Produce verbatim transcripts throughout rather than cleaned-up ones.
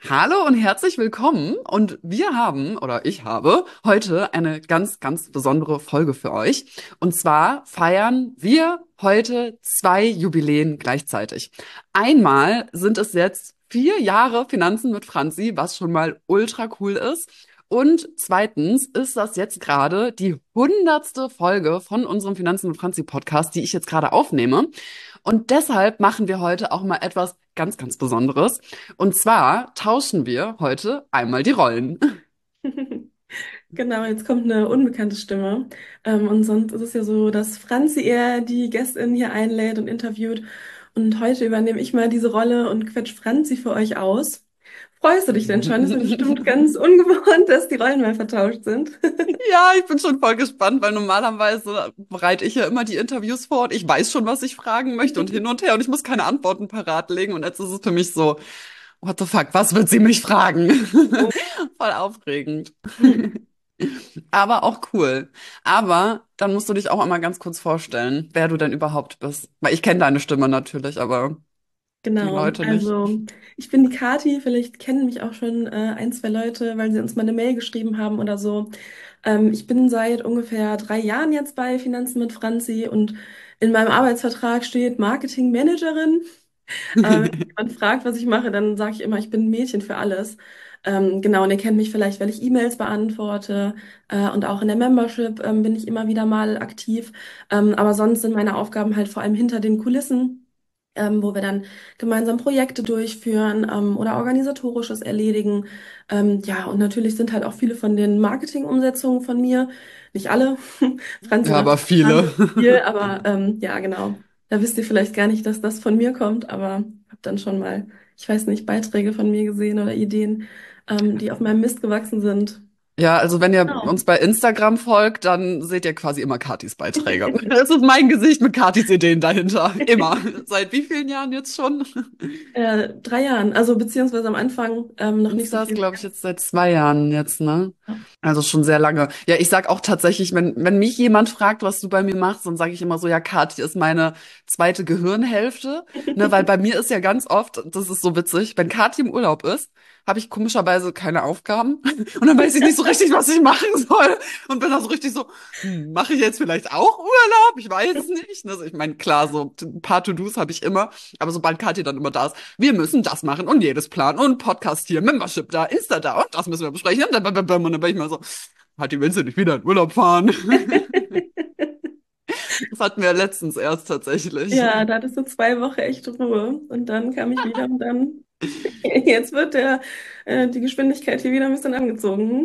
Hallo und herzlich willkommen. Und wir haben, oder ich habe, heute eine ganz, ganz besondere Folge für euch. Und zwar feiern wir heute zwei Jubiläen gleichzeitig. Einmal sind es jetzt vier Jahre Finanzen mit Franzi, was schon mal ultra cool ist. Und zweitens ist das jetzt gerade die hundertste Folge von unserem Finanzen mit Franzi Podcast, die ich jetzt gerade aufnehme. Und deshalb machen wir heute auch mal etwas ganz, ganz Besonderes. Und zwar tauschen wir heute einmal die Rollen. Genau, jetzt kommt eine unbekannte Stimme. Ähm, und sonst ist es ja so, dass Franzi eher die Gästin hier einlädt und interviewt. Und heute übernehme ich mal diese Rolle und quetsch Franzi für euch aus. Freust du dich denn schon? Ist ja bestimmt ganz ungewohnt, dass die Rollen mal vertauscht sind. Ja, ich bin schon voll gespannt, weil normalerweise bereite ich ja immer die Interviews vor und ich weiß schon, was ich fragen möchte und hin und her und ich muss keine Antworten parat legen. Und jetzt ist es für mich so, what the fuck, was wird sie mich fragen? Oh. Voll aufregend. Aber auch cool. Aber dann musst du dich auch einmal ganz kurz vorstellen, wer du denn überhaupt bist. Weil ich kenne deine Stimme natürlich, aber die Genau, Leute nicht. also ich bin die Kati, vielleicht kennen mich auch schon äh, ein, zwei Leute, weil sie uns mal eine Mail geschrieben haben oder so. Ähm, ich bin seit ungefähr drei Jahren jetzt bei Finanzen mit Franzi und in meinem Arbeitsvertrag steht Marketing Managerin. Aber wenn jemand fragt, was ich mache, dann sage ich immer, ich bin ein Mädchen für alles. Ähm, genau, und ihr kennt mich vielleicht, weil ich E-Mails beantworte äh, und auch in der Membership ähm, bin ich immer wieder mal aktiv. Ähm, aber sonst sind meine Aufgaben halt vor allem hinter den Kulissen, ähm, wo wir dann gemeinsam Projekte durchführen ähm, oder organisatorisches erledigen. Ähm, ja, und natürlich sind halt auch viele von den Marketingumsetzungen von mir, nicht alle. Franzi Ja, macht aber viele. wahnsinnig viel, aber ähm, ja, genau. Da wisst ihr vielleicht gar nicht, dass das von mir kommt, aber habe dann schon mal, ich weiß nicht, Beiträge von mir gesehen oder Ideen, ähm, die auf meinem Mist gewachsen sind. Ja, also wenn ihr Genau. uns bei Instagram folgt, dann seht ihr quasi immer Katis Beiträge. Das ist mein Gesicht mit Katis Ideen dahinter. Immer. Seit wie vielen Jahren jetzt schon? Äh, drei Jahren, also beziehungsweise am Anfang ähm, noch nicht so Insta ist, viel. glaube ich, jetzt seit zwei Jahren jetzt, ne? Ja. Also schon sehr lange. Ja, ich sag auch tatsächlich, wenn, wenn mich jemand fragt, was du bei mir machst, dann sage ich immer so, ja, Kathi ist meine zweite Gehirnhälfte, ne? Weil bei mir ist ja ganz oft, das ist so witzig, wenn Kathi im Urlaub ist, habe ich komischerweise keine Aufgaben und dann weiß ich nicht so richtig, was ich machen soll und bin da so richtig so, hm, mache ich jetzt vielleicht auch Urlaub? Ich weiß es nicht. Also ich meine, klar, so ein paar To-Dos habe ich immer, aber sobald Kathi dann immer da ist, wir müssen das machen und jedes Plan und Podcast hier, Membership da, Insta da und das müssen wir besprechen. Und dann bin ich mal so, hat die willst du nicht wieder in Urlaub fahren? Das hatten wir letztens erst tatsächlich. Ja, da hattest du zwei Wochen echt Ruhe und dann kam ich wieder und dann, jetzt wird der, äh, die Geschwindigkeit hier wieder ein bisschen angezogen.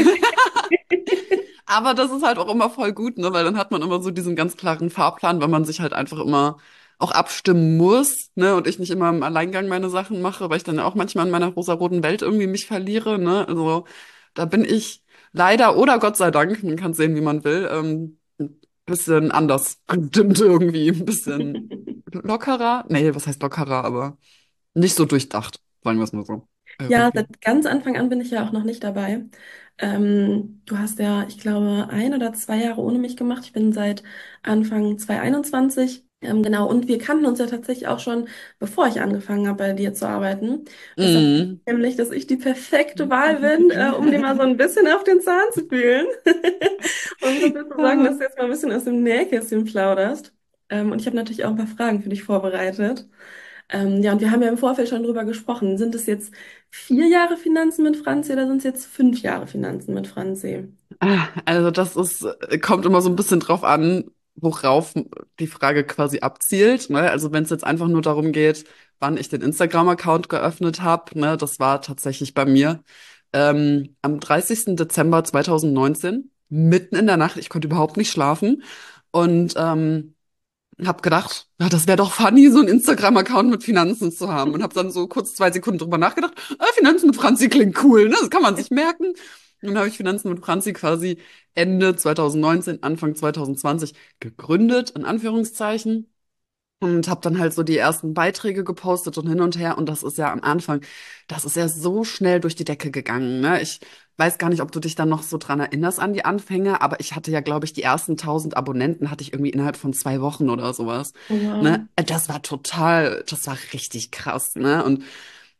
Aber das ist halt auch immer voll gut, ne? Weil dann hat man immer so diesen ganz klaren Fahrplan, weil man sich halt einfach immer auch abstimmen muss, ne? Und ich nicht immer im Alleingang meine Sachen mache, weil ich dann auch manchmal in meiner rosaroten Welt irgendwie mich verliere, ne? Also da bin ich leider oder Gott sei Dank, man kann sehen, wie man will, ähm, ein bisschen anders gestimmt irgendwie, ein bisschen lockerer. Nee, was heißt lockerer, aber nicht so durchdacht, sagen wir es mal so. Ja, Irgendwie. seit ganz Anfang an bin ich ja auch noch nicht dabei. Ähm, du hast ja, ich glaube, ein oder zwei Jahre ohne mich gemacht. Ich bin seit Anfang zwanzig einundzwanzig. Ähm, genau, und wir kannten uns ja tatsächlich auch schon, bevor ich angefangen habe, bei dir zu arbeiten. Deshalb denke Mm. ich nämlich, dass ich die perfekte Wahl bin, äh, um dir mal so ein bisschen auf den Zahn zu fühlen. Und so zu sagen, dass du jetzt mal ein bisschen aus dem Nähkästchen plauderst. Ähm, und ich habe natürlich auch ein paar Fragen für dich vorbereitet. Ähm, ja, und wir haben ja im Vorfeld schon drüber gesprochen. Sind es jetzt vier Jahre Finanzen mit Franzi oder sind es jetzt fünf Jahre Finanzen mit Franzi? Ah, Also das ist, äh, kommt immer so ein bisschen drauf an, worauf die Frage quasi abzielt. Ne? Also wenn es jetzt einfach nur darum geht, wann ich den Instagram-Account geöffnet habe, ne, das war tatsächlich bei mir ähm, am dreißigsten Dezember zweitausendneunzehn, mitten in der Nacht. Ich konnte überhaupt nicht schlafen und ähm, habe gedacht, ja, das wäre doch funny, so einen Instagram-Account mit Finanzen zu haben. Und habe dann so kurz zwei Sekunden drüber nachgedacht, äh, Finanzen mit Franzi klingt cool, ne? Das kann man sich merken. Und dann habe ich Finanzen mit Franzi quasi Ende zweitausendneunzehn, Anfang zweitausendzwanzig gegründet, in Anführungszeichen. Und habe dann halt so die ersten Beiträge gepostet und hin und her. Und das ist ja am Anfang, das ist ja so schnell durch die Decke gegangen. Ne? Ich weiß gar nicht, ob du dich dann noch so dran erinnerst an die Anfänge, aber ich hatte ja, glaube ich, die ersten tausend Abonnenten hatte ich irgendwie innerhalb von zwei Wochen oder sowas. Oh, wow. Ne? Das war total, das war richtig krass. Ne? Und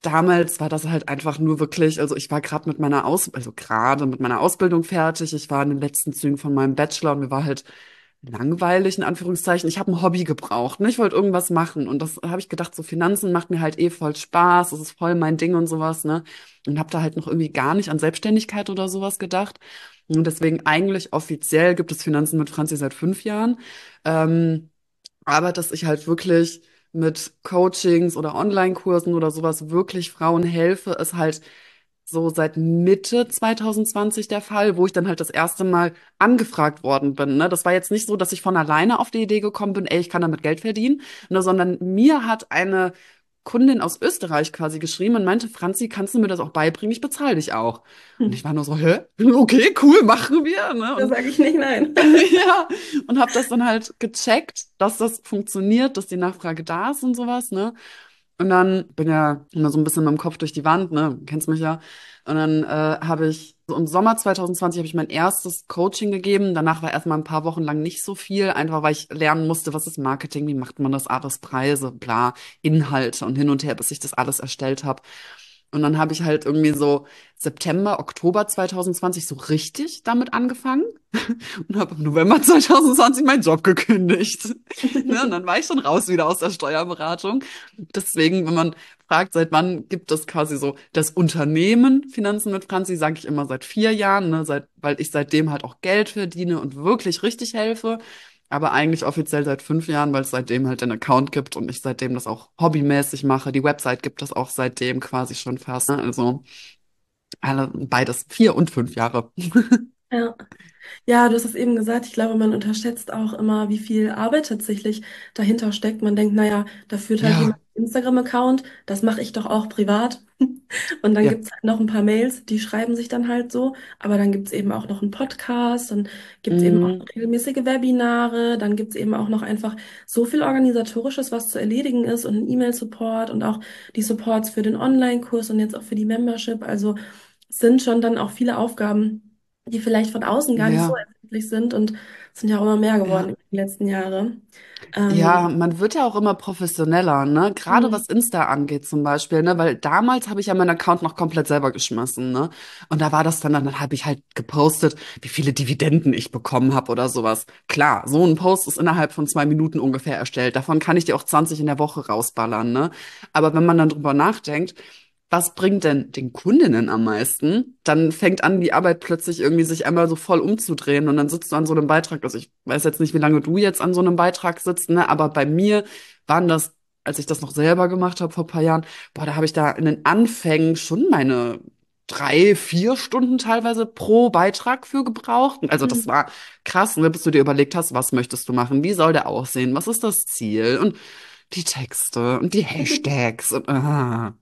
damals war das halt einfach nur wirklich, also ich war gerade mit meiner Aus, also gerade mit meiner Ausbildung fertig. Ich war in den letzten Zügen von meinem Bachelor und mir war halt langweilig, in Anführungszeichen. Ich habe ein Hobby gebraucht, ne? Ich wollte irgendwas machen und das habe ich gedacht, so Finanzen macht mir halt eh voll Spaß, das ist voll mein Ding und sowas, ne? Und habe da halt noch irgendwie gar nicht an Selbstständigkeit oder sowas gedacht. Und deswegen eigentlich offiziell gibt es Finanzen mit Franzi seit fünf Jahren. Ähm, aber dass ich halt wirklich mit Coachings oder Online-Kursen oder sowas wirklich Frauen helfe, ist halt so seit Mitte zwanzig zwanzig der Fall, wo ich dann halt das erste Mal angefragt worden bin. Ne? Das war jetzt nicht so, dass ich von alleine auf die Idee gekommen bin, ey, ich kann damit Geld verdienen, ne? Sondern mir hat eine Kundin aus Österreich quasi geschrieben und meinte, Franzi, kannst du mir das auch beibringen? Ich bezahle dich auch. Und ich Hm. war nur so, hä? Okay, cool, machen wir. Ne? Da Und sage ich nicht nein. ja, und habe das dann halt gecheckt, dass das funktioniert, dass die Nachfrage da ist und sowas, ne? Und dann bin ja immer so ein bisschen mit dem Kopf durch die Wand, ne? Kennst mich ja. Und dann äh, habe ich so im Sommer zwanzig zwanzig habe ich mein erstes Coaching gegeben. Danach war erstmal ein paar Wochen lang nicht so viel, einfach weil ich lernen musste, was ist Marketing, wie macht man das, alles Preise, bla, Inhalte und hin und her, bis ich das alles erstellt habe. Und dann habe ich halt irgendwie so September, Oktober zwanzig zwanzig so richtig damit angefangen und habe im November zwanzig zwanzig meinen Job gekündigt. Ne, und dann war ich schon raus wieder aus der Steuerberatung. Deswegen, wenn man fragt, seit wann gibt es quasi so das Unternehmen Finanzen mit Franzi, sage ich immer seit vier Jahren, ne, seit, weil ich seitdem halt auch Geld verdiene und wirklich richtig helfe. Aber eigentlich offiziell seit fünf Jahren, weil es seitdem halt den Account gibt und ich seitdem das auch hobbymäßig mache. Die Website gibt es auch seitdem quasi schon fast. Ne? Also alle, beides vier und fünf Jahre. Ja. Ja, du hast es eben gesagt, ich glaube, man unterschätzt auch immer, wie viel Arbeit tatsächlich dahinter steckt. Man denkt, naja, da führt halt jemand Ja, einen Instagram-Account, das mache ich doch auch privat. Und dann ja. gibt es halt noch ein paar Mails, die schreiben sich dann halt so. Aber dann gibt es eben auch noch einen Podcast, dann gibt es eben auch Mm, noch regelmäßige Webinare, dann gibt es eben auch noch einfach so viel Organisatorisches, was zu erledigen ist und einen E-Mail-Support und auch die Supports für den Online-Kurs und jetzt auch für die Membership. Also es sind schon dann auch viele Aufgaben, die vielleicht von außen gar nicht so ja, ersichtlich sind und es sind ja auch immer mehr geworden ja. über die letzten Jahre. Ja, Ähm, man wird ja auch immer professioneller, ne? Gerade hm, was Insta angeht zum Beispiel, ne? Weil damals habe ich ja meinen Account noch komplett selber geschmissen, ne? Und da war das dann, dann habe ich halt gepostet, wie viele Dividenden ich bekommen habe oder sowas. Klar, so ein Post ist innerhalb von zwei Minuten ungefähr erstellt. Davon kann ich dir auch zwanzig in der Woche rausballern, ne? Aber wenn man dann drüber nachdenkt, was bringt denn den Kundinnen am meisten? Dann fängt an, die Arbeit plötzlich irgendwie sich einmal so voll umzudrehen und dann sitzt du an so einem Beitrag. Also ich weiß jetzt nicht, wie lange du jetzt an so einem Beitrag sitzt, ne? Aber bei mir waren das, als ich das noch selber gemacht habe vor ein paar Jahren, boah, da habe ich da in den Anfängen schon meine drei, vier Stunden teilweise pro Beitrag für gebraucht. Also das hm. war krass, ne? Bis du dir überlegt hast, was möchtest du machen? Wie soll der aussehen? Was ist das Ziel? Und die Texte und die Hashtags und ah.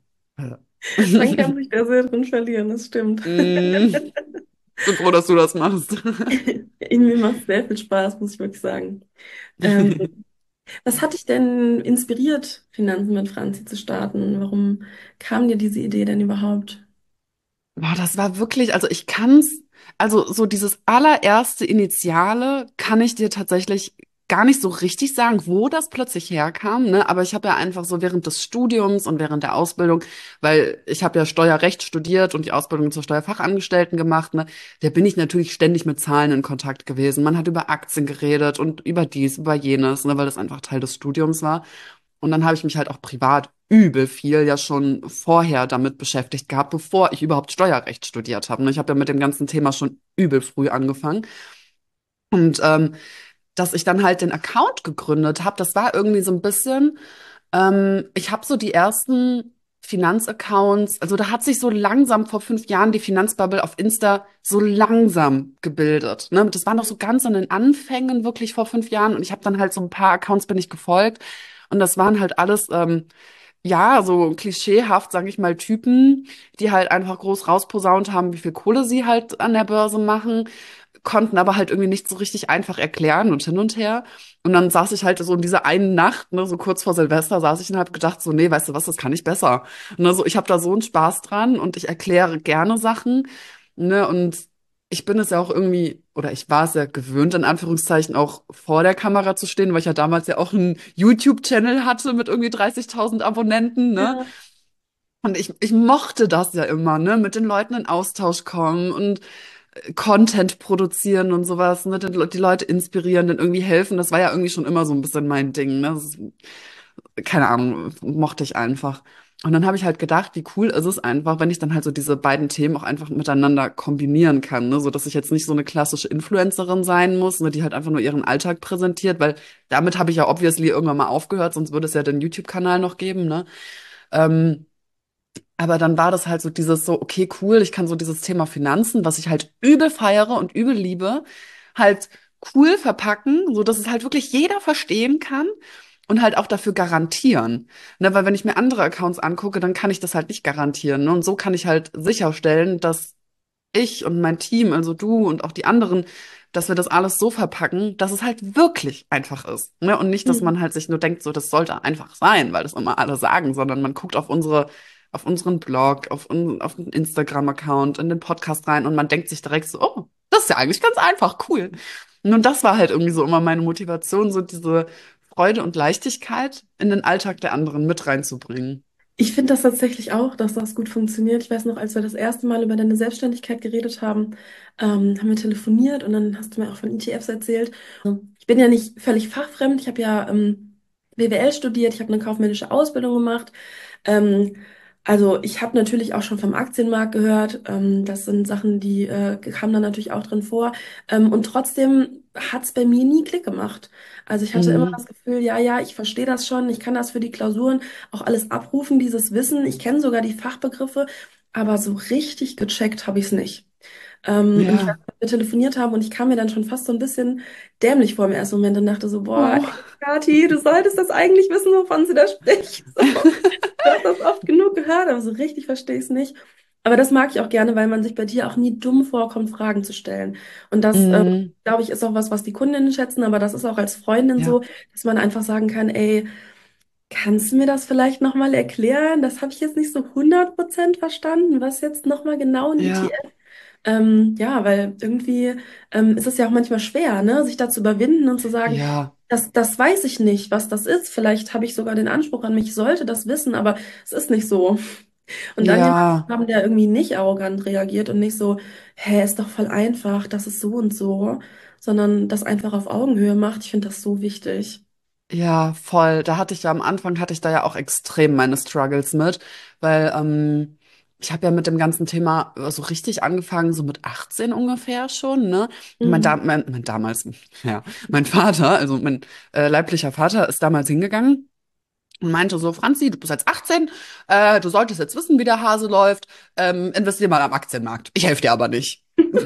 Man kann sich da sehr drin verlieren, das stimmt. Mm, bin froh, dass du das machst. Irgendwie macht es sehr viel Spaß, muss ich wirklich sagen. Ähm, Was hat dich denn inspiriert, Finanzen mit Franzi zu starten? Warum kam dir diese Idee denn überhaupt? Boah, das war wirklich, also ich kann's, also so dieses allererste Initiale kann ich dir tatsächlich gar nicht so richtig sagen, wo das plötzlich herkam, ne? Aber ich habe ja einfach so während des Studiums und während der Ausbildung, weil ich habe ja Steuerrecht studiert und die Ausbildung zur Steuerfachangestellten gemacht, ne? Da bin ich natürlich ständig mit Zahlen in Kontakt gewesen. Man hat über Aktien geredet und über dies, über jenes, ne? Weil das einfach Teil des Studiums war. Und dann habe ich mich halt auch privat übel viel ja schon vorher damit beschäftigt gehabt, bevor ich überhaupt Steuerrecht studiert habe. Ne? Ich habe ja mit dem ganzen Thema schon übel früh angefangen. Und ähm, dass ich dann halt den Account gegründet habe, das war irgendwie so ein bisschen, ähm, ich habe so die ersten Finanzaccounts, also da hat sich so langsam vor fünf Jahren die Finanzbubble auf Insta so langsam gebildet. Ne? Das war noch so ganz an den Anfängen wirklich vor fünf Jahren und ich habe dann halt so ein paar Accounts bin ich gefolgt und das waren halt alles ähm, ja, so klischeehaft, sage ich mal, Typen, die halt einfach groß rausposaunt haben, wie viel Kohle sie halt an der Börse machen, konnten aber halt irgendwie nicht so richtig einfach erklären und hin und her. Und dann saß ich halt so in dieser einen Nacht, ne, so kurz vor Silvester, saß ich und habe gedacht, so, nee, weißt du was, das kann ich besser. Ne, so, ich habe da so einen Spaß dran und ich erkläre gerne Sachen, ne, und ich bin es ja auch irgendwie, oder ich war es ja gewöhnt, in Anführungszeichen auch vor der Kamera zu stehen, weil ich ja damals ja auch einen YouTube-Channel hatte mit irgendwie dreißigtausend Abonnenten, ne? Ja. Und ich, ich mochte das ja immer, ne, mit den Leuten in Austausch kommen und äh, Content produzieren und sowas, ne, die, Le- die Leute inspirieren, denen irgendwie helfen. Das war ja irgendwie schon immer so ein bisschen mein Ding, ne. Das ist, keine Ahnung, mochte ich einfach. Und dann habe ich halt gedacht, wie cool ist es einfach, wenn ich dann halt so diese beiden Themen auch einfach miteinander kombinieren kann, ne, so dass ich jetzt nicht so eine klassische Influencerin sein muss, ne, die halt einfach nur ihren Alltag präsentiert, weil damit habe ich ja obviously irgendwann mal aufgehört, sonst würde es ja den YouTube-Kanal noch geben, ne. Ähm, aber dann war das halt so dieses so, okay, cool, ich kann so dieses Thema Finanzen, was ich halt übel feiere und übel liebe, halt cool verpacken, so dass es halt wirklich jeder verstehen kann und halt auch dafür garantieren. Ne, weil wenn ich mir andere Accounts angucke, dann kann ich das halt nicht garantieren. Ne? Und so kann ich halt sicherstellen, dass ich und mein Team, also du und auch die anderen, dass wir das alles so verpacken, dass es halt wirklich einfach ist. Ne? Und nicht, dass Mhm. man halt sich nur denkt, so, das sollte einfach sein, weil das immer alle sagen, sondern man guckt auf unsere, auf unseren Blog, auf, un, auf den Instagram-Account, in den Podcast rein und man denkt sich direkt so, oh, das ist ja eigentlich ganz einfach, cool. Und das war halt irgendwie so immer meine Motivation, so diese Freude und Leichtigkeit in den Alltag der anderen mit reinzubringen. Ich finde das tatsächlich auch, dass das gut funktioniert. Ich weiß noch, als wir das erste Mal über deine Selbstständigkeit geredet haben, ähm, haben wir telefoniert und dann hast du mir auch von E T Fs erzählt. Ich bin ja nicht völlig fachfremd. Ich habe ja ähm, B W L studiert, ich habe eine kaufmännische Ausbildung gemacht. Ähm, also ich habe natürlich auch schon vom Aktienmarkt gehört. Ähm, das sind Sachen, die äh, kamen dann natürlich auch drin vor. Ähm, und trotzdem hat es bei mir nie Klick gemacht. Also ich hatte immer Mhm. das Gefühl, ja, ja, ich verstehe das schon, ich kann das für die Klausuren auch alles abrufen, dieses Wissen. Ich kenne sogar die Fachbegriffe, aber so richtig gecheckt habe ich es nicht. Ähm, und ich weiß, Ja. dass wir telefoniert haben und ich kam mir dann schon fast so ein bisschen dämlich vor im ersten Moment und dachte so, boah, Oh. ey, Kathi, du solltest das eigentlich wissen, wovon sie da spricht. So, du hast das oft genug gehört, aber so richtig verstehe ich es nicht. Aber das mag ich auch gerne, weil man sich bei dir auch nie dumm vorkommt, Fragen zu stellen. Und das, ähm, Mhm. glaube ich, ist auch was, was die Kundinnen schätzen, aber das ist auch als Freundin Ja. so, dass man einfach sagen kann, ey, kannst du mir das vielleicht nochmal erklären? Das habe ich jetzt nicht so hundert Prozent verstanden. Was jetzt nochmal genau ein Ja. E T F? Ähm, ja, weil irgendwie ähm, ist es ja auch manchmal schwer, ne, sich da zu überwinden und zu sagen, Ja. das, das weiß ich nicht, was das ist. Vielleicht habe ich sogar den Anspruch an mich, ich sollte das wissen, aber es ist nicht so. Und dann jemanden Ja. haben, der irgendwie nicht arrogant reagiert und nicht so, hä, ist doch voll einfach, das ist so und so, sondern das einfach auf Augenhöhe macht. Ich finde das so wichtig. Ja, voll. Da hatte ich ja am Anfang hatte ich da ja auch extrem meine Struggles mit, weil ähm, ich habe ja mit dem ganzen Thema äh, so richtig angefangen, so mit achtzehn ungefähr schon, ne? Und mein, da Mhm. mein, mein damals, ja, mein Vater, also mein äh, leiblicher Vater ist damals hingegangen und meinte so, Franzi, du bist jetzt achtzehn, äh, du solltest jetzt wissen, wie der Hase läuft, ähm, investier mal am Aktienmarkt. Ich helfe dir aber nicht.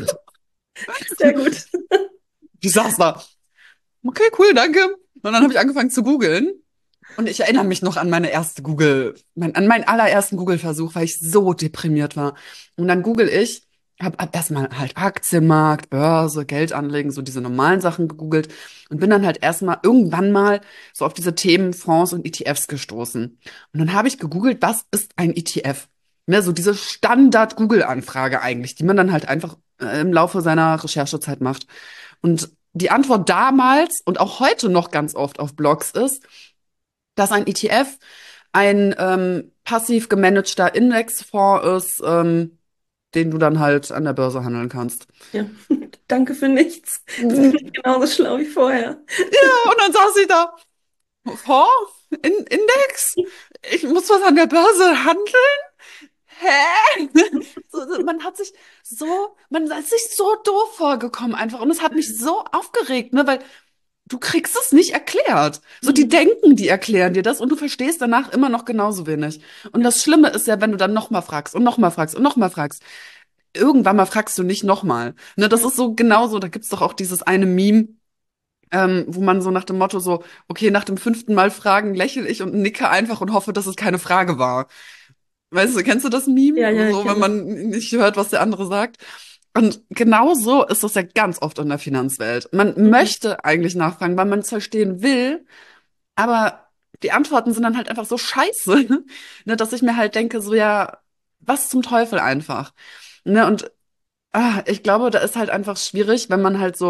Sehr gut. Ich saß da. Okay, cool, danke. Und dann habe ich angefangen zu googeln. Und ich erinnere mich noch an meine erste Google, mein, an meinen allerersten Google-Versuch, weil ich so deprimiert war. Und dann google ich, habe hab erstmal halt Aktienmarkt, Börse, Geld anlegen, so diese normalen Sachen gegoogelt und bin dann halt erstmal irgendwann mal so auf diese Themen Fonds und E T Fs gestoßen. Und dann habe ich gegoogelt, was ist ein E T F? Ne, so diese Standard-Google-Anfrage eigentlich, die man dann halt einfach äh, im Laufe seiner Recherchezeit macht. Und die Antwort damals und auch heute noch ganz oft auf Blogs ist, dass ein E T F ein ähm, passiv gemanagter Indexfonds ist, ähm, den du dann halt an der Börse handeln kannst. Ja, danke für nichts. Das Und klingt genauso schlau wie vorher. dann saß ich da, Fonds? In Index? Ich muss was an der Börse handeln? Hä? So, so, man hat sich so, man ist sich so doof vorgekommen einfach. Und es hat mich so aufgeregt, ne, weil du kriegst es nicht erklärt. So, die Mhm. denken, die erklären dir das und du verstehst danach immer noch genauso wenig. Und das Schlimme ist ja, wenn du dann nochmal fragst und nochmal fragst und nochmal fragst. Irgendwann mal fragst du nicht nochmal. Ne, das Ja. ist so genauso. Da gibt's doch auch dieses eine Meme, ähm, wo man so nach dem Motto so, okay, nach dem fünften Mal fragen lächle ich und nicke einfach und hoffe, dass es keine Frage war. Weißt du, kennst du das Meme? Ja, ja, ich So, wenn kenne das. man nicht hört, was der andere sagt. Und genau so ist das ja ganz oft in der Finanzwelt. Man Mhm. möchte eigentlich nachfragen, weil man es verstehen will, aber die Antworten sind dann halt einfach so scheiße, ne, dass ich mir halt denke, so ja, was zum Teufel einfach. Ne, und ah, ich glaube, da ist halt einfach schwierig, wenn man halt so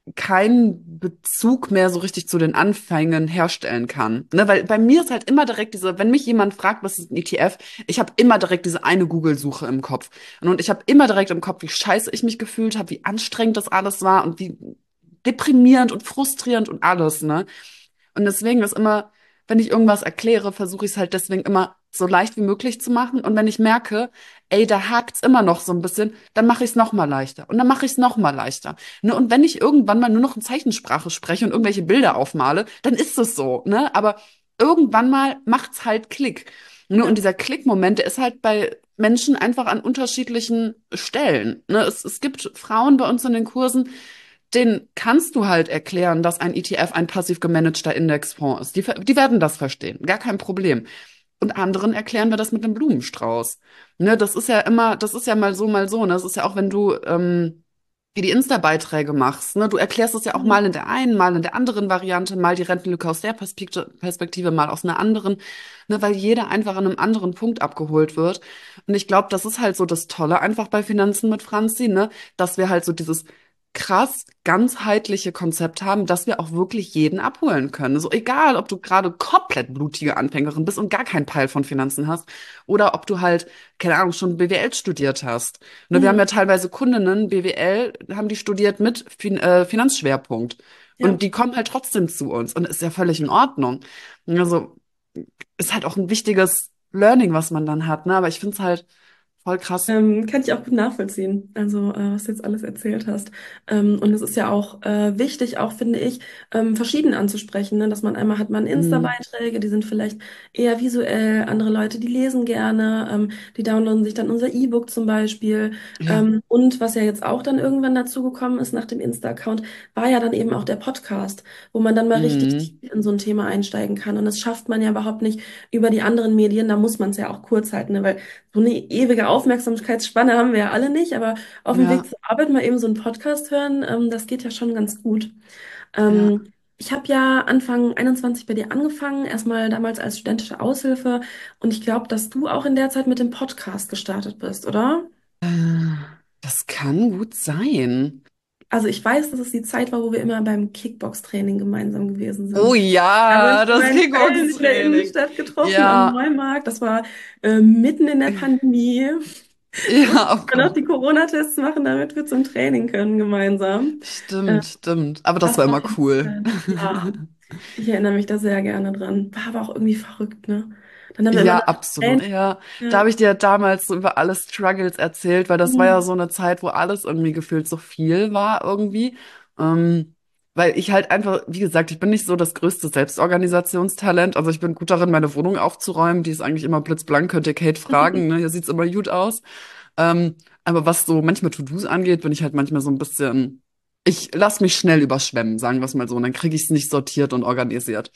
keinen Bezug mehr so richtig zu den Anfängen herstellen kann. Ne, weil bei mir ist halt immer direkt diese, wenn mich jemand fragt, was ist ein E T F, ich habe immer direkt diese eine Google-Suche im Kopf. Und ich habe immer direkt im Kopf, wie scheiße ich mich gefühlt habe, wie anstrengend das alles war und wie deprimierend und frustrierend und alles, ne? Und deswegen ist immer, wenn ich irgendwas erkläre, versuche ich es halt deswegen immer so leicht wie möglich zu machen. Und wenn ich merke, ey, da hakt's immer noch so ein bisschen, dann mache ich es noch mal leichter. Und dann mache ich es noch mal leichter. Ne? Und wenn ich irgendwann mal nur noch in Zeichensprache spreche und irgendwelche Bilder aufmale, dann ist es so, ne? Aber irgendwann mal macht's halt Klick. Ne? Und Ja. dieser Klickmoment, der ist halt bei Menschen einfach an unterschiedlichen Stellen. Ne? Es, es gibt Frauen bei uns in den Kursen, den kannst du halt erklären, dass ein E T F ein passiv gemanagter Indexfonds ist. Die, ver- die werden das verstehen, gar kein Problem. Und anderen erklären wir das mit einem Blumenstrauß. Ne, das ist ja immer, das ist ja mal so, mal so. Ne? Das ist ja auch, wenn du ähm, wie die Insta-Beiträge machst. Ne? Du erklärst es ja auch Mhm. mal in der einen, mal in der anderen Variante, mal die Rentenlücke aus der Perspektive, Perspektive, mal aus einer anderen, ne? Weil jeder einfach an einem anderen Punkt abgeholt wird. Und ich glaube, das ist halt so das Tolle einfach bei Finanzen mit Franzi, ne? Dass wir halt so dieses krass ganzheitliche Konzept haben, dass wir auch wirklich jeden abholen können. So egal, ob du gerade komplett blutige Anfängerin bist und gar keinen Peil von Finanzen hast oder ob du halt, keine Ahnung, schon B W L studiert hast. Ne, wir haben ja Mhm. teilweise Kundinnen, B W L, haben die studiert mit fin äh, Finanzschwerpunkt. Ja. Und die kommen halt trotzdem zu uns und ist ja völlig in Ordnung. Also ist halt auch ein wichtiges Learning, was man dann hat, ne? Aber ich finde es halt voll krass. Ähm, kann ich auch gut nachvollziehen, also äh, was du jetzt alles erzählt hast. Ähm, und es ist ja auch äh, wichtig, auch finde ich, ähm, verschieden anzusprechen, ne? Dass man einmal hat man Mm, Insta-Beiträge, die sind vielleicht eher visuell, andere Leute, die lesen gerne, ähm, die downloaden sich dann unser E-Book zum Beispiel. ja. Ähm, und was ja jetzt auch dann irgendwann dazugekommen ist nach dem Insta-Account, war ja dann eben auch der Podcast, wo man dann mal richtig tief Mm, in so ein Thema einsteigen kann. Und das schafft man ja überhaupt nicht über die anderen Medien, da muss man es ja auch kurz halten, ne? Weil so eine ewige Aufmerksamkeitsspanne haben wir ja alle nicht, aber auf dem Weg ja, zur Arbeit mal eben so einen Podcast hören, ähm, das geht ja schon ganz gut. ja. Ähm, ich habe ja Anfang einundzwanzig bei dir angefangen, erstmal damals als studentische Aushilfe und ich glaube, dass du auch in der Zeit mit dem Podcast gestartet bist, oder? Äh, Das kann gut sein. Also ich weiß, dass es die Zeit war, wo wir immer beim Kickbox-Training gemeinsam gewesen Oh sind. Da haben wir uns ja, immer das in Köln in der Kickbox-Training. Innenstadt getroffen am Ja, Neumarkt. Das war äh, mitten in der Pandemie. Mussten ja, oh wir noch Gott. die Corona-Tests machen, damit wir zum Training können gemeinsam. Äh, Stimmt, stimmt. Aber das das war war immer eine gute cool. Zeit. Ja, ich erinnere mich da sehr gerne dran. War aber auch irgendwie verrückt, ne? Dann haben wir immer Ja, nach dem absolut. Training. Ja, da Ja. habe ich dir damals so über alle Struggles erzählt, weil das war ja Mhm. so eine Zeit, wo alles irgendwie gefühlt so viel war irgendwie. Ähm, weil ich halt einfach, wie gesagt, ich bin nicht so das größte Selbstorganisationstalent. Also ich bin gut darin, meine Wohnung aufzuräumen. Die ist eigentlich immer blitzblank, könnt ihr Kate fragen, ne? Hier sieht's immer gut aus. Ähm, aber was so manchmal To-Dos angeht, bin ich halt manchmal so ein bisschen, ich lass mich schnell überschwemmen, sagen wir es mal so. Und dann kriege ich es nicht sortiert und organisiert.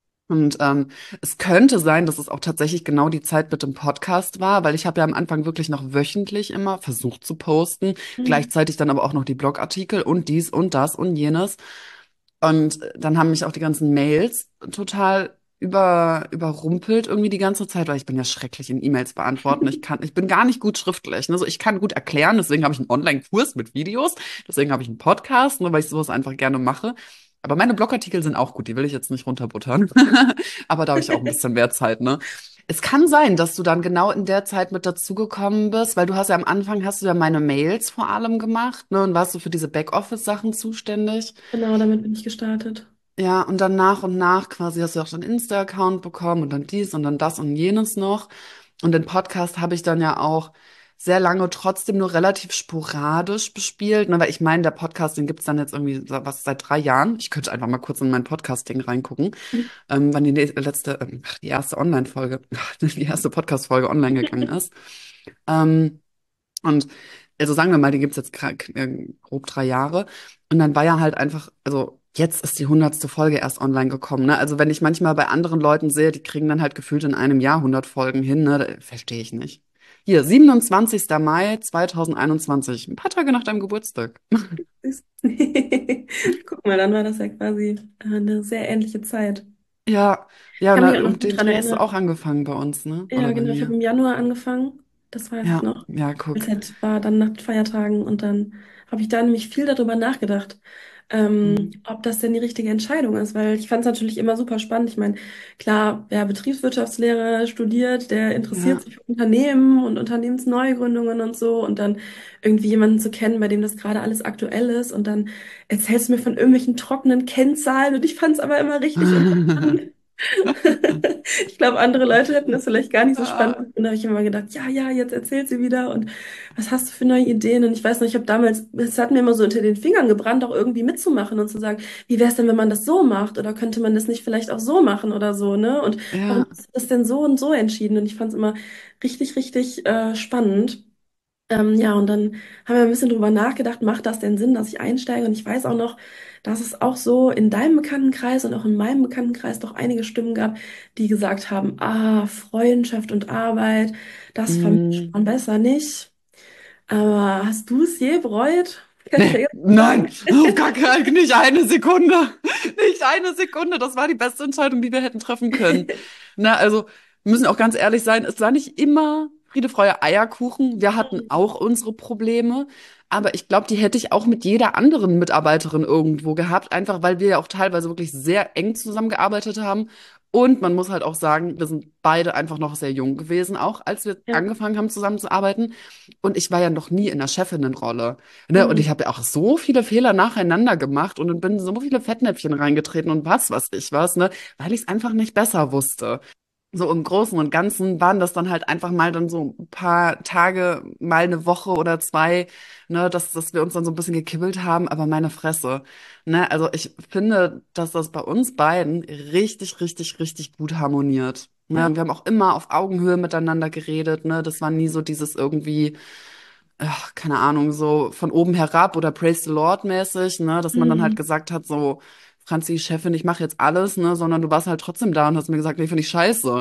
Und ähm, es könnte sein, dass es auch tatsächlich genau die Zeit mit dem Podcast war, weil ich habe ja am Anfang wirklich noch wöchentlich immer versucht zu posten, Mhm. gleichzeitig dann aber auch noch die Blogartikel und dies und das und jenes. Und dann haben mich auch die ganzen Mails total über, überrumpelt irgendwie die ganze Zeit, weil ich bin ja schrecklich in E-Mails beantworten. Ich kann, ich bin gar nicht gut schriftlich. Ne? So, ich kann gut erklären, deswegen habe ich einen Online-Kurs mit Videos, deswegen habe ich einen Podcast, ne, weil ich sowas einfach gerne mache. Aber meine Blogartikel sind auch gut, die will ich jetzt nicht runterbuttern. Aber da habe ich auch ein bisschen mehr Zeit, ne? Es kann sein, dass du dann genau in der Zeit mit dazugekommen bist, weil du hast ja am Anfang hast du ja meine Mails vor allem gemacht, ne, und warst du für diese Backoffice-Sachen zuständig. Genau, damit bin ich gestartet. Ja, und dann nach und nach quasi hast du auch deinen Insta-Account bekommen und dann dies und dann das und jenes noch. Und den Podcast habe ich dann ja auch sehr lange trotzdem nur relativ sporadisch bespielt. Ne? Weil ich meine, der Podcast, den gibt's dann jetzt irgendwie so- was seit drei Jahren. Ich könnte einfach mal kurz in mein Podcasting reingucken, ähm, wann die ne- letzte, ähm, ach, die erste Online-Folge, die erste Podcast-Folge online gegangen ist. Ähm, und also sagen wir mal, die gibt's jetzt gra- äh, grob drei Jahre. Und dann war ja halt einfach, also jetzt ist die hundertste Folge erst online gekommen. Ne? Also wenn ich manchmal bei anderen Leuten sehe, die kriegen dann halt gefühlt in einem Jahr hundert Folgen hin, ne? Da verstehe ich nicht. Hier, siebenundzwanzigster Mai zweitausendeinundzwanzig, ein paar Tage nach deinem Geburtstag. Süß. Guck mal, dann war das ja quasi äh, eine sehr ähnliche Zeit. Ja, Ich ja, kann mich ne, auch noch um gut den dran Dreh hast du erinnern. auch angefangen bei uns, ne? Ja, Oder bei genau, ich habe mir. im Januar angefangen. Das weiß ich Ja, noch. ja, guck. Halt war dann nach Feiertagen und dann habe ich da nämlich viel darüber nachgedacht, ähm, Mhm. ob das denn die richtige Entscheidung ist, weil ich fand es natürlich immer super spannend. Ich meine, klar, wer Betriebswirtschaftslehre studiert, der interessiert Ja. sich für Unternehmen und Unternehmensneugründungen und so und dann irgendwie jemanden zu kennen, bei dem das gerade alles aktuell ist und dann erzählst du mir von irgendwelchen trockenen Kennzahlen und ich fand es aber immer richtig interessant. Ich glaube, andere Leute hätten das vielleicht gar nicht so spannend Ja, gefunden. Da habe ich immer gedacht, ja, ja, jetzt erzählt sie wieder und was hast du für neue Ideen? Und ich weiß noch, ich habe damals, es hat mir immer so unter den Fingern gebrannt, auch irgendwie mitzumachen und zu sagen, wie wäre es denn, wenn man das so macht? Oder könnte man das nicht vielleicht auch so machen oder so, ne? Und warum ja. hast du das denn so und so entschieden? Und ich fand es immer richtig, richtig äh, spannend. Ähm, ja, und dann haben wir ein bisschen drüber nachgedacht, macht das denn Sinn, dass ich einsteige? Und ich weiß auch noch, dass es auch so in deinem Bekanntenkreis und auch in meinem Bekanntenkreis doch einige Stimmen gab, die gesagt haben, ah, Freundschaft und Arbeit, das vermischt Mhm. man besser nicht. Aber hast du es je bereut? Kann ich ja Nee, jetzt nein, sagen. auf gar keinen Fall, nicht eine Sekunde. Nicht eine Sekunde. Das war die beste Entscheidung, die wir hätten treffen können. Na, also, wir müssen auch ganz ehrlich sein, es war nicht immer Friede, Freude, Eierkuchen. Wir hatten auch unsere Probleme. Aber ich glaube, die hätte ich auch mit jeder anderen Mitarbeiterin irgendwo gehabt, einfach weil wir ja auch teilweise wirklich sehr eng zusammengearbeitet haben. Und man muss halt auch sagen, wir sind beide einfach noch sehr jung gewesen, auch als wir Ja. angefangen haben zusammenzuarbeiten. Und ich war ja noch nie in der Chefinnenrolle. Ne? Und Mhm. ich habe ja auch so viele Fehler nacheinander gemacht und bin in so viele Fettnäpfchen reingetreten und was, was ich was, ne? Weil ich es einfach nicht besser wusste. So im Großen und Ganzen waren das dann halt einfach mal dann so ein paar Tage, mal eine Woche oder zwei, ne, dass, dass wir uns dann so ein bisschen gekibbelt haben, aber meine Fresse. Ne? Also ich finde, dass das bei uns beiden richtig, richtig, richtig gut harmoniert. Ne? Ja. Und wir haben auch immer auf Augenhöhe miteinander geredet, ne? Das war nie so dieses irgendwie ach, keine Ahnung, so von oben herab oder Praise the Lord mäßig, ne, dass man dann halt Mhm. gesagt hat, so, Franzi, Chefin, ich mache jetzt alles, ne, sondern du warst halt trotzdem da und hast mir gesagt, nee, finde ich scheiße.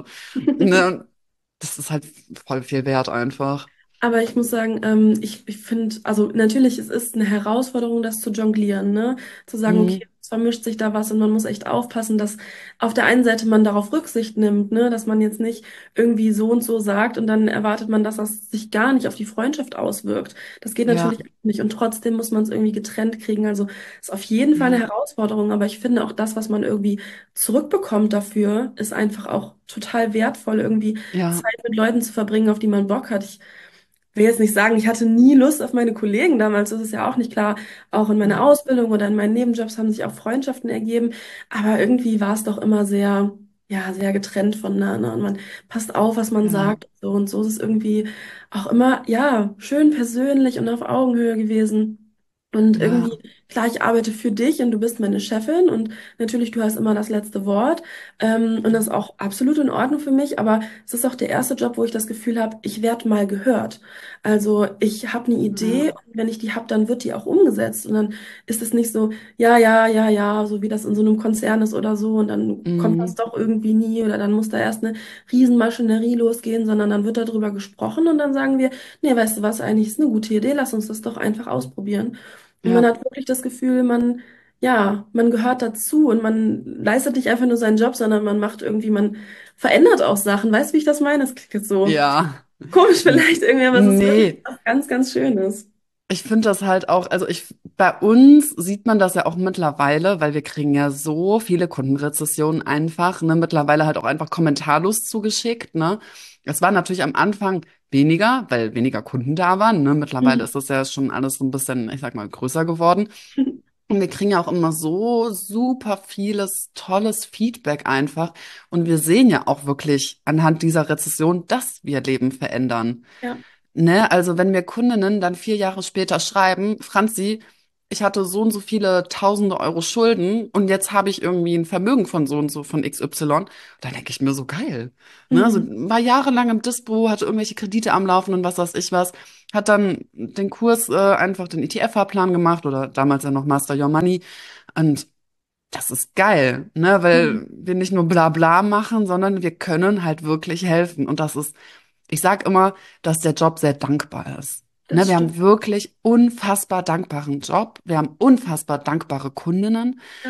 Ne, das ist halt voll viel wert einfach. Aber ich muss sagen, ähm, ich, ich finde, also natürlich, es ist eine Herausforderung, das zu jonglieren, ne? Zu sagen, okay, Mhm. es vermischt sich da was und man muss echt aufpassen, dass auf der einen Seite man darauf Rücksicht nimmt, ne? Dass man jetzt nicht irgendwie so und so sagt und dann erwartet man, dass das sich gar nicht auf die Freundschaft auswirkt. Das geht Ja, natürlich auch nicht und trotzdem muss man es irgendwie getrennt kriegen. Also ist auf jeden Fall eine ja, Herausforderung, aber ich finde auch das, was man irgendwie zurückbekommt dafür, ist einfach auch total wertvoll, irgendwie ja, Zeit mit Leuten zu verbringen, auf die man Bock hat. Ich will jetzt nicht sagen, ich hatte nie Lust auf meine Kollegen damals, das ist ja auch nicht klar. Auch in meiner Ausbildung oder in meinen Nebenjobs haben sich auch Freundschaften ergeben, aber irgendwie war es doch immer sehr, ja, sehr getrennt voneinander und man passt auf, was man ja, sagt, so und so ist es irgendwie auch immer, ja, schön persönlich und auf Augenhöhe gewesen. Und ja, irgendwie, klar, ich arbeite für dich und du bist meine Chefin und natürlich, du hast immer das letzte Wort. Ähm, und das ist auch absolut in Ordnung für mich, aber es ist auch der erste Job, wo ich das Gefühl habe, ich werde mal gehört. Also ich habe eine Idee ja, und wenn ich die habe, dann wird die auch umgesetzt. Und dann ist es nicht so, ja, ja, ja, ja, so wie das in so einem Konzern ist oder so und dann kommt das mhm. doch irgendwie nie oder dann muss da erst eine Riesenmaschinerie losgehen, sondern dann wird darüber gesprochen und dann sagen wir, nee, weißt du was, eigentlich ist eine gute Idee, lass uns das doch einfach ausprobieren. Und man Ja, hat wirklich das Gefühl, man, ja, man gehört dazu und man leistet nicht einfach nur seinen Job, sondern man macht irgendwie, man verändert auch Sachen. Weißt du, wie ich das meine? Das klingt jetzt so ja. komisch N- vielleicht irgendwie, aber es ist wirklich Nee. was ganz, ganz Schönes. Ich finde das halt auch, also ich, bei uns sieht man das ja auch mittlerweile, weil wir kriegen ja so viele Kundenrezessionen einfach, ne, mittlerweile halt auch einfach kommentarlos zugeschickt, ne. Es war natürlich am Anfang weniger, weil weniger Kunden da waren, ne. Mittlerweile Mhm. ist das ja schon alles so ein bisschen, ich sag mal, größer geworden. Und wir kriegen ja auch immer so super vieles tolles Feedback einfach. Und wir sehen ja auch wirklich anhand dieser Rezession, dass wir Leben verändern. Ja. Ne, also wenn mir Kundinnen dann vier Jahre später schreiben, Franzi, ich hatte so und so viele tausende Euro Schulden und jetzt habe ich irgendwie ein Vermögen von so und so von X Y, dann denke ich mir so geil. Ne, also Mhm. war jahrelang im Dispo, hatte irgendwelche Kredite am Laufen und was weiß ich was, hat dann den Kurs, äh, einfach den E T F-Fahrplan gemacht oder damals ja noch Master Your Money und das ist geil, ne, Mhm. weil wir nicht nur Blabla machen, sondern wir können halt wirklich helfen und das ist ich sag immer, dass der Job sehr dankbar ist. Ne, Das wir haben stimmt. wirklich unfassbar dankbaren Job. Wir haben unfassbar dankbare Kundinnen. Ja.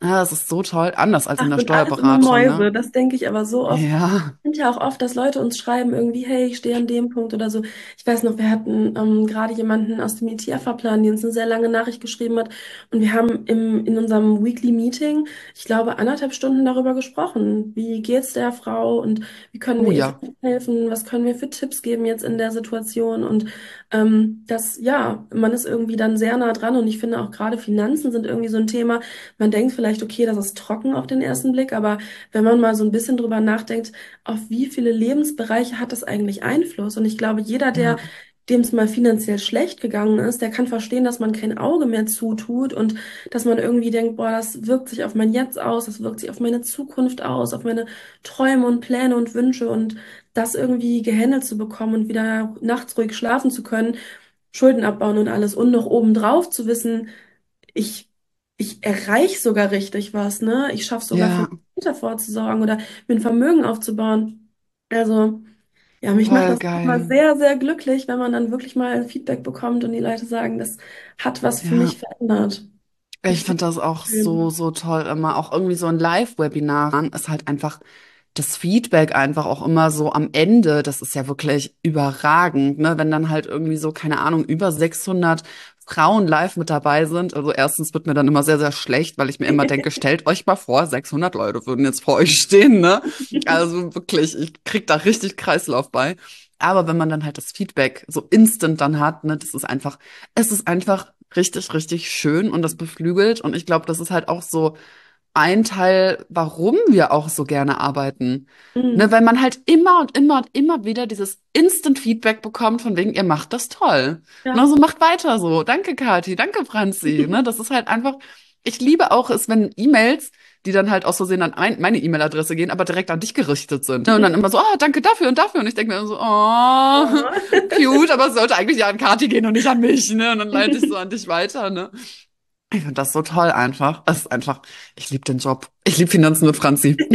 Ja, das ist so toll. Anders als in Ach, der sind alles immer Steuerberatung, ne? Mäuse. Das denke ich aber so oft. Ja. Ich finde ja auch oft, dass Leute uns schreiben irgendwie, hey, ich stehe an dem Punkt oder so. Ich weiß noch, wir hatten ähm, gerade jemanden aus dem E T F-Fahrplan, die uns eine sehr lange Nachricht geschrieben hat. Und wir haben im, in unserem Weekly Meeting, ich glaube, anderthalb Stunden darüber gesprochen. Wie geht's der Frau und wie können Oh wir ihr ja. helfen? Was können wir für Tipps geben jetzt in der Situation? Und ähm, das, ja, man ist irgendwie dann sehr nah dran. Und ich finde auch gerade Finanzen sind irgendwie so ein Thema. Man denkt vielleicht, okay, das ist trocken auf den ersten Blick, aber wenn man mal so ein bisschen drüber nachdenkt, auf wie viele Lebensbereiche hat das eigentlich Einfluss? Und ich glaube, jeder, der, Ja. dem es mal finanziell schlecht gegangen ist, der kann verstehen, dass man kein Auge mehr zutut und dass man irgendwie denkt, boah, das wirkt sich auf mein Jetzt aus, das wirkt sich auf meine Zukunft aus, auf meine Träume und Pläne und Wünsche und das irgendwie gehandelt zu bekommen und wieder nachts ruhig schlafen zu können, Schulden abbauen und alles und noch obendrauf zu wissen, ich, ich erreiche sogar richtig was, ne? Ich schaffe sogar für Ja, mich später vorzusorgen oder mir ein Vermögen aufzubauen. Also, ja, mich macht voll das immer geil. sehr, sehr glücklich, wenn man dann wirklich mal Feedback bekommt und die Leute sagen, das hat was für Ja. mich verändert. Ich Ich finde finde das auch das so, schön. so toll immer. Auch irgendwie so ein Live-Webinar ist halt einfach das Feedback einfach auch immer so am Ende. Das ist ja wirklich überragend, ne? Wenn dann halt irgendwie so, keine Ahnung, über sechshundert Frauen live mit dabei sind. Also erstens wird mir dann immer sehr, sehr schlecht, weil ich mir immer denke, stellt euch mal vor, sechshundert Leute würden jetzt vor euch stehen, ne? Also wirklich, ich krieg da richtig Kreislauf bei. Aber wenn man dann halt das Feedback so instant dann hat, ne, das ist einfach, es ist einfach richtig, richtig schön und das beflügelt. Und ich glaube, das ist halt auch so ein Teil, warum wir auch so gerne arbeiten. Ne, Mm, weil man halt immer und immer und immer wieder dieses Instant Feedback bekommt, von wegen, ihr macht das toll. Ne, ja. so macht weiter so. Danke, Kathi, danke, Franzi. Ne, das ist halt einfach, ich liebe auch es, wenn E-Mails, die dann halt aus Versehen an ein, meine E-Mail-Adresse gehen, aber direkt an dich gerichtet sind. Ne, und dann immer so, ah, danke dafür und dafür. Und ich denke mir immer so, oh, Oh. cute, aber es sollte eigentlich ja an Kathi gehen und nicht an mich. Ne, und dann leite ich so an dich weiter. Ne. Ich finde das so toll einfach. Es ist einfach, ich liebe den Job. Ich liebe Finanzen mit Franzi.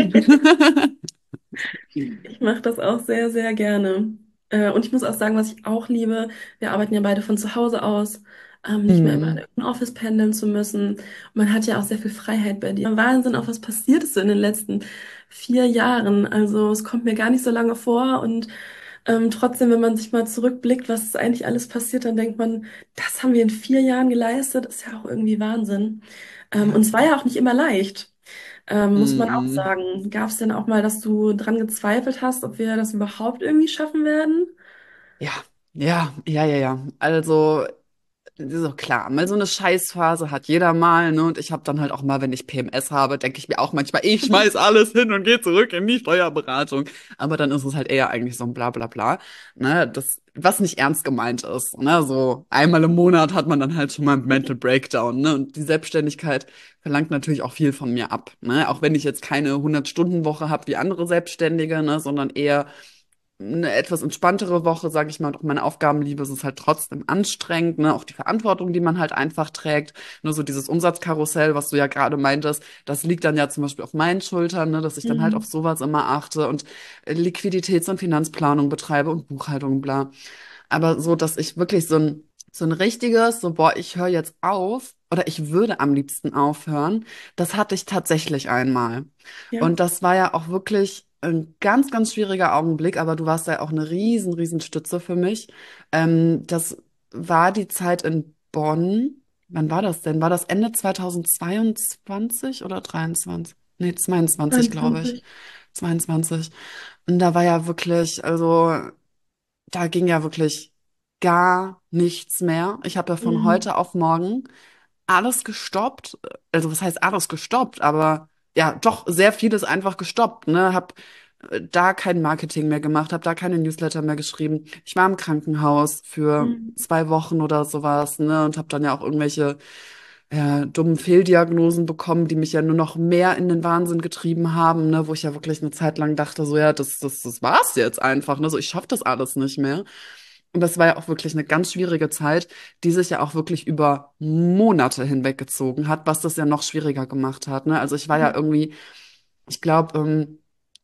Ich mache das auch sehr, sehr gerne. Äh, und ich muss auch sagen, was ich auch liebe, wir arbeiten ja beide von zu Hause aus, ähm, nicht mehr immer in Hm. ein Office pendeln zu müssen. Und man hat ja auch sehr viel Freiheit bei dir. Wahnsinn, auch was passiert ist so in den letzten vier Jahren. Also es kommt mir gar nicht so lange vor und ähm, trotzdem, wenn man sich mal zurückblickt, was ist eigentlich alles passiert, dann denkt man, das haben wir in vier Jahren geleistet, ist ja auch irgendwie Wahnsinn. Ähm, und Ja. es war ja auch nicht immer leicht. Ähm, muss man auch Mhm. sagen. Gab es denn auch mal, dass du dran gezweifelt hast, ob wir das überhaupt irgendwie schaffen werden? Ja, ja, ja, ja, ja. Also, so klar, mal so eine Scheißphase hat jeder mal, ne? Und ich habe dann halt auch mal, wenn ich P M S habe, denke ich mir auch manchmal, ich schmeiß alles hin und gehe zurück in die Steuerberatung. Aber dann ist es halt eher eigentlich so ein Bla bla bla, ne? Das, was nicht ernst gemeint ist, ne? So einmal im Monat hat man dann halt schon mal einen Mental Breakdown, ne? Und die Selbstständigkeit verlangt natürlich auch viel von mir ab, ne? Auch wenn ich jetzt keine hundert-Stunden-Woche habe wie andere Selbstständige, ne? Sondern eher eine etwas entspanntere Woche, sage ich mal, und auch meine Aufgabenliebe, es ist halt trotzdem anstrengend, ne, auch die Verantwortung, die man halt einfach trägt, nur so dieses Umsatzkarussell, was du ja gerade meintest, das liegt dann ja zum Beispiel auf meinen Schultern, ne, dass ich dann halt auf Mhm. sowas immer achte und äh, Liquiditäts- und Finanzplanung betreibe und Buchhaltung, bla. Aber so, dass ich wirklich so ein so ein richtiges, so, boah, ich höre jetzt auf oder ich würde am liebsten aufhören, das hatte ich tatsächlich einmal. Ja, Und das war ja auch wirklich ein ganz, ganz schwieriger Augenblick, aber du warst ja auch eine riesen, riesen Stütze für mich. Ähm, das war die Zeit in Bonn. Wann war das denn? War das Ende zweitausendzweiundzwanzig oder dreiundzwanzig? Nee, zweiundzwanzig, glaube ich. zweiundzwanzig. zweiundzwanzig. Und da war ja wirklich, also da ging ja wirklich gar nichts mehr. Ich habe ja von Mhm. heute auf morgen alles gestoppt. Also was heißt alles gestoppt? Aber ja, doch sehr vieles einfach gestoppt. Ne, hab äh, da kein Marketing mehr gemacht, habe da keine Newsletter mehr geschrieben. Ich war im Krankenhaus für Mhm. zwei Wochen oder sowas, ne, und habe dann ja auch irgendwelche ja, dummen Fehldiagnosen bekommen, die mich ja nur noch mehr in den Wahnsinn getrieben haben, ne, wo ich ja wirklich eine Zeit lang dachte, so ja, das, das, das war's jetzt einfach, ne, so ich schaff das alles nicht mehr. Und das war ja auch wirklich eine ganz schwierige Zeit, die sich ja auch wirklich über Monate hinweggezogen hat, was das ja noch schwieriger gemacht hat, ne. Also ich war ja irgendwie, ich glaube, ähm,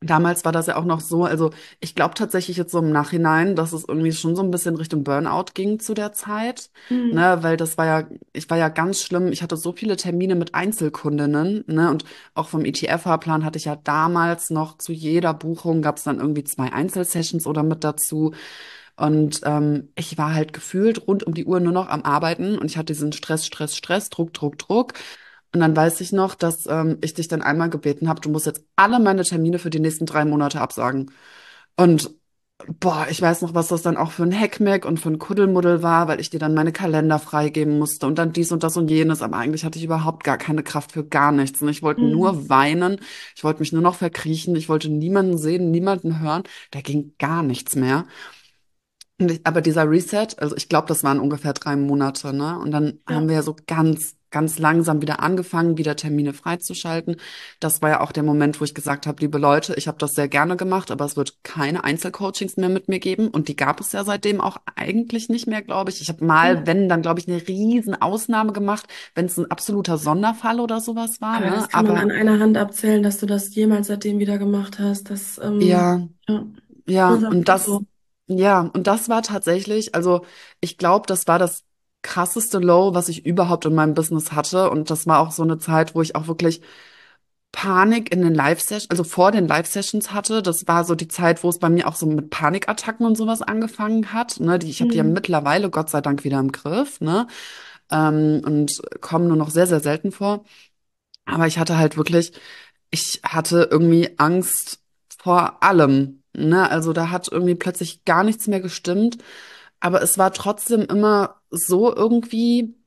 Damals war das ja auch noch so, also ich glaube tatsächlich jetzt so im Nachhinein, dass es irgendwie schon so ein bisschen Richtung Burnout ging zu der Zeit, Mhm. ne, weil das war ja, ich war ja ganz schlimm, ich hatte so viele Termine mit Einzelkundinnen, ne, und auch vom E T F-Fahrplan hatte ich ja damals noch zu jeder Buchung gab es dann irgendwie zwei Einzelsessions oder mit dazu und ähm, ich war halt gefühlt rund um die Uhr nur noch am Arbeiten und ich hatte diesen Stress, Stress, Stress, Druck, Druck, Druck. Und dann weiß ich noch, dass ähm, ich dich dann einmal gebeten habe, du musst jetzt alle meine Termine für die nächsten drei Monate absagen. Und boah, ich weiß noch, was das dann auch für ein Heckmeck und für ein Kuddelmuddel war, weil ich dir dann meine Kalender freigeben musste und dann dies und das und jenes. Aber eigentlich hatte ich überhaupt gar keine Kraft für gar nichts. Und ich wollte Mhm. nur weinen. Ich wollte mich nur noch verkriechen. Ich wollte niemanden sehen, niemanden hören. Da ging gar nichts mehr. Und ich, aber dieser Reset, also ich glaube, das waren ungefähr drei Monate, ne? Und dann Ja. haben wir ja so ganz, ganz langsam wieder angefangen, wieder Termine freizuschalten. Das war ja auch der Moment, wo ich gesagt habe, liebe Leute, ich habe das sehr gerne gemacht, aber es wird keine Einzelcoachings mehr mit mir geben. Und die gab es ja seitdem auch eigentlich nicht mehr, glaube ich. Ich habe mal, wenn, dann glaube ich, eine riesen Ausnahme gemacht, wenn es ein absoluter Sonderfall oder sowas war, Aber ne? das kann man an Aber einer Hand abzählen, dass du das jemals seitdem wieder gemacht hast. Das, ähm, ja. ja, das ist Ja, auch und gut das, so. ja, und das war tatsächlich, also ich glaube, das war das krasseste Low, was ich überhaupt in meinem Business hatte. Und das war auch so eine Zeit, wo ich auch wirklich Panik in den Live-Sessions, also vor den Live-Sessions hatte. Das war so die Zeit, wo es bei mir auch so mit Panikattacken und sowas angefangen hat. Ne, die, ich habe die ja Mhm. mittlerweile Gott sei Dank wieder im Griff, ne? Ähm, und kommen nur noch sehr, sehr selten vor. Aber ich hatte halt wirklich, ich hatte irgendwie Angst vor allem. Ne? Also da hat irgendwie plötzlich gar nichts mehr gestimmt. Aber es war trotzdem immer so irgendwie,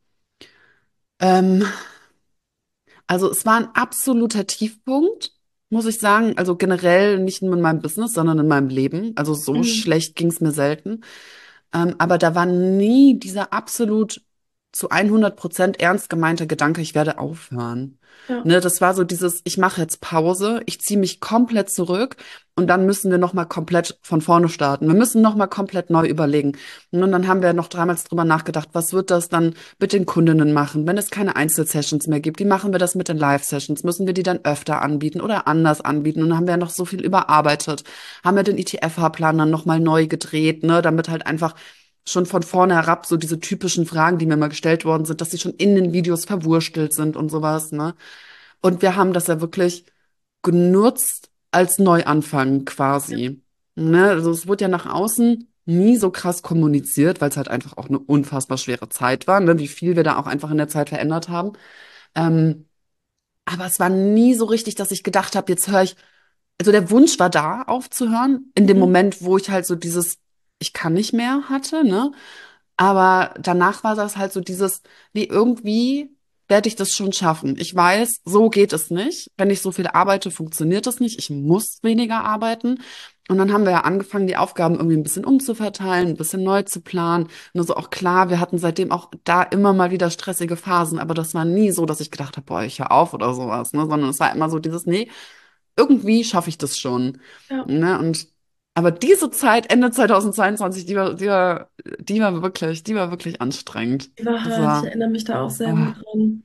ähm, also es war ein absoluter Tiefpunkt, muss ich sagen. Also generell nicht nur in meinem Business, sondern in meinem Leben. Also so Mhm. schlecht ging es mir selten. Ähm, aber da war nie dieser absolut zu hundert Prozent ernst gemeinte Gedanke, ich werde aufhören. Ja, Ne, das war so dieses, ich mache jetzt Pause, ich ziehe mich komplett zurück und dann müssen wir nochmal komplett von vorne starten. Wir müssen nochmal komplett neu überlegen. Und dann haben wir noch dreimal drüber nachgedacht, was wird das dann mit den Kundinnen machen, wenn es keine Einzelsessions mehr gibt? Wie machen wir das mit den Live-Sessions? Müssen wir die dann öfter anbieten oder anders anbieten? Und dann haben wir ja noch so viel überarbeitet, haben wir den E T F-Fahrplan dann nochmal neu gedreht, ne, damit halt einfach schon von vorne herab so diese typischen Fragen, die mir mal gestellt worden sind, dass sie schon in den Videos verwurstelt sind und sowas, ne? Und wir haben das ja wirklich genutzt als Neuanfang ja, quasi. Ne? Also es wurde ja nach außen nie so krass kommuniziert, weil es halt einfach auch eine unfassbar schwere Zeit war, ne? Wie viel wir da auch einfach in der Zeit verändert haben. Ähm, aber es war nie so richtig, dass ich gedacht habe, jetzt höre ich, also der Wunsch war da, aufzuhören, in dem mhm. Moment, wo ich halt so dieses, ich kann nicht mehr hatte, ne? Aber danach war das halt so dieses, nee, irgendwie werde ich das schon schaffen. Ich weiß, so geht es nicht. Wenn ich so viel arbeite, funktioniert das nicht. Ich muss weniger arbeiten. Und dann haben wir ja angefangen, die Aufgaben irgendwie ein bisschen umzuverteilen, ein bisschen neu zu planen. Und also auch klar, wir hatten seitdem auch da immer mal wieder stressige Phasen, aber das war nie so, dass ich gedacht habe, boah, ich höre auf oder sowas, ne? Sondern es war immer so dieses, nee, irgendwie schaffe ich das schon. Ja, Ne? Und aber diese Zeit, Ende zweitausendzweiundzwanzig, die war, die war, die war wirklich, die war wirklich anstrengend. die war Das hart. Ich war, erinnere mich da auch sehr ah, gut dran.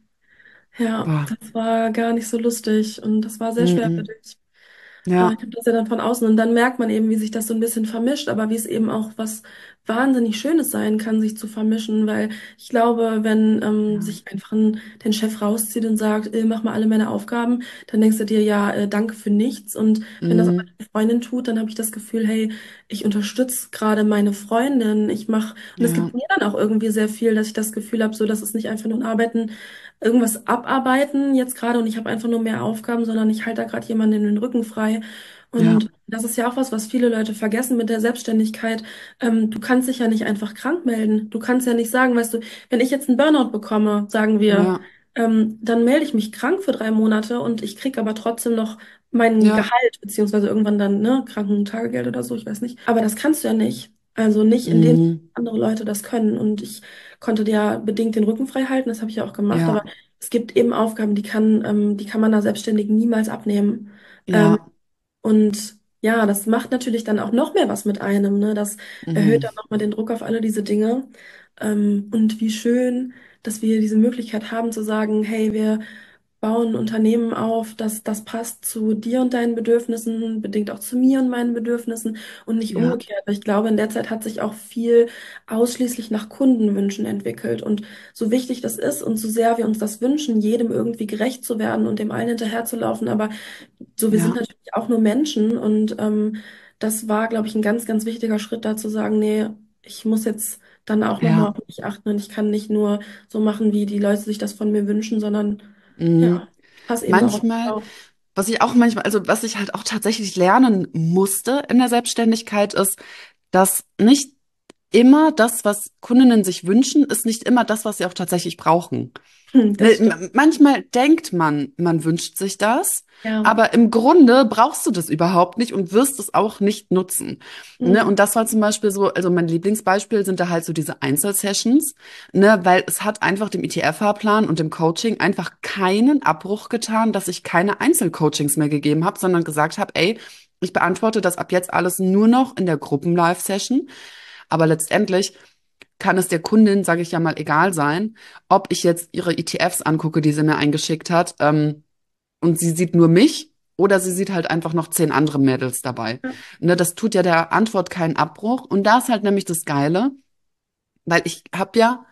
Ja, boah, das war gar nicht so lustig und das war sehr mm, schwer für mm. dich. Äh, Ja, Ich habe das ja dann von außen und dann merkt man eben, wie sich das so ein bisschen vermischt, aber wie es eben auch was wahnsinnig Schönes sein kann, sich zu vermischen, weil ich glaube, wenn ähm, ja, sich einfach ein, den Chef rauszieht und sagt, äh, mach mal alle meine Aufgaben, dann denkst du dir, ja, äh, danke für nichts. Und wenn das aber mm, eine Freundin tut, dann habe ich das Gefühl, hey, ich unterstütze gerade meine Freundin, ich mache, und es ja, gibt mir dann auch irgendwie sehr viel, dass ich das Gefühl habe, so, dass es nicht einfach nur ein Arbeiten, irgendwas abarbeiten jetzt gerade und ich habe einfach nur mehr Aufgaben, sondern ich halte da gerade jemanden den Rücken frei. ja, Und das ist ja auch was, was viele Leute vergessen mit der Selbstständigkeit. Ähm, du kannst dich ja nicht einfach krank melden. Du kannst ja nicht sagen, weißt du, wenn ich jetzt einen Burnout bekomme, sagen wir, ja, ähm, dann melde ich mich krank für drei Monate und ich krieg aber trotzdem noch mein ja, Gehalt, beziehungsweise irgendwann dann, ne, Krankentagegeld oder so, ich weiß nicht. Aber das kannst du ja nicht. Also nicht, indem mm, andere Leute das können. Und ich konnte dir ja bedingt den Rücken frei halten, das habe ich ja auch gemacht, aber ja, es gibt eben Aufgaben, die kann, ähm, die kann man einer Selbstständigen niemals abnehmen. Ähm, ja, und ja, das macht natürlich dann auch noch mehr was mit einem, ne? Das erhöht mm, dann nochmal den Druck auf alle diese Dinge. Ähm, und wie schön, dass wir diese Möglichkeit haben zu sagen, hey, wir bauen ein Unternehmen auf, dass das passt zu dir und deinen Bedürfnissen, bedingt auch zu mir und meinen Bedürfnissen und nicht Ja, umgekehrt. Weil ich glaube, in der Zeit hat sich auch viel ausschließlich nach Kundenwünschen entwickelt. Und so wichtig das ist und so sehr wir uns das wünschen, jedem irgendwie gerecht zu werden und dem allen hinterherzulaufen, aber so, wir sind ja, natürlich auch nur Menschen und ähm, das war, glaube ich, ein ganz, ganz wichtiger Schritt, da zu sagen, nee, ich muss jetzt dann auch nochmal ja. auf mich achten und ich kann nicht nur so machen, wie die Leute sich das von mir wünschen, sondern Mhm. ja, pass eben auch auf mich Manchmal, auf. was ich auch manchmal, also was ich halt auch tatsächlich lernen musste in der Selbstständigkeit, ist, dass nicht immer das, was Kundinnen sich wünschen, ist nicht immer das, was sie auch tatsächlich brauchen. Hm, Ne, das stimmt. m- manchmal denkt man, man wünscht sich das, Ja. aber im Grunde brauchst du das überhaupt nicht und wirst es auch nicht nutzen. Ne? Hm. Und das war zum Beispiel so, also mein Lieblingsbeispiel sind da halt so diese Einzelsessions, ne? Weil es hat einfach dem E T F-Fahrplan und dem Coaching einfach keinen Abbruch getan, dass ich keine Einzelcoachings mehr gegeben habe, sondern gesagt habe, ey, ich beantworte das ab jetzt alles nur noch in der Gruppen-Live-Session. Aber letztendlich kann es der Kundin, sage ich ja mal, egal sein, ob ich jetzt ihre E T Fs angucke, die sie mir eingeschickt hat, ähm, und sie sieht nur mich oder sie sieht halt einfach noch zehn andere Mädels dabei. Ja. Ne, das tut ja der Antwort keinen Abbruch. Und da ist halt nämlich das Geile, weil ich habe ja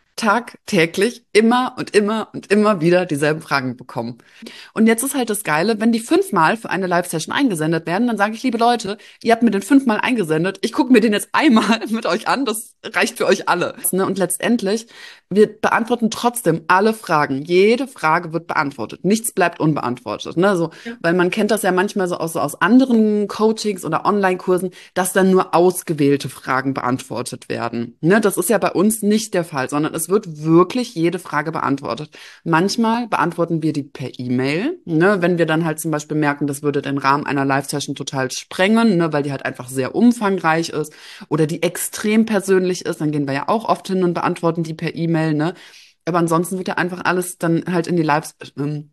tagtäglich immer und immer und immer wieder dieselben Fragen bekommen. Und jetzt ist halt das Geile, wenn die fünfmal für eine Live-Session eingesendet werden, dann sage ich, liebe Leute, ihr habt mir den fünfmal eingesendet, ich gucke mir den jetzt einmal mit euch an, das reicht für euch alle. Ne? Und letztendlich, wir beantworten trotzdem alle Fragen. Jede Frage wird beantwortet. Nichts bleibt unbeantwortet. Ne? So, Ja. weil man kennt das ja manchmal so aus, so aus anderen Coachings oder Online-Kursen, dass dann nur ausgewählte Fragen beantwortet werden. Ne? Das ist ja bei uns nicht der Fall, sondern es wird wirklich jede Frage beantwortet. Manchmal beantworten wir die per E-Mail, ne, wenn wir dann halt zum Beispiel merken, das würde den Rahmen einer Live-Session total sprengen, ne, weil die halt einfach sehr umfangreich ist oder die extrem persönlich ist, dann gehen wir ja auch oft hin und beantworten die per E-Mail, ne. Aber ansonsten wird ja einfach alles dann halt in die Live, ähm,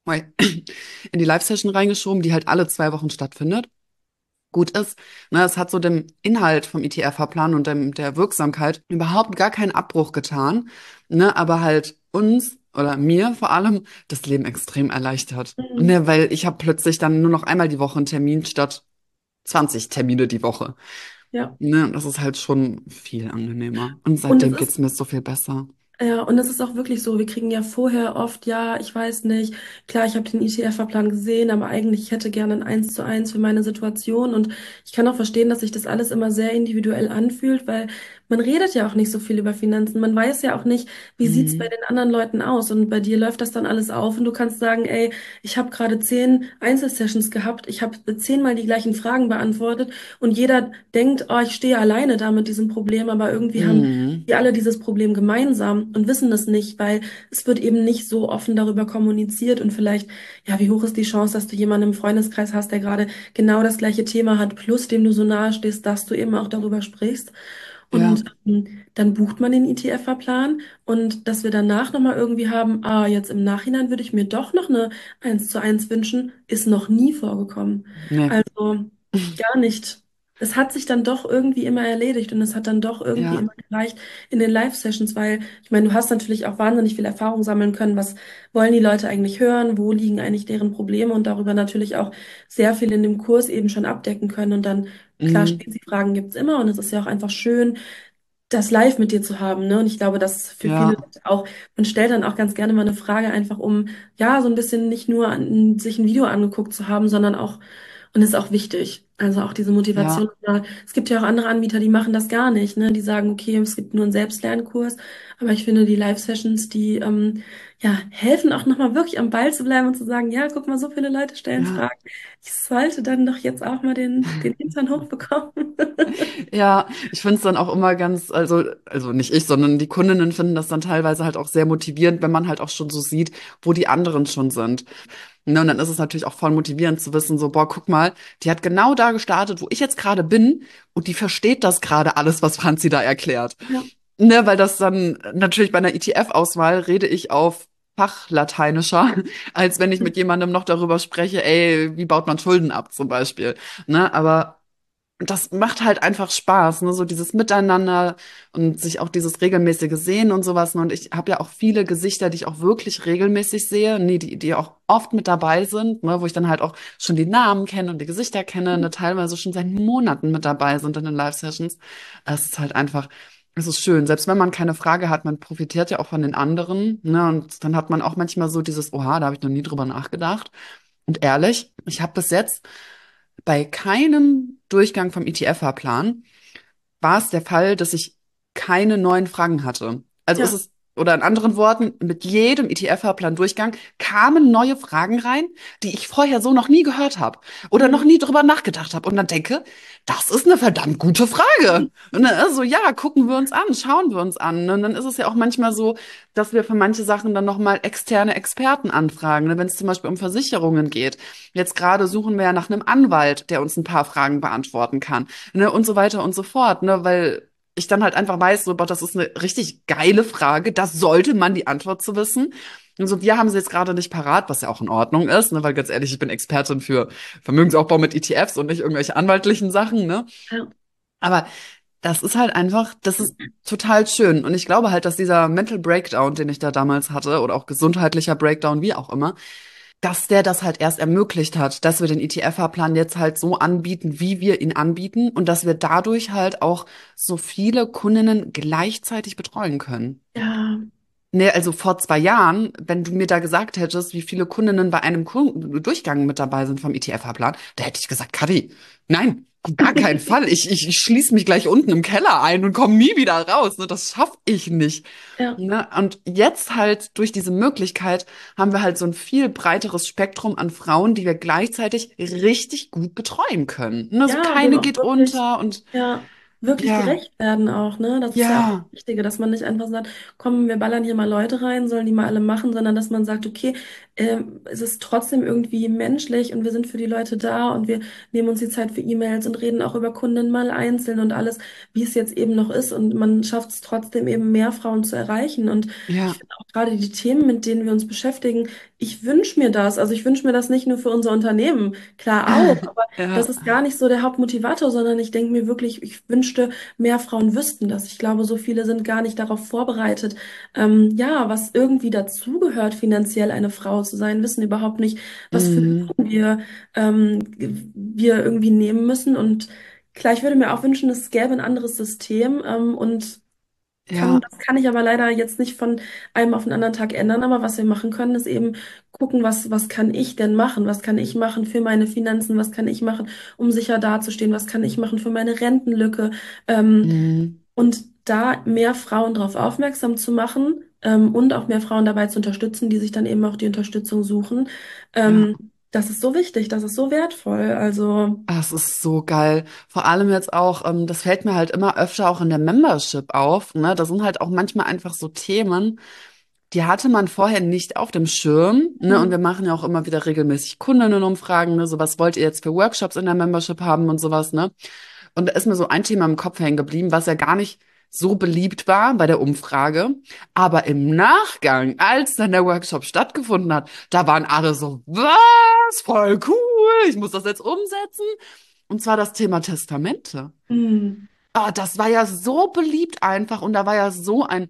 in die Live-Session reingeschoben, die halt alle zwei Wochen stattfindet. Gut ist, ne, es hat so dem Inhalt vom E T F-Fahrplan und dem, der Wirksamkeit überhaupt gar keinen Abbruch getan, ne, aber halt uns oder mir vor allem das Leben extrem erleichtert. Mhm. Ne, weil ich habe plötzlich dann nur noch einmal die Woche einen Termin statt zwanzig Termine die Woche. Ja. Ne, das ist halt schon viel angenehmer. Und Und es seitdem geht's ist mir so viel besser. Ja, und das ist auch wirklich so. Wir kriegen ja vorher oft, ja, ich weiß nicht, klar, ich habe den I T F-Fahrplan gesehen, aber eigentlich ich hätte gerne ein Eins zu eins für meine Situation. Und ich kann auch verstehen, dass sich das alles immer sehr individuell anfühlt, weil man redet ja auch nicht so viel über Finanzen. Man weiß ja auch nicht, wie sieht's bei Mhm. den anderen Leuten aus. Und bei dir läuft das dann alles auf und du kannst sagen, ey, ich habe gerade zehn Einzelsessions gehabt, ich habe zehnmal die gleichen Fragen beantwortet und jeder denkt, oh, ich stehe alleine da mit diesem Problem, aber irgendwie haben Mhm. wir alle dieses Problem gemeinsam und wissen das nicht, weil es wird eben nicht so offen darüber kommuniziert und vielleicht, ja, wie hoch ist die Chance, dass du jemanden im Freundeskreis hast, der gerade genau das gleiche Thema hat, plus dem du so nahe stehst, dass du eben auch darüber sprichst. Ja, Und ähm, dann bucht man den I T F-Fahrplan und dass wir danach nochmal irgendwie haben, ah, jetzt im Nachhinein würde ich mir doch noch eine Eins zu eins wünschen, ist noch nie vorgekommen. ne, Also gar nicht. Es hat sich dann doch irgendwie immer erledigt und es hat dann doch irgendwie ja, immer gereicht in den Live-Sessions, weil ich meine, du hast natürlich auch wahnsinnig viel Erfahrung sammeln können. Was wollen die Leute eigentlich hören? Wo liegen eigentlich deren Probleme? Und darüber natürlich auch sehr viel in dem Kurs eben schon abdecken können. Und dann, klar, mhm. Spezi-Fragen gibt's immer und es ist ja auch einfach schön, das live mit dir zu haben, ne? Und ich glaube, dass für viele Ja, Leute auch, man stellt dann auch ganz gerne mal eine Frage einfach um, ja, so ein bisschen nicht nur an, sich ein Video angeguckt zu haben, sondern auch, und das ist auch wichtig. Also auch diese Motivation. ja, Ja, es gibt ja auch andere Anbieter, die machen das gar nicht, ne? Die sagen, okay, es gibt nur einen Selbstlernkurs. Aber ich finde, die Live-Sessions, die, ähm, ja, helfen auch nochmal wirklich am Ball zu bleiben und zu sagen, ja, guck mal, so viele Leute stellen ja. Fragen. Ich sollte dann doch jetzt auch mal den, den Hintern hochbekommen. Ja, ich finde es dann auch immer ganz, also, also nicht ich, sondern die Kundinnen finden das dann teilweise halt auch sehr motivierend, wenn man halt auch schon so sieht, wo die anderen schon sind. Ne, und dann ist es natürlich auch voll motivierend zu wissen, so, boah, guck mal, die hat genau da gestartet, wo ich jetzt gerade bin und die versteht das gerade alles, was Franzi da erklärt. Ja. Ne, weil das dann natürlich bei einer E T F-Auswahl rede ich auf Fachlateinischer, als wenn ich mit jemandem noch darüber spreche, ey, wie baut man Schulden ab zum Beispiel. Ne, aber Und das macht halt einfach Spaß, ne? So dieses Miteinander und sich auch dieses regelmäßige Sehen und sowas. Ne? Und ich habe ja auch viele Gesichter, die ich auch wirklich regelmäßig sehe, nee, die, die auch oft mit dabei sind, ne? Wo ich dann halt auch schon die Namen kenne und die Gesichter kenne, ne? Teilweise schon seit Monaten mit dabei sind in den Live-Sessions. Es ist halt einfach, es ist schön. Selbst wenn man keine Frage hat, man profitiert ja auch von den anderen, ne? Und dann hat man auch manchmal so dieses, oha, da habe ich noch nie drüber nachgedacht. Und ehrlich, ich habe bis jetzt bei keinem Durchgang vom E T F-Fahrplan war es der Fall, dass ich keine neuen Fragen hatte. Also ist Ja. es, oder in anderen Worten, mit jedem E T F-Fahrplan-Durchgang kamen neue Fragen rein, die ich vorher so noch nie gehört habe oder noch Mhm. nie drüber nachgedacht habe. Und dann denke, das ist eine verdammt gute Frage. Und dann ist so, ja, gucken wir uns an, schauen wir uns an. Und dann ist es ja auch manchmal so, dass wir für manche Sachen dann nochmal externe Experten anfragen, ne, wenn es zum Beispiel um Versicherungen geht. Jetzt gerade suchen wir ja nach einem Anwalt, der uns ein paar Fragen beantworten kann, ne, und so weiter und so fort, ne, weil ich dann halt einfach weiß, so, boah, das ist eine richtig geile Frage, das sollte man die Antwort zu wissen. Und so, wir haben sie jetzt gerade nicht parat, was ja auch in Ordnung ist, ne, weil ganz ehrlich, ich bin Expertin für Vermögensaufbau mit E T Fs und nicht irgendwelche anwaltlichen Sachen, ne. Ja. Aber das ist halt einfach, das ist total schön. Und ich glaube halt, dass dieser Mental Breakdown, den ich da damals hatte, oder auch gesundheitlicher Breakdown, wie auch immer, dass der das halt erst ermöglicht hat, dass wir den E T F-Fahrplan jetzt halt so anbieten, wie wir ihn anbieten und dass wir dadurch halt auch so viele Kundinnen gleichzeitig betreuen können. Ja. Nee, also vor zwei Jahren, wenn du mir da gesagt hättest, wie viele Kundinnen bei einem Kun- Durchgang mit dabei sind vom E T F-Fahrplan, da hätte ich gesagt, Kathi, nein, auf gar keinen Fall. Ich, ich, ich schließe mich gleich unten im Keller ein und komme nie wieder raus. Ne? Das schaffe ich nicht. Ja. Ne? Und jetzt halt durch diese Möglichkeit haben wir halt so ein viel breiteres Spektrum an Frauen, die wir gleichzeitig richtig gut betreuen können. Ne? So Ja, dem keine auch geht wirklich, unter und ja, wirklich ja, gerecht werden auch, ne? Das ist ja auch das ja, Wichtige, dass man nicht einfach sagt, komm, wir ballern hier mal Leute rein, sollen die mal alle machen, sondern dass man sagt, okay, ähm, es ist trotzdem irgendwie menschlich und wir sind für die Leute da und wir nehmen uns die Zeit für E-Mails und reden auch über Kunden mal einzeln und alles, wie es jetzt eben noch ist und man schafft es trotzdem eben mehr Frauen zu erreichen und ich ja, finde auch gerade die Themen, mit denen wir uns beschäftigen, ich wünsche mir das, also ich wünsche mir das nicht nur für unser Unternehmen, klar auch, das ja. ist gar nicht so der Hauptmotivator, sondern ich denke mir wirklich, ich wünschte, mehr Frauen wüssten das. Ich glaube, so viele sind gar nicht darauf vorbereitet, ähm, ja, was irgendwie dazugehört, finanziell eine Frau zu sein, wissen überhaupt nicht, was für Mhm. Hürden wir, ähm, wir irgendwie nehmen müssen. Und klar, ich würde mir auch wünschen, es gäbe ein anderes System, ähm, und kann, Ja. das kann ich aber leider jetzt nicht von einem auf den anderen Tag ändern. Aber was wir machen können, ist eben gucken, was, was kann ich denn machen? Was kann ich machen für meine Finanzen? Was kann ich machen, um sicher dazustehen? Was kann ich machen für meine Rentenlücke? Ähm, Mhm. und da mehr Frauen darauf aufmerksam zu machen, ähm, und auch mehr Frauen dabei zu unterstützen, die sich dann eben auch die Unterstützung suchen. Ja. Ähm, das ist so wichtig, das ist so wertvoll. Also, Ah, es ist so geil. Vor allem jetzt auch, ähm, das fällt mir halt immer öfter auch in der Membership auf, ne? Da sind halt auch manchmal einfach so Themen, die hatte man vorher nicht auf dem Schirm, ne? Und wir machen ja auch immer wieder regelmäßig Kundinnenumfragen, ne? So, was wollt ihr jetzt für Workshops in der Membership haben und sowas, ne? Und da ist mir so ein Thema im Kopf hängen geblieben, was ja gar nicht so beliebt war bei der Umfrage. Aber im Nachgang, als dann der Workshop stattgefunden hat, da waren alle so, was? Voll cool, ich muss das jetzt umsetzen. Und zwar das Thema Testamente. mm, Ah, das war ja so beliebt einfach und da war ja so ein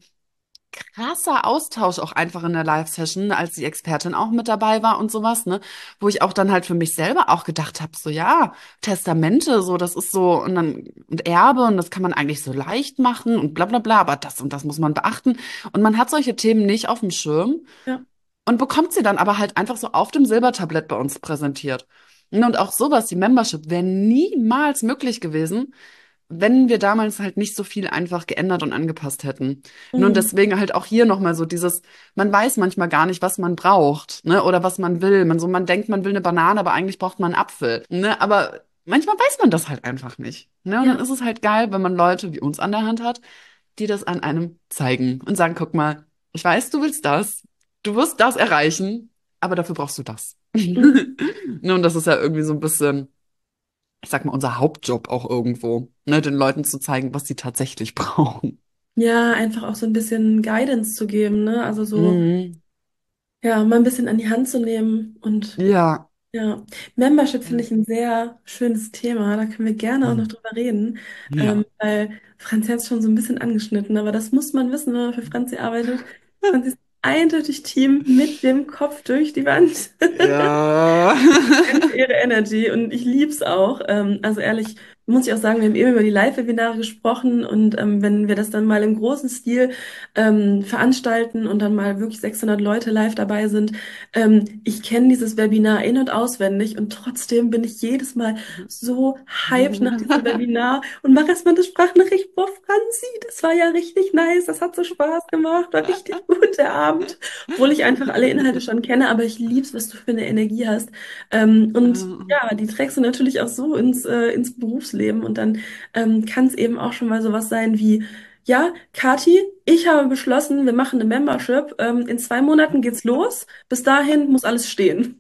krasser Austausch auch einfach in der Live-Session, als die Expertin auch mit dabei war und sowas, ne? Wo ich auch dann halt für mich selber auch gedacht habe, so ja, Testamente, so, das ist so, und dann, und Erbe, und das kann man eigentlich so leicht machen und bla bla bla, aber das und das muss man beachten. Und man hat solche Themen nicht auf dem Schirm ja. und bekommt sie dann aber halt einfach so auf dem Silbertablett bei uns präsentiert. Und auch sowas, die Membership, wäre niemals möglich gewesen, wenn wir damals halt nicht so viel einfach geändert und angepasst hätten. Nun, Mm, deswegen halt auch hier nochmal so dieses, man weiß manchmal gar nicht, was man braucht, ne, oder was man will. Man so, man denkt, man will eine Banane, aber eigentlich braucht man einen Apfel, ne, aber manchmal weiß man das halt einfach nicht, ne, und dann ja. ist es halt geil, wenn man Leute wie uns an der Hand hat, die das an einem zeigen und sagen, guck mal, ich weiß, du willst das, du wirst das erreichen, aber dafür brauchst du das. Mm. Ne, und das ist ja irgendwie so ein bisschen, ich sag mal, unser Hauptjob auch irgendwo, ne, den Leuten zu zeigen, was sie tatsächlich brauchen. Ja, einfach auch so ein bisschen Guidance zu geben, ne? Also so, Mhm. ja, mal ein bisschen an die Hand zu nehmen und Ja, Ja, Membership finde ich ein sehr schönes Thema. Da können wir gerne auch noch Hm. drüber reden, ähm, Ja. weil Franzi hat es schon so ein bisschen angeschnitten, aber das muss man wissen, wenn man für Franzi arbeitet. Franzi ist eindeutig Team mit dem Kopf durch die Wand. Ja. Brennt für ihre Energy und ich lieb's auch. Ähm, also ehrlich, muss ich auch sagen, wir haben eben über die Live-Webinare gesprochen und ähm, wenn wir das dann mal im großen Stil ähm, veranstalten und dann mal wirklich sechshundert Leute live dabei sind, ähm, ich kenne dieses Webinar in- und auswendig und trotzdem bin ich jedes Mal so hyped nach diesem Webinar und mache erstmal eine Sprachnachricht. Boah, Franzi, das war ja richtig nice, das hat so Spaß gemacht, war richtig gut der Abend, obwohl ich einfach alle Inhalte schon kenne, aber ich lieb's, was du für eine Energie hast. Ähm, und ja, die trägst du natürlich auch so ins, äh, ins Berufsleben. Und dann ähm, kann es eben auch schon mal sowas sein wie, ja, Kati, ich habe beschlossen, wir machen eine Membership. Ähm, in zwei Monaten geht's los. Bis dahin muss alles stehen.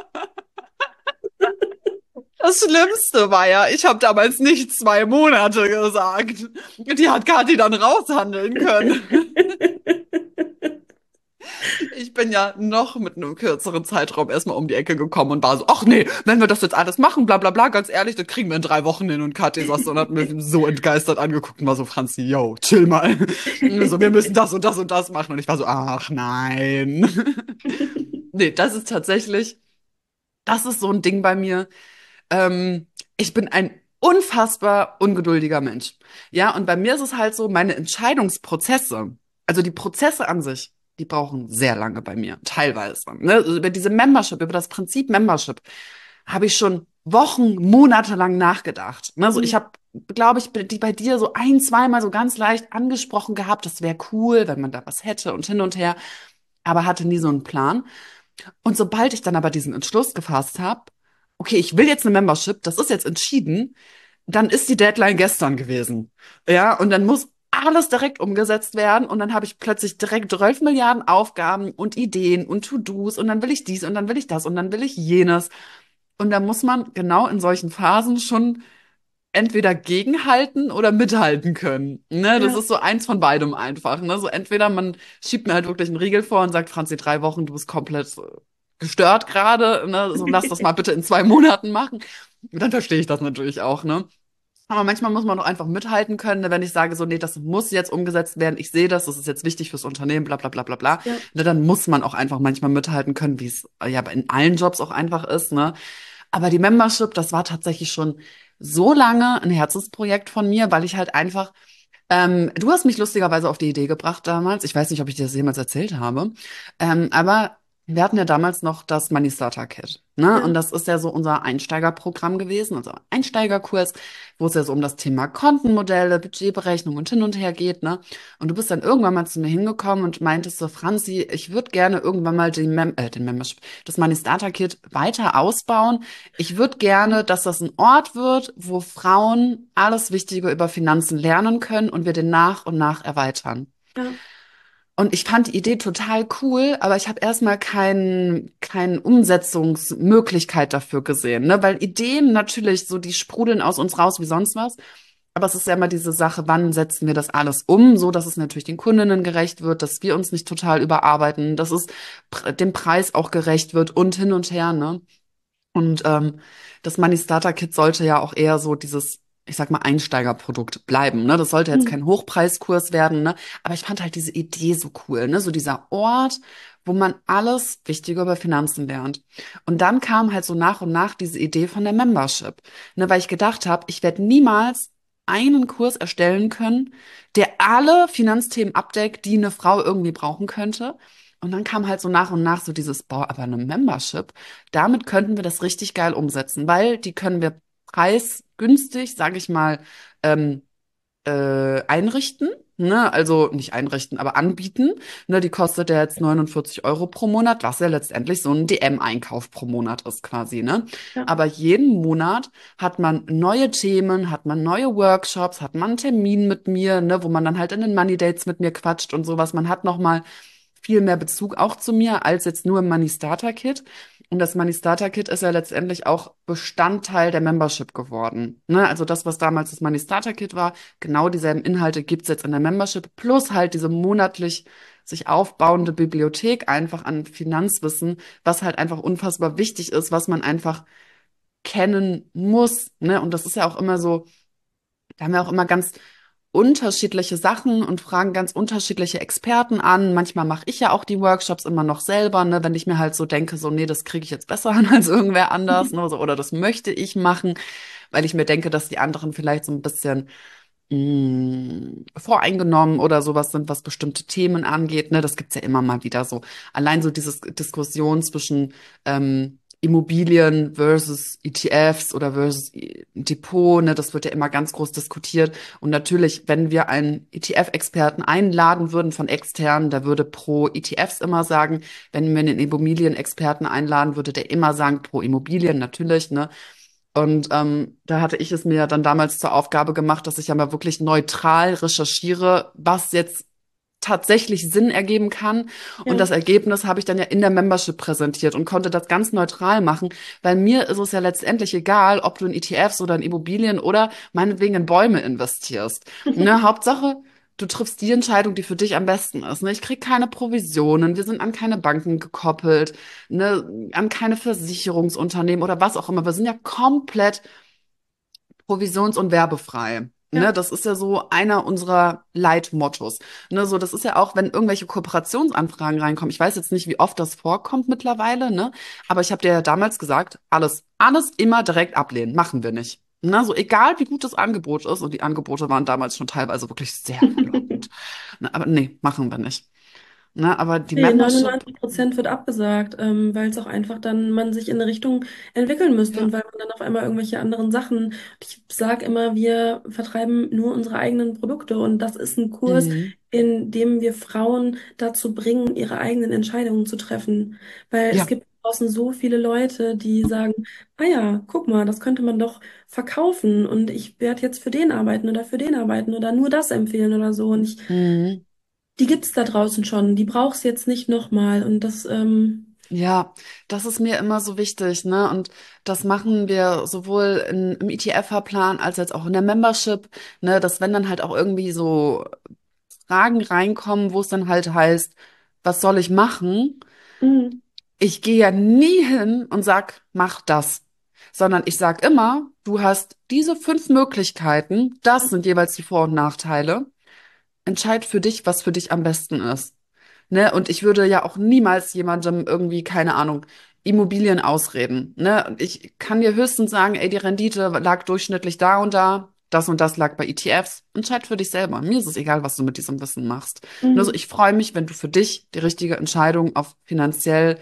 Das Schlimmste war ja, ich habe damals nicht zwei Monate gesagt. Die hat Kathi dann raushandeln können. Ich bin ja noch mit einem kürzeren Zeitraum erstmal um die Ecke gekommen und war so, ach nee, wenn wir das jetzt alles machen, bla bla bla, ganz ehrlich, das kriegen wir in drei Wochen hin. Und Kathi saß so und hat mich so entgeistert angeguckt und war so, Franzi, yo, chill mal. So, wir müssen das und das und das machen. Und ich war so, ach nein. Nee, das ist tatsächlich, das ist so ein Ding bei mir. Ähm, Ich bin ein unfassbar ungeduldiger Mensch. Ja, und bei mir ist es halt so, meine Entscheidungsprozesse, also die Prozesse an sich, die brauchen sehr lange bei mir, teilweise. Ne? Also über diese Membership, über das Prinzip Membership, habe ich schon Wochen, Monate lang nachgedacht. Ne? So, ich habe, glaube ich, die bei dir so ein, zweimal so ganz leicht angesprochen gehabt, das wäre cool, wenn man da was hätte und hin und her, aber hatte nie so einen Plan. Und sobald ich dann aber diesen Entschluss gefasst habe, okay, ich will jetzt eine Membership, das ist jetzt entschieden, dann ist die Deadline gestern gewesen. Ja, und dann muss alles direkt umgesetzt werden und dann habe ich plötzlich direkt zwölf Milliarden Aufgaben und Ideen und To-Dos und dann will ich dies und dann will ich das und dann will ich jenes. Und da muss man genau in solchen Phasen schon entweder gegenhalten oder mithalten können. Ne, das Ja, ist so eins von beidem einfach. Ne, so entweder man schiebt mir halt wirklich einen Riegel vor und sagt, Franzi, drei Wochen, du bist komplett äh, gestört gerade. Ne, so lass das mal bitte in zwei Monaten machen. Und dann verstehe ich das natürlich auch. Ne. Aber manchmal muss man doch einfach mithalten können, ne, wenn ich sage, so, nee, das muss jetzt umgesetzt werden, ich sehe das, das ist jetzt wichtig fürs Unternehmen, bla bla bla bla bla. ja. Ne, dann muss man auch einfach manchmal mithalten können, wie es äh, ja in allen Jobs auch einfach ist. Ne. Aber die Membership, das war tatsächlich schon so lange ein Herzensprojekt von mir, weil ich halt einfach, ähm, du hast mich lustigerweise auf die Idee gebracht damals. Ich weiß nicht, ob ich dir das jemals erzählt habe. Ähm, aber wir hatten ja damals noch das Money Starter Kit, ne? Und Ja. das ist ja so unser Einsteigerprogramm gewesen, unser Einsteigerkurs, wo es ja so um das Thema Kontenmodelle, Budgetberechnung und hin und her geht, ne? Und du bist dann irgendwann mal zu mir hingekommen und meintest so, Franzi, ich würde gerne irgendwann mal den, Mem äh, den Membership, das Money Starter Kit weiter ausbauen. Ich würde gerne, dass das ein Ort wird, wo Frauen alles Wichtige über Finanzen lernen können und wir den nach und nach erweitern. Ja. Und ich fand die Idee total cool, aber ich habe erstmal kein, keine Umsetzungsmöglichkeit dafür gesehen, ne? Weil Ideen natürlich so, die sprudeln aus uns raus wie sonst was. Aber es ist ja immer diese Sache, wann setzen wir das alles um, so dass es natürlich den Kundinnen gerecht wird, dass wir uns nicht total überarbeiten, dass es pr- dem Preis auch gerecht wird und hin und her, ne? Und ähm, das Money Starter Kit sollte ja auch eher so dieses, ich sag mal, Einsteigerprodukt bleiben. Ne? Das sollte jetzt Hm. kein Hochpreiskurs werden, ne? Aber ich fand halt diese Idee so cool, ne? So dieser Ort, wo man alles Wichtige über Finanzen lernt. Und dann kam halt so nach und nach diese Idee von der Membership, ne? Weil ich gedacht habe, ich werde niemals einen Kurs erstellen können, der alle Finanzthemen abdeckt, die eine Frau irgendwie brauchen könnte. Und dann kam halt so nach und nach so dieses, boah, aber eine Membership, damit könnten wir das richtig geil umsetzen, weil die können wir preisgünstig, sage ich mal, ähm, äh, einrichten. Ne? Also nicht einrichten, aber anbieten. Ne? Die kostet ja jetzt neunundvierzig Euro pro Monat, was ja letztendlich so ein D M-Einkauf pro Monat ist quasi. Ne? Ja. Aber jeden Monat hat man neue Themen, hat man neue Workshops, hat man einen Termin mit mir, ne? Wo man dann halt in den Money Dates mit mir quatscht und sowas. Man hat noch mal viel mehr Bezug auch zu mir als jetzt nur im Money Starter Kit. Und das Money Starter Kit ist ja letztendlich auch Bestandteil der Membership geworden. Ne? Also das, was damals das Money Starter Kit war, genau dieselben Inhalte gibt's jetzt in der Membership, plus halt diese monatlich sich aufbauende Bibliothek einfach an Finanzwissen, was halt einfach unfassbar wichtig ist, was man einfach kennen muss. Ne? Und das ist ja auch immer so, da haben wir auch immer ganz unterschiedliche Sachen und fragen ganz unterschiedliche Experten an. Manchmal mache ich ja auch die Workshops immer noch selber, ne, wenn ich mir halt so denke, so, nee, das kriege ich jetzt besser an als irgendwer anders, ne, so, oder das möchte ich machen, weil ich mir denke, dass die anderen vielleicht so ein bisschen mh, voreingenommen oder sowas sind, was bestimmte Themen angeht. Ne, das gibt's ja immer mal wieder so. Allein so diese Diskussion zwischen ähm, Immobilien versus E T Fs oder versus I- Depot, ne, das wird ja immer ganz groß diskutiert. Und natürlich, wenn wir einen E T F-Experten einladen würden von extern, der würde pro E T Fs immer sagen, wenn wir einen Immobilienexperten einladen, würde der immer sagen pro Immobilien, natürlich, ne? Und ähm, da hatte ich es mir dann damals zur Aufgabe gemacht, dass ich ja mal wirklich neutral recherchiere, was jetzt tatsächlich Sinn ergeben kann. Und Ja. das Ergebnis habe ich dann ja in der Membership präsentiert und konnte das ganz neutral machen, weil mir ist es ja letztendlich egal, ob du in E T Fs oder in Immobilien oder meinetwegen in Bäume investierst. Ne, Hauptsache, du triffst die Entscheidung, die für dich am besten ist. Ne? Ich krieg keine Provisionen, wir sind an keine Banken gekoppelt, ne, an keine Versicherungsunternehmen oder was auch immer. Wir sind ja komplett provisions- und werbefrei. Ne, Ja. das ist ja so einer unserer Leitmottos. Ne, so, das ist ja auch, wenn irgendwelche Kooperationsanfragen reinkommen. Ich weiß jetzt nicht, wie oft das vorkommt mittlerweile, ne? Aber ich habe dir ja damals gesagt, alles, alles immer direkt ablehnen. Machen wir nicht. Ne, so egal wie gut das Angebot ist, und die Angebote waren damals schon teilweise wirklich sehr verlockend. Ne, aber nee, machen wir nicht. Ne, aber die Nee, Membership, neunundneunzig Prozent wird abgesagt, ähm, weil es auch einfach dann man sich in eine Richtung entwickeln müsste ja, und weil man dann auf einmal irgendwelche anderen Sachen. Ich sage immer, wir vertreiben nur unsere eigenen Produkte und das ist ein Kurs, mhm, in dem wir Frauen dazu bringen, ihre eigenen Entscheidungen zu treffen. Weil es ja, gibt draußen so viele Leute, die sagen, ah ja, guck mal, das könnte man doch verkaufen und ich werde jetzt für den arbeiten oder für den arbeiten oder nur das empfehlen oder so. Und ich mhm. die gibt's da draußen schon, die brauchst jetzt nicht nochmal. Und das, ähm, Ja, das ist mir immer so wichtig, ne? Und das machen wir sowohl in, im E T F-Fahrplan als jetzt auch in der Membership, ne? Dass wenn dann halt auch irgendwie so Fragen reinkommen, wo es dann halt heißt, was soll ich machen? mm, Ich gehe ja nie hin und sag, mach das, sondern ich sag immer, du hast diese fünf Möglichkeiten, das sind jeweils die Vor- und Nachteile. Entscheid für dich, was für dich am besten ist. Ne? Und ich würde ja auch niemals jemandem irgendwie, keine Ahnung, Immobilien ausreden. Ne? Und ich kann dir höchstens sagen, ey, die Rendite lag durchschnittlich da und da, das und das lag bei E T Fs. Entscheid für dich selber. Mir ist es egal, was du mit diesem Wissen machst. Ne? Also mm, ich freue mich, wenn du für dich die richtige Entscheidung auf finanziell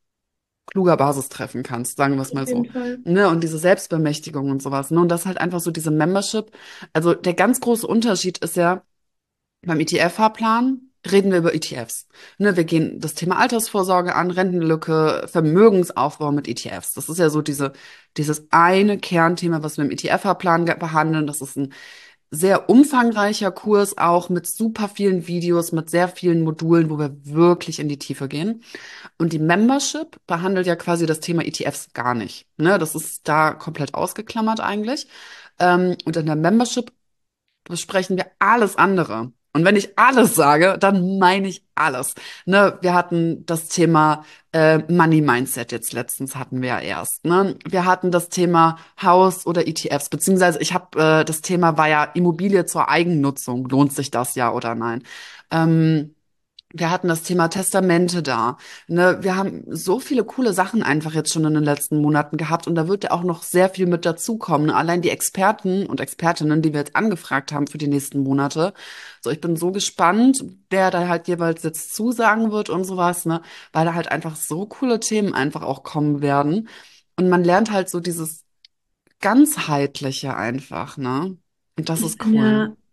kluger Basis treffen kannst, sagen wir es auf mal jeden so. Fall. Ne? Und diese Selbstbemächtigung und sowas. Ne? Und das halt einfach so diese Membership. Also der ganz große Unterschied ist ja, beim E T F-Fahrplan reden wir über E T Fs. Ne, wir gehen das Thema Altersvorsorge an, Rentenlücke, Vermögensaufbau mit E T Fs. Das ist ja so diese, dieses eine Kernthema, was wir im E T F-Fahrplan behandeln. Das ist ein sehr umfangreicher Kurs auch mit super vielen Videos, mit sehr vielen Modulen, wo wir wirklich in die Tiefe gehen. Und die Membership behandelt ja quasi das Thema E T Fs gar nicht. Ne, das ist da komplett ausgeklammert eigentlich. Ähm, und in der Membership besprechen wir alles andere. Und wenn ich alles sage, dann meine ich alles. Ne, wir hatten das Thema äh, Money Mindset jetzt letztens hatten wir ja erst. Ne? Wir hatten das Thema Haus oder E T Fs, beziehungsweise ich habe äh, das Thema war ja Immobilie zur Eigennutzung. Lohnt sich das ja oder nein? Ähm, Wir hatten das Thema Testamente da. Ne, wir haben so viele coole Sachen einfach jetzt schon in den letzten Monaten gehabt und da wird ja auch noch sehr viel mit dazukommen. Allein die Experten und Expertinnen, die wir jetzt angefragt haben für die nächsten Monate. So, ich bin so gespannt, wer da halt jeweils jetzt zusagen wird und sowas, ne, weil da halt einfach so coole Themen einfach auch kommen werden. Und man lernt halt so dieses Ganzheitliche einfach, ne? Und das Ich ist bin ja cool.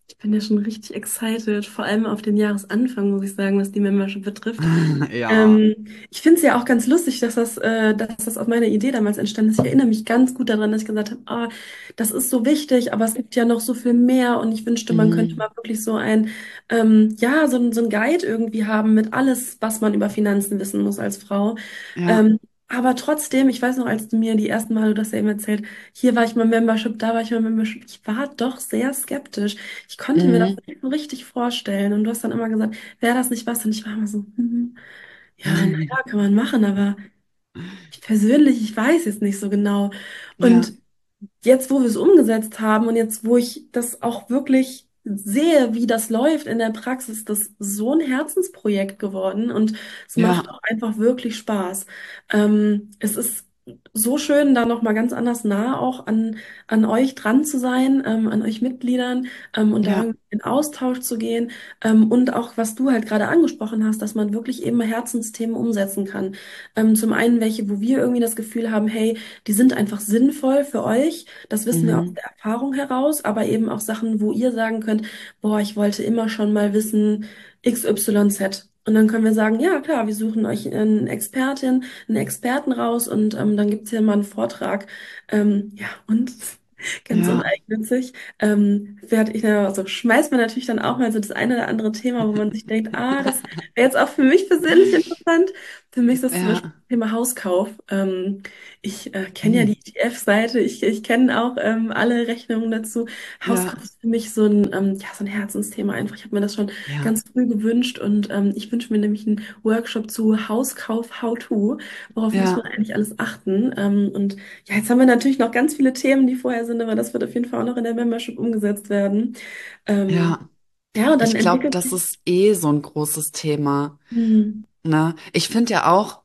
Ich bin ja schon richtig excited, vor allem auf den Jahresanfang, muss ich sagen, was die Membership betrifft. Ja. Ähm, ich finde es ja auch ganz lustig, dass das, äh, dass das auf meine Idee damals entstanden ist. Ich erinnere mich ganz gut daran, dass ich gesagt habe, ah, das ist so wichtig, aber es gibt ja noch so viel mehr und ich wünschte, man könnte Mhm. mal wirklich so ein, ähm, ja, so, ein- so ein Guide irgendwie haben mit alles, was man über Finanzen wissen muss als Frau. Ja, Ähm, aber trotzdem, ich weiß noch, als du mir die ersten Male, du hast ja eben erzählt, hier war ich mal Membership, da war ich mal Membership, ich war doch sehr skeptisch. Ich konnte mir das mhm. nicht so richtig vorstellen und du hast dann immer gesagt, wäre das nicht was? Und ich war immer so, hm. Ja, naja, kann man machen, aber ich persönlich, ich weiß jetzt nicht so genau. Ja, Und jetzt, wo wir es umgesetzt haben und jetzt, wo ich das auch wirklich sehe, wie das läuft in der Praxis, ist das so ein Herzensprojekt geworden und es ja, macht auch einfach wirklich Spaß. Ähm, es ist so schön, da nochmal ganz anders nah auch an, an euch dran zu sein, ähm, an euch Mitgliedern, ähm, und da ja, irgendwie in Austausch zu gehen, ähm, und auch, was du halt gerade angesprochen hast, dass man wirklich eben Herzensthemen umsetzen kann. Ähm, zum einen welche, wo wir irgendwie das Gefühl haben, hey, die sind einfach sinnvoll für euch. Das wissen wir aus mhm. der Erfahrung heraus, aber eben auch Sachen, wo ihr sagen könnt, boah, ich wollte immer schon mal wissen X Y Z. Und dann können wir sagen, ja klar, wir suchen euch eine Expertin, einen Experten raus und ähm, dann gibt's hier mal einen Vortrag. Ähm, ja, und ganz Ja, uneigennützig, ähm, werde ich, ja, also schmeißt man natürlich dann auch mal so das eine oder andere Thema, wo man sich denkt, ah, das wäre jetzt auch für mich persönlich interessant. Für mich ist das zum Beispiel ja. das Thema Hauskauf. Ähm, ich äh, kenne ja die Mhm. E T F-Seite, ich, ich kenne auch ähm, alle Rechnungen dazu. Ja, Hauskauf ist für mich so ein, ähm, ja, so ein Herzensthema einfach. Ich habe mir das schon ja, ganz früh gewünscht und ähm, ich wünsche mir nämlich einen Workshop zu Hauskauf How to. Worauf muss man ja, eigentlich alles achten? Ähm, und ja, jetzt haben wir natürlich noch ganz viele Themen, die vorher sind, aber das wird auf jeden Fall auch noch in der Membership umgesetzt werden. Ähm, ja. ja, und dann Ich glaube, entwickelt das sich. ist eh so ein großes Thema, Hm, ne? Ich finde ja auch,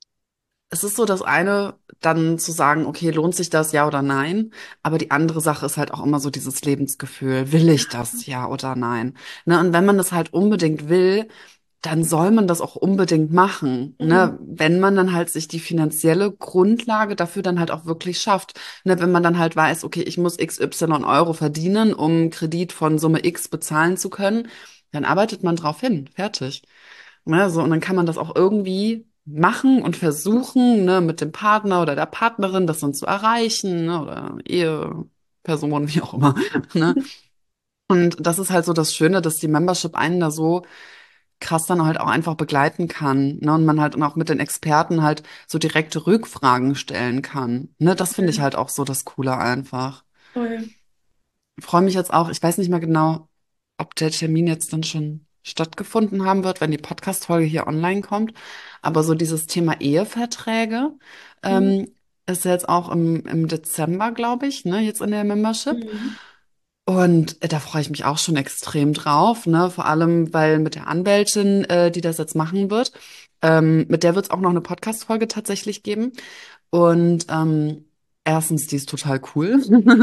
es ist so das eine, dann zu sagen, okay, lohnt sich das, ja oder nein? Aber die andere Sache ist halt auch immer so dieses Lebensgefühl. Will ich das, ja oder nein? Ne? Und wenn man das halt unbedingt will, dann soll man das auch unbedingt machen, hm, ne? Wenn man dann halt sich die finanzielle Grundlage dafür dann halt auch wirklich schafft, ne? Wenn man dann halt weiß, okay, ich muss X Y Euro verdienen, um Kredit von Summe X bezahlen zu können, dann arbeitet man drauf hin, fertig. Ne? So, und dann kann man das auch irgendwie machen und versuchen, ne, mit dem Partner oder der Partnerin das dann zu erreichen, ne? Oder Eheperson, wie auch immer, ne? Und das ist halt so das Schöne, dass die Membership einen da so krass dann halt auch einfach begleiten kann, ne? Und man halt auch mit den Experten halt so direkte Rückfragen stellen kann, ne? Das finde ich halt auch so das Coole einfach. voll. Ich freue mich jetzt auch, ich weiß nicht mehr genau, ob der Termin jetzt dann schon stattgefunden haben wird, wenn die Podcast-Folge hier online kommt. Aber so dieses Thema Eheverträge, Hm, ähm, ist ja jetzt auch im, im Dezember, glaube ich, ne, jetzt in der Membership. hm, Und äh, da freue ich mich auch schon extrem drauf, ne? Vor allem, weil mit der Anwältin, äh, die das jetzt machen wird, ähm, mit der wird es auch noch eine Podcast-Folge tatsächlich geben. Und ähm, erstens, die ist total cool.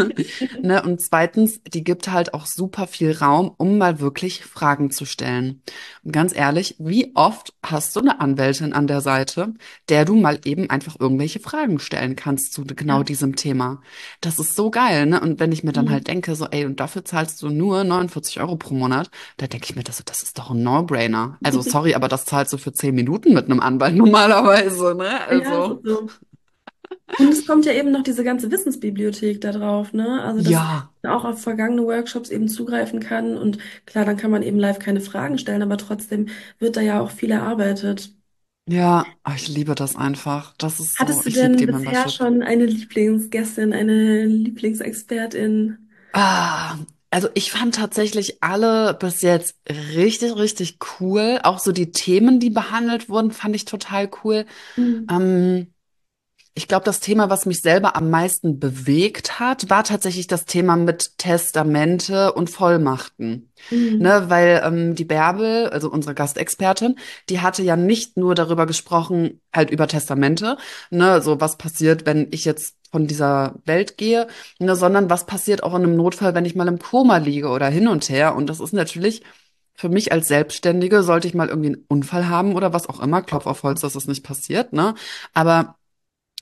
Ne? Und zweitens, die gibt halt auch super viel Raum, um mal wirklich Fragen zu stellen. Und ganz ehrlich, wie oft hast du eine Anwältin an der Seite, der du mal eben einfach irgendwelche Fragen stellen kannst zu genau ja. diesem Thema? Das ist so geil, ne? Und wenn ich mir dann Hm. halt denke, so, ey, und dafür zahlst du nur neunundvierzig Euro pro Monat, da denke ich mir, das, das ist doch ein No-Brainer. Also sorry, aber das zahlst du für zehn Minuten mit einem Anwalt normalerweise, ne? Ja, es Also. ist so. Und es kommt ja eben noch diese ganze Wissensbibliothek da drauf, ne? Also, dass Ja, man auch auf vergangene Workshops eben zugreifen kann. Und klar, dann kann man eben live keine Fragen stellen, aber trotzdem wird da ja auch viel erarbeitet. ja, ah, ich liebe das einfach. Das ist so, Hattest du ich liebe denn die bisher Membership. schon eine Lieblingsgästin, eine Lieblingsexpertin? Ah, also ich fand tatsächlich alle bis jetzt richtig, richtig cool. Auch so die Themen, die behandelt wurden, fand ich total cool. Mhm. Ähm, Ich glaube, das Thema, was mich selber am meisten bewegt hat, war tatsächlich das Thema mit Testamente und Vollmachten. Mhm. Ne, weil ähm, die Bärbel, also unsere Gastexpertin, die hatte ja nicht nur darüber gesprochen, halt über Testamente, ne, so was passiert, wenn ich jetzt von dieser Welt gehe, ne, sondern was passiert auch in einem Notfall, wenn ich mal im Koma liege oder hin und her. Und das ist natürlich für mich als Selbstständige, sollte ich mal irgendwie einen Unfall haben oder was auch immer, Klopf auf Holz, dass es nicht passiert, ne? Aber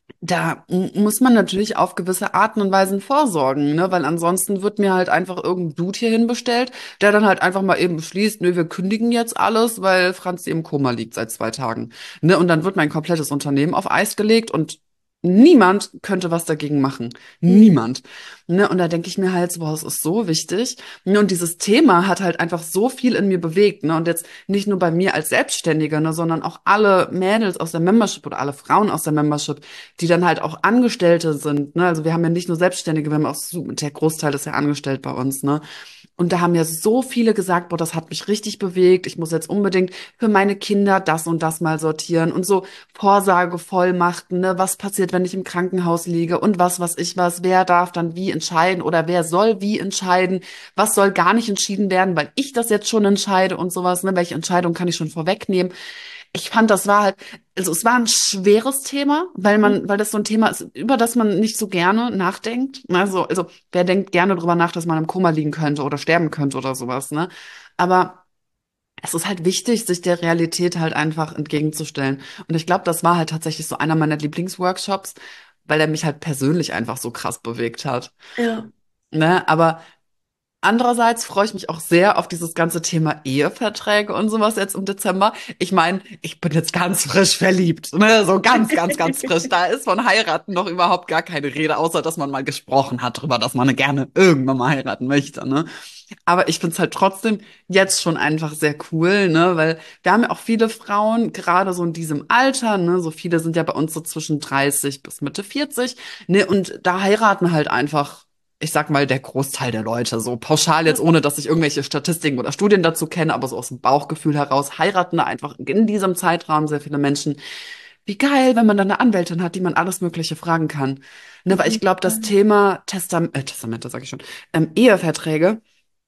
Da m- muss man natürlich auf gewisse Arten und Weisen vorsorgen, ne? Weil ansonsten wird mir halt einfach irgendein Dude hierhin bestellt, der dann halt einfach mal eben beschließt, nö, wir kündigen jetzt alles, weil Franzi im Koma liegt seit zwei Tagen. Ne? Und dann wird mein komplettes Unternehmen auf Eis gelegt und niemand könnte was dagegen machen. Mhm. Niemand. Ne? Und da denke ich mir halt, so, boah, das ist so wichtig. Ne? Und dieses Thema hat halt einfach so viel in mir bewegt. Ne? Und jetzt nicht nur bei mir als Selbstständige, ne, sondern auch alle Mädels aus der Membership oder alle Frauen aus der Membership, die dann halt auch Angestellte sind, ne? Also wir haben ja nicht nur Selbstständige, wir haben auch so, der Großteil ist ja angestellt bei uns, ne? Und da haben ja so viele gesagt, boah, das hat mich richtig bewegt. Ich muss jetzt unbedingt für meine Kinder das und das mal sortieren und so Vorsorgevollmachten, ne? Was passiert, wenn ich im Krankenhaus liege und was, was ich was, wer darf dann wie entscheiden oder wer soll wie entscheiden, was soll gar nicht entschieden werden, weil ich das jetzt schon entscheide und sowas, ne? Welche Entscheidung kann ich schon vorwegnehmen? Ich fand, das war halt, also es war ein schweres Thema, weil man, weil das so ein Thema ist, über das man nicht so gerne nachdenkt. Also, also wer denkt gerne drüber nach, dass man im Koma liegen könnte oder sterben könnte oder sowas, ne? Aber es ist halt wichtig, sich der Realität halt einfach entgegenzustellen. Und ich glaube, das war halt tatsächlich so einer meiner Lieblingsworkshops, weil er mich halt persönlich einfach so krass bewegt hat. Ja, Ne? Aber andererseits freue ich mich auch sehr auf dieses ganze Thema Eheverträge und sowas jetzt im Dezember. Ich meine, ich bin jetzt ganz frisch verliebt, ne? So ganz, ganz, ganz frisch. Da ist von heiraten noch überhaupt gar keine Rede, außer dass man mal gesprochen hat darüber, dass man gerne irgendwann mal heiraten möchte, ne? Aber ich find's halt trotzdem jetzt schon einfach sehr cool, ne? Weil wir haben ja auch viele Frauen, gerade so in diesem Alter, ne? So viele sind ja bei uns so zwischen dreißig bis Mitte vierzig, ne? Und da heiraten halt einfach, ich sag mal, der Großteil der Leute, so pauschal jetzt, ohne dass ich irgendwelche Statistiken oder Studien dazu kenne, aber so aus dem Bauchgefühl heraus, heiraten da einfach in diesem Zeitraum sehr viele Menschen. Wie geil, wenn man dann eine Anwältin hat, die man alles Mögliche fragen kann. Ne, auf weil ich jeden glaube, das Fall. Thema Testam äh, Testamente, sag ich schon, ähm, Eheverträge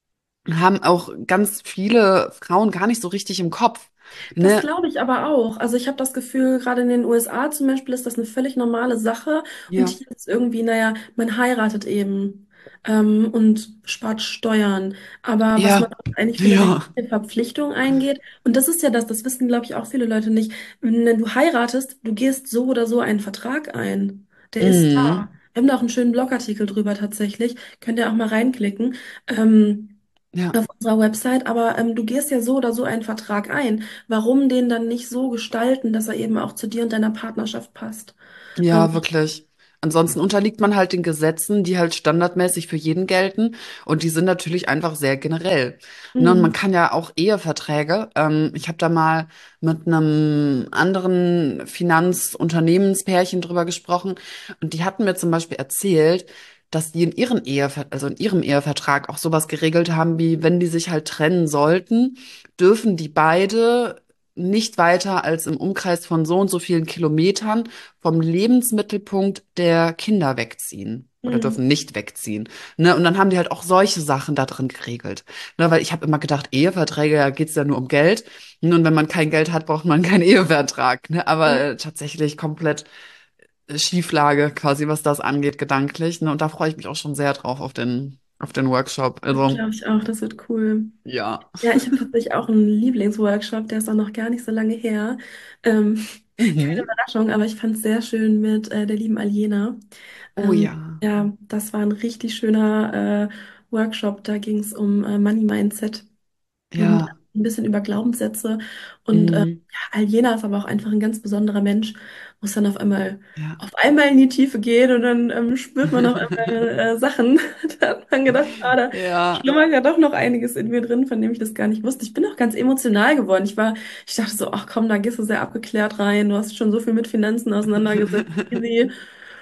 haben auch ganz viele Frauen gar nicht so richtig im Kopf. Das Ne? glaube ich aber auch. Also ich habe das Gefühl, gerade in den U S A zum Beispiel ist das eine völlig normale Sache. Und Ja. hier ist irgendwie, naja, man heiratet eben ähm, und spart Steuern. Aber was man Ja. eigentlich für eine Ja. rechtliche Verpflichtung eingeht, und das ist ja das, das wissen, glaube ich, auch viele Leute nicht. Wenn du heiratest, du gehst so oder so einen Vertrag ein. Der ist da. Mhm. Wir haben da auch einen schönen Blogartikel drüber tatsächlich. Könnt ihr auch mal reinklicken. Ähm, Ja. auf unserer Website, aber ähm, du gehst ja so oder so einen Vertrag ein. Warum den dann nicht so gestalten, dass er eben auch zu dir und deiner Partnerschaft passt? Ähm, Ja, wirklich. Ansonsten unterliegt man halt den Gesetzen, die halt standardmäßig für jeden gelten. Und die sind natürlich einfach sehr generell. Ne, und man mm, kann ja auch Eheverträge. Ähm, ich habe da mal mit einem anderen Finanzunternehmenspärchen drüber gesprochen. Und die hatten mir zum Beispiel erzählt, dass die in ihren Ehever also in ihrem Ehevertrag auch sowas geregelt haben, wie wenn die sich halt trennen sollten, dürfen die beide nicht weiter als im Umkreis von so und so vielen Kilometern vom Lebensmittelpunkt der Kinder wegziehen oder mm. dürfen nicht wegziehen. Ne? Und dann haben die halt auch solche Sachen da drin geregelt. Ne? Weil ich habe immer gedacht, Eheverträge, da geht's ja nur um Geld. Ne? Und wenn man kein Geld hat, braucht man keinen Ehevertrag. Ne? Aber Ja, äh, tatsächlich komplett äh, Schieflage quasi, was das angeht, gedanklich. Ne? Und da freue ich mich auch schon sehr drauf auf den, auf den Workshop. das Also, glaube ich auch, das wird cool. ja. Ja, ich habe tatsächlich auch einen Lieblingsworkshop, der ist auch noch gar nicht so lange her. Ähm, keine Mhm. Überraschung, aber ich fand es sehr schön mit äh, der lieben Aljena. Oh Ähm, ja. ja, das war ein richtig schöner äh, Workshop. Da ging es um äh, Money Mindset und Ja. ein bisschen über Glaubenssätze. Und äh, Mhm. ja, Aljena ist aber auch einfach ein ganz besonderer Mensch, wo es dann auf einmal, Ja. auf einmal in die Tiefe geht und dann ähm, spürt man auf einmal äh, Sachen. Da hat man gedacht, ah, da Ja. schlummert ja doch noch einiges in mir drin, von dem ich das gar nicht wusste. Ich bin auch ganz emotional geworden. Ich war, ich dachte so, ach komm, da gehst du sehr abgeklärt rein. Du hast schon so viel mit Finanzen auseinandergesetzt. Easy.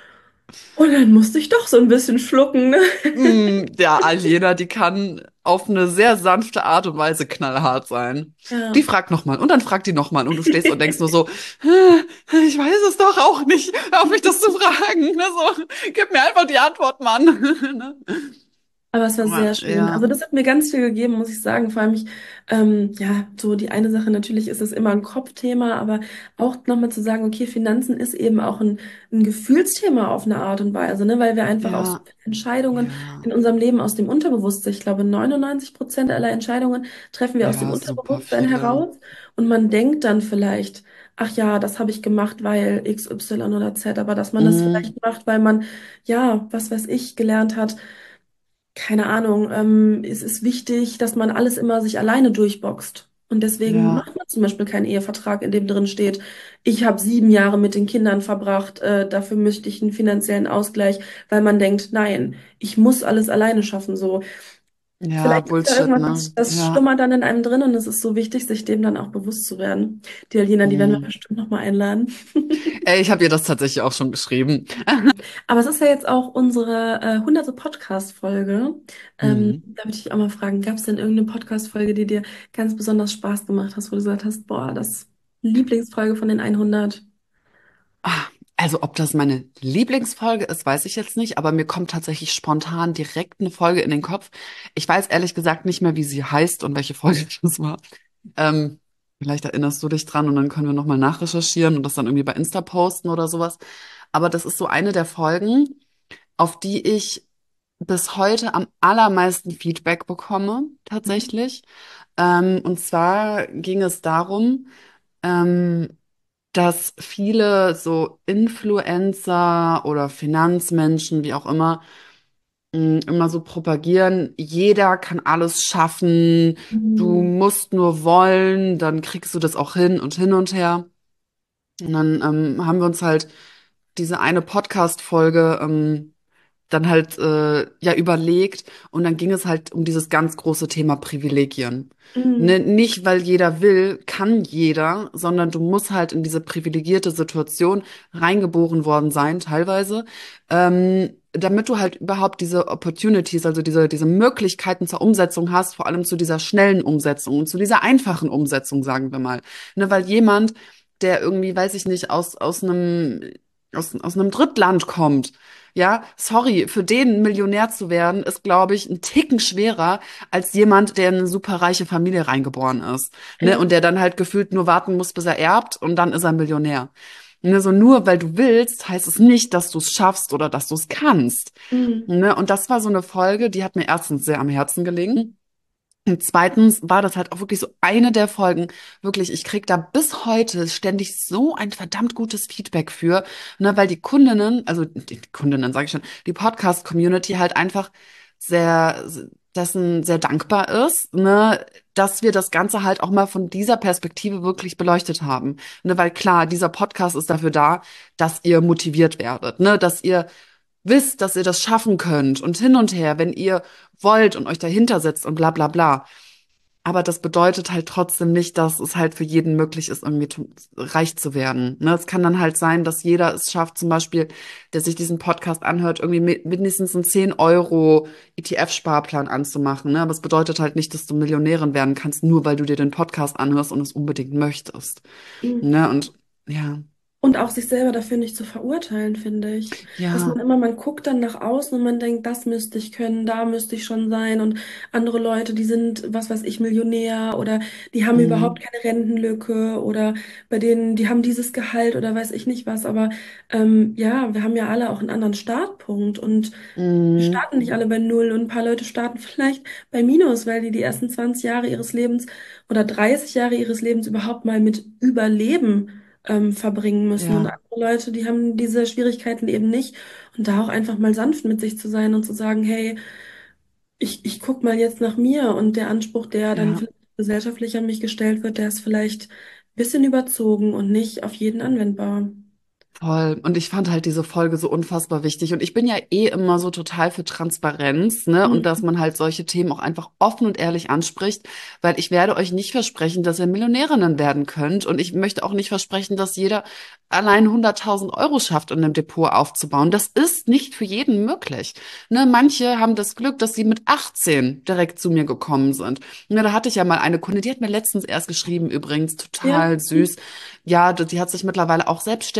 Und dann musste ich doch so ein bisschen schlucken. Ne? Mm, ja, Aljena, die kann auf eine sehr sanfte Art und Weise knallhart sein. Die Ja. fragt nochmal und dann fragt die nochmal und du stehst und denkst nur so, "Äh, ich weiß es doch auch nicht. Hör auf mich das zu fragen. Ne, so, gib mir einfach die Antwort, Mann. Ne? Aber es war Aber, sehr schön. ja, Also das hat mir ganz viel gegeben, muss ich sagen. Vor allem ich, ähm, ja, so die eine Sache, natürlich ist es immer ein Kopfthema, aber auch nochmal zu sagen, okay, Finanzen ist eben auch ein, ein Gefühlsthema auf eine Art und Weise, ne? Weil wir einfach auch so ja, viele Entscheidungen ja, in unserem Leben aus dem Unterbewusstsein, ich glaube, neunundneunzig Prozent aller Entscheidungen treffen wir aus dem ja, super Unterbewusstsein viele. heraus. Und man denkt dann vielleicht, ach ja, das habe ich gemacht, weil X, Y oder Z, aber dass man das Mm, vielleicht macht, weil man, ja, was weiß ich, gelernt hat, keine Ahnung, ähm, es ist wichtig, dass man alles immer sich alleine durchboxt. Und deswegen ja, macht man zum Beispiel keinen Ehevertrag, in dem drin steht, ich habe sieben Jahre mit den Kindern verbracht, äh, dafür möchte ich einen finanziellen Ausgleich, weil man denkt, nein, ich muss alles alleine schaffen. So, ja, vielleicht ist da Bullshit, irgendwas, ne? das, das Ja. schlummert dann in einem drin und es ist so wichtig, sich dem dann auch bewusst zu werden. Die Alina, die werden wir Mm. bestimmt nochmal einladen. Ey, ich habe ihr das tatsächlich auch schon geschrieben. Aber es ist ja jetzt auch unsere äh, hunderte. Podcast-Folge. Ähm, Mhm. da würde ich auch mal fragen, gab es denn irgendeine Podcast-Folge, die dir ganz besonders Spaß gemacht hast, wo du gesagt hast, boah, das ist Lieblingsfolge von den hundert? Ah, also ob das meine Lieblingsfolge ist, weiß ich jetzt nicht, aber mir kommt tatsächlich spontan direkt eine Folge in den Kopf. Ich weiß ehrlich gesagt nicht mehr, wie sie heißt und welche Folge das war. Ähm, Vielleicht erinnerst du dich dran und dann können wir nochmal nachrecherchieren und das dann irgendwie bei Insta posten oder sowas. Aber das ist so eine der Folgen, auf die ich bis heute am allermeisten Feedback bekomme, tatsächlich. Ähm, und zwar ging es darum, ähm, dass viele so Influencer oder Finanzmenschen, wie auch immer, mh, immer so propagieren, jeder kann alles schaffen, du Mhm. musst nur wollen, dann kriegst du das auch hin und hin und her. Und dann ähm, haben wir uns halt diese eine Podcast-Folge ähm, dann halt äh, ja überlegt und dann ging es halt um dieses ganz große Thema Privilegien. Ne, Mhm. nicht, weil jeder will, kann jeder, sondern du musst halt in diese privilegierte Situation reingeboren worden sein, teilweise, ähm, damit du halt überhaupt diese Opportunities, also diese, diese Möglichkeiten zur Umsetzung hast, vor allem zu dieser schnellen Umsetzung und zu dieser einfachen Umsetzung, sagen wir mal. Ne, weil jemand, der irgendwie, weiß ich nicht, aus, aus einem, aus, aus einem Drittland kommt, ja, sorry, für den Millionär zu werden, ist, glaube ich, ein Ticken schwerer als jemand, der in eine superreiche Familie reingeboren ist, ne, Ja. und der dann halt gefühlt nur warten muss, bis er erbt und dann ist er Millionär. Ne, so nur weil du willst, heißt es nicht, dass du es schaffst oder dass du es kannst. Mhm. Ne, und das war so eine Folge, die hat mir erstens sehr am Herzen gelegen. Und zweitens war das halt auch wirklich so eine der Folgen, wirklich, ich krieg da bis heute ständig so ein verdammt gutes Feedback für, ne, weil die Kundinnen, also die Kundinnen sage ich schon, die Podcast-Community halt einfach sehr, dessen sehr dankbar ist, ne, dass wir das Ganze halt auch mal von dieser Perspektive wirklich beleuchtet haben. Ne, weil klar, dieser Podcast ist dafür da, dass ihr motiviert werdet, ne, dass ihr wisst, dass ihr das schaffen könnt und hin und her, wenn ihr wollt und euch dahinter setzt und bla bla bla. Aber das bedeutet halt trotzdem nicht, dass es halt für jeden möglich ist, irgendwie tu- reich zu werden. Ne? Es kann dann halt sein, dass jeder es schafft, zum Beispiel, der sich diesen Podcast anhört, irgendwie mi- mindestens einen zehn Euro E T F-Sparplan anzumachen. Ne? Aber es bedeutet halt nicht, dass du Millionärin werden kannst, nur weil du dir den Podcast anhörst und es unbedingt möchtest. Mhm. Ne? Und ja, Und auch sich selber dafür nicht zu verurteilen, finde ich. Dass ja, man immer, man guckt dann nach außen und man denkt, das müsste ich können, da müsste ich schon sein. Und andere Leute, die sind, was weiß ich, Millionär oder die haben überhaupt mm, keine Rentenlücke oder bei denen, die haben dieses Gehalt oder weiß ich nicht was. Aber ähm, ja, wir haben ja alle auch einen anderen Startpunkt und wir mm, starten nicht alle bei Null und ein paar Leute starten vielleicht bei Minus, weil die die ersten zwanzig Jahre ihres Lebens oder dreißig Jahre ihres Lebens überhaupt mal mit Überleben ähm, verbringen müssen. Und ja, andere Leute, die haben diese Schwierigkeiten eben nicht. Und da auch einfach mal sanft mit sich zu sein und zu sagen, hey, ich, ich guck mal jetzt nach mir und der Anspruch, der dann ja. vielleicht gesellschaftlich an mich gestellt wird, der ist vielleicht ein bisschen überzogen und nicht auf jeden anwendbar. Voll. Und ich fand halt diese Folge so unfassbar wichtig. Und ich bin ja eh immer so total für Transparenz, ne? Und dass Mhm. man halt solche Themen auch einfach offen und ehrlich anspricht, weil ich werde euch nicht versprechen, dass ihr Millionärinnen werden könnt. Und ich möchte auch nicht versprechen, dass jeder allein hunderttausend Euro schafft, in einem Depot aufzubauen. Das ist nicht für jeden möglich. Ne? Manche haben das Glück, dass sie mit achtzehn direkt zu mir gekommen sind. Ne, da hatte ich ja mal eine Kunde, die hat mir letztens erst geschrieben, übrigens, Ja. total süß. Ja, die hat sich mittlerweile auch selbstständig gemacht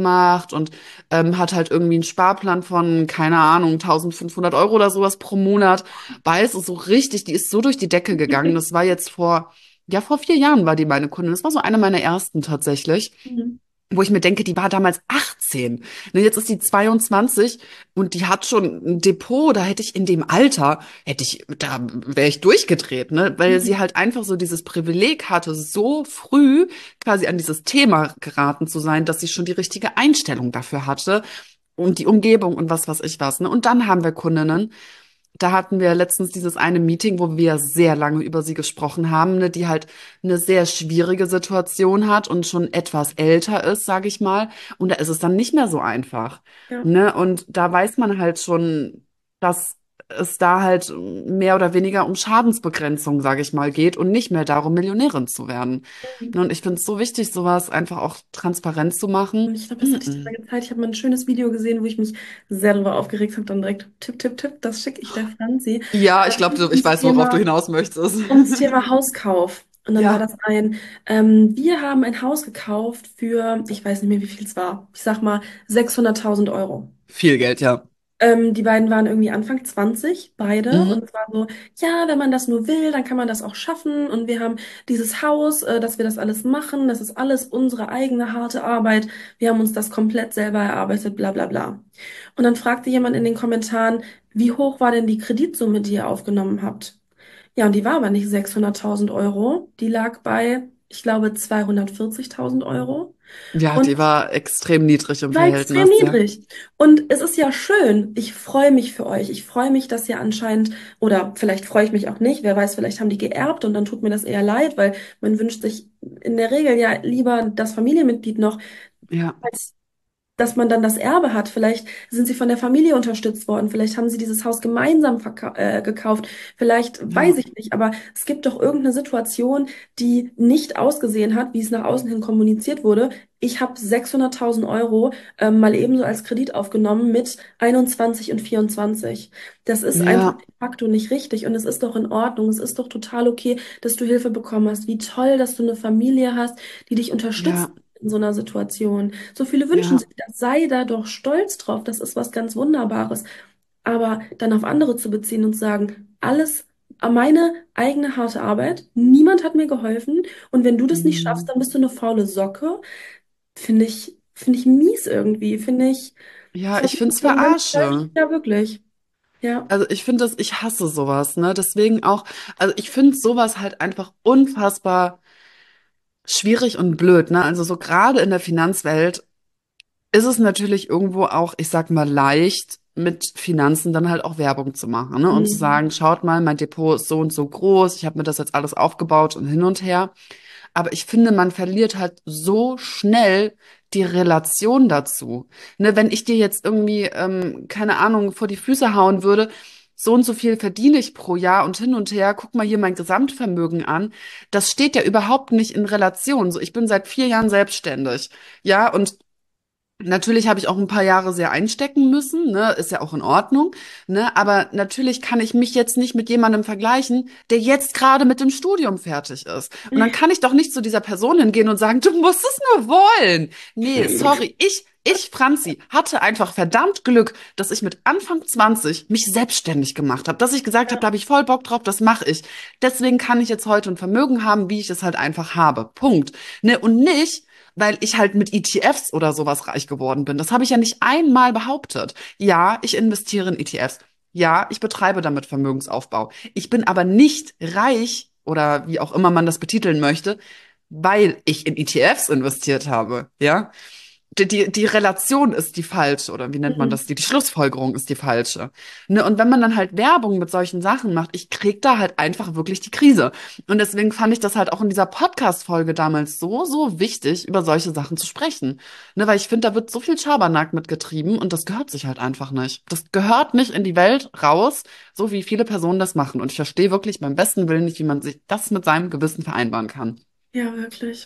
gemacht und ähm, hat halt irgendwie einen Sparplan von, keine Ahnung, eintausendfünfhundert Euro oder sowas pro Monat. Weiß ist so richtig, die ist so durch die Decke gegangen. Das war jetzt vor, ja, vor vier Jahren war die meine Kundin. Das war so eine meiner ersten tatsächlich, Mhm. wo ich mir denke, die war damals achtzehn. Ne, jetzt ist die zweiundzwanzig und die hat schon ein Depot, da hätte ich in dem Alter, hätte ich, da wäre ich durchgedreht, ne, weil sie Mhm. halt einfach so dieses Privileg hatte, so früh quasi an dieses Thema geraten zu sein, dass sie schon die richtige Einstellung dafür hatte und die Umgebung und was weiß ich was, ne. Und dann haben wir Kundinnen, da hatten wir letztens dieses eine Meeting, wo wir sehr lange über sie gesprochen haben, ne, die halt eine sehr schwierige Situation hat und schon etwas älter ist, sage ich mal. Und da ist es dann nicht mehr so einfach. Ja. Ne? Und da weiß man halt schon, dass es da halt mehr oder weniger um Schadensbegrenzung, sage ich mal, geht und nicht mehr darum, Millionärin zu werden. Ne? Und ich finde es so wichtig, sowas einfach auch transparent zu Und machen. ich glaube, das hatte ich dir Mhm. mal gezeigt. Ich habe mal ein schönes Video gesehen, wo ich mich sehr darüber aufgeregt habe. Dann direkt Tipp, Tipp, Tipp, das schicke ich der Franzi. Ja, ich glaube, Ähm, ich ums weiß, worauf du Thema, hinaus möchtest. ums Thema Hauskauf. Und dann war Ja, das ein, ähm, wir haben ein Haus gekauft für, ich weiß nicht mehr, wie viel es war. Ich sag mal sechshunderttausend Euro. viel Geld, ja. Ähm, die beiden waren irgendwie Anfang zwanzig, beide. Und Mhm. es war so, ja, wenn man das nur will, dann kann man das auch schaffen. Und wir haben dieses Haus, äh, dass wir das alles machen. Das ist alles unsere eigene harte Arbeit. Wir haben uns das komplett selber erarbeitet, bla bla bla. Und dann fragte jemand in den Kommentaren, wie hoch war denn die Kreditsumme, die ihr aufgenommen habt? Ja, und die war aber nicht sechshunderttausend Euro. Die lag bei, ich glaube, zweihundertvierzigtausend Euro. Ja, Und die war extrem niedrig im war extrem Verhältnis, ja. niedrig. Und es ist ja schön. Ich freue mich für euch. Ich freue mich, dass ihr anscheinend, oder vielleicht freue ich mich auch nicht, wer weiß, vielleicht haben die geerbt und dann tut mir das eher leid, weil man wünscht sich in der Regel ja lieber das Familienmitglied noch, Ja, als dass man dann das Erbe hat. Vielleicht sind sie von der Familie unterstützt worden. Vielleicht haben sie dieses Haus gemeinsam verkau- äh, gekauft. Vielleicht weiß ja, ich nicht. Aber es gibt doch irgendeine Situation, die nicht ausgesehen hat, wie es nach außen hin kommuniziert wurde. Ich habe sechshunderttausend Euro ähm, mal ebenso als Kredit aufgenommen mit einundzwanzig und vierundzwanzig. Das ist einfach ja, de facto nicht richtig und es ist doch in Ordnung. Es ist doch total okay, dass du Hilfe bekommen hast. Wie toll, dass du eine Familie hast, die dich unterstützt ja, in so einer Situation. So viele wünschen ja, sich das. Sei da doch stolz drauf. Das ist was ganz Wunderbares. Aber dann auf andere zu beziehen und zu sagen, alles meine eigene harte Arbeit, niemand hat mir geholfen und wenn du das nicht schaffst, mhm. dann bist du eine faule Socke, finde ich, finde ich mies irgendwie. Finde ich, Ja, ich find's versuche manchmal, verarsche. ja wirklich. Ja. Also ich finde das, ich hasse sowas, ne? Deswegen auch, also ich finde sowas halt einfach unfassbar schwierig und blöd, ne? Also so gerade in der Finanzwelt ist es natürlich irgendwo auch, ich sag mal, leicht, mit Finanzen dann halt auch Werbung zu machen, ne? Und zu Mhm. sagen, schaut mal, mein Depot ist so und so groß, ich habe mir das jetzt alles aufgebaut und hin und her. Aber ich finde, man verliert halt so schnell die Relation dazu. Ne, wenn ich dir jetzt irgendwie, ähm, keine Ahnung, vor die Füße hauen würde, so und so viel verdiene ich pro Jahr und hin und her, guck mal hier mein Gesamtvermögen an. Das steht ja überhaupt nicht in Relation. So, ich bin seit vier Jahren selbstständig. Ja, und natürlich habe ich auch ein paar Jahre sehr einstecken müssen, ne, ist ja auch in Ordnung, ne, aber natürlich kann ich mich jetzt nicht mit jemandem vergleichen, der jetzt gerade mit dem Studium fertig ist. Und dann kann ich doch nicht zu dieser Person hingehen und sagen, du musst es nur wollen. Nee, sorry, ich ich, Franzi, hatte einfach verdammt Glück, dass ich mit Anfang zwanzig mich selbstständig gemacht habe, dass ich gesagt habe, da habe ich voll Bock drauf, das mache ich. Deswegen kann ich jetzt heute ein Vermögen haben, wie ich es halt einfach habe. Punkt. Ne, und nicht, weil ich halt mit E T Fs oder sowas reich geworden bin. Das habe ich ja nicht einmal behauptet. Ja, ich investiere in E T Fs. Ja, ich betreibe damit Vermögensaufbau. Ich bin aber nicht reich oder wie auch immer man das betiteln möchte, weil ich in E T Fs investiert habe. Ja, die, die, die Relation ist die falsche oder wie nennt man Mhm. das? Die, die Schlussfolgerung ist die falsche. Ne? Und wenn man dann halt Werbung mit solchen Sachen macht, ich krieg da halt einfach wirklich die Krise. Und deswegen fand ich das halt auch in dieser Podcast-Folge damals so, so wichtig, über solche Sachen zu sprechen. Ne? Weil ich finde, da wird so viel Schabernack mitgetrieben und das gehört sich halt einfach nicht. Das gehört nicht in die Welt raus, so wie viele Personen das machen. Und ich verstehe wirklich beim besten Willen nicht, wie man sich das mit seinem Gewissen vereinbaren kann. Ja, wirklich.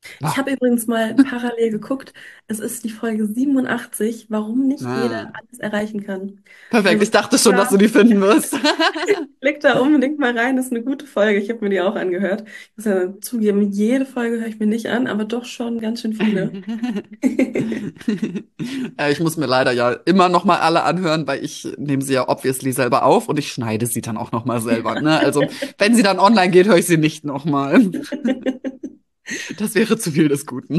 Ich Ja, habe übrigens mal parallel geguckt. Es ist die Folge siebenundachtzig, warum nicht jeder ah, alles erreichen kann. perfekt. Also Ich dachte schon, dass du ja, die finden wirst. klick da unbedingt mal rein. Das ist eine gute Folge. Ich habe mir die auch angehört. Ich muss ja zugeben, jede Folge höre ich mir nicht an, aber doch schon ganz schön viele. Äh, Ich muss mir leider ja immer noch mal alle anhören, weil ich nehme sie ja obviously selber auf und ich schneide sie dann auch noch mal selber, ne? Also, wenn sie dann online geht, höre ich sie nicht noch mal. Das wäre zu viel des Guten.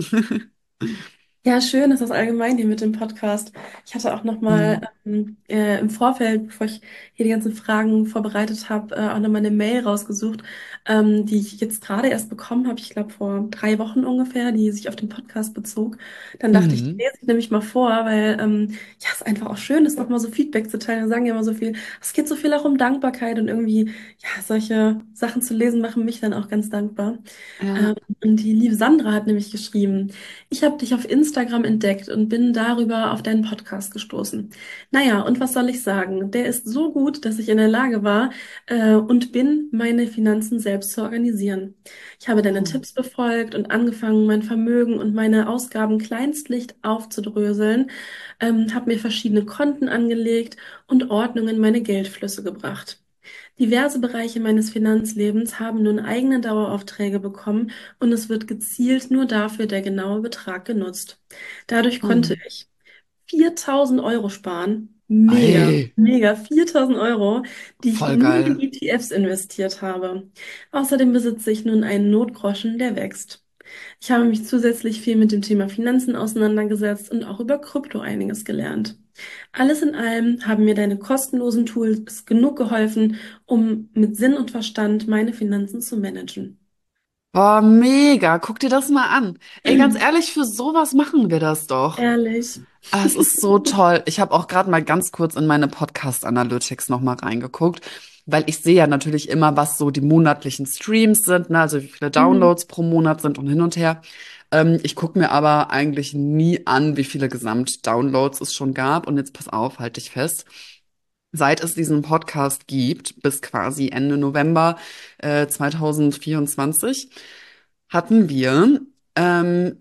Ja, schön ist das allgemein hier mit dem Podcast. Ich hatte auch noch mal Mhm. ähm, äh, im Vorfeld, bevor ich hier die ganzen Fragen vorbereitet habe, äh, auch noch mal eine Mail rausgesucht, ähm, die ich jetzt gerade erst bekommen habe, ich glaube vor drei Wochen ungefähr, die sich auf den Podcast bezog. Dann dachte ich, die Mhm. lese ich nämlich mal vor, weil ähm, ja, es einfach auch schön ist, noch mal so Feedback zu teilen. Wir sagen ja immer so viel, es geht so viel auch um Dankbarkeit und irgendwie, ja, solche Sachen zu lesen machen mich dann auch ganz dankbar. Ja. Ähm, und die liebe Sandra hat nämlich geschrieben, ich habe dich auf Instagram entdeckt und bin darüber auf deinen Podcast gestoßen. Naja, und was soll ich sagen? Der ist so gut, dass ich in der Lage war äh, und bin, meine Finanzen selbst zu organisieren. Ich habe deine Oh. Tipps befolgt und angefangen, mein Vermögen und meine Ausgaben kleinstlich aufzudröseln, ähm, habe mir verschiedene Konten angelegt und Ordnung in meine Geldflüsse gebracht. Diverse Bereiche meines Finanzlebens haben nun eigene Daueraufträge bekommen und es wird gezielt nur dafür der genaue Betrag genutzt. Dadurch konnte Oh. ich viertausend Euro sparen. Mega, Ey, mega, viertausend Euro, die ich voll nie in geil. E T Fs investiert habe. Außerdem besitze ich nun einen Notgroschen, der wächst. Ich habe mich zusätzlich viel mit dem Thema Finanzen auseinandergesetzt und auch über Krypto einiges gelernt. Alles in allem haben mir deine kostenlosen Tools genug geholfen, um mit Sinn und Verstand meine Finanzen zu managen. Boah, mega. Guck dir das mal an. Ey, ganz ehrlich, für sowas machen wir das doch. Ehrlich. Ah, es ist so toll. Ich habe auch gerade mal ganz kurz in meine Podcast Analytics noch mal reingeguckt, weil ich sehe ja natürlich immer, was so die monatlichen Streams sind, ne? Also wie viele Mhm. Downloads pro Monat sind und hin und her. Ähm, ich gucke mir aber eigentlich nie an, wie viele Gesamt-Downloads es schon gab. Und jetzt pass auf, halt dich fest. Seit es diesen Podcast gibt, bis quasi Ende November äh, zwanzig vierundzwanzig, hatten wir ähm,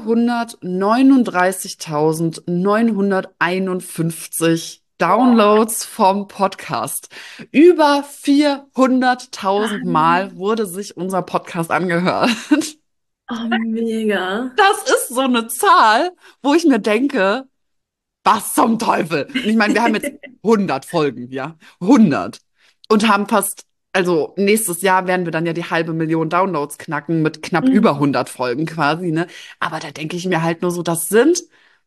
vierhundertneununddreißigtausendneunhunderteinundfünfzig Boah. Downloads vom Podcast. Über vierhunderttausend Mal wurde sich unser Podcast angehört. Oh, mega. Das ist so eine Zahl, wo ich mir denke, was zum Teufel? Und ich meine, wir haben jetzt hundert Folgen, ja, hundert und haben fast, also nächstes Jahr werden wir dann ja die halbe Million Downloads knacken mit knapp über Mhm. hundert Folgen quasi, ne? Aber da denke ich mir halt nur so, das sind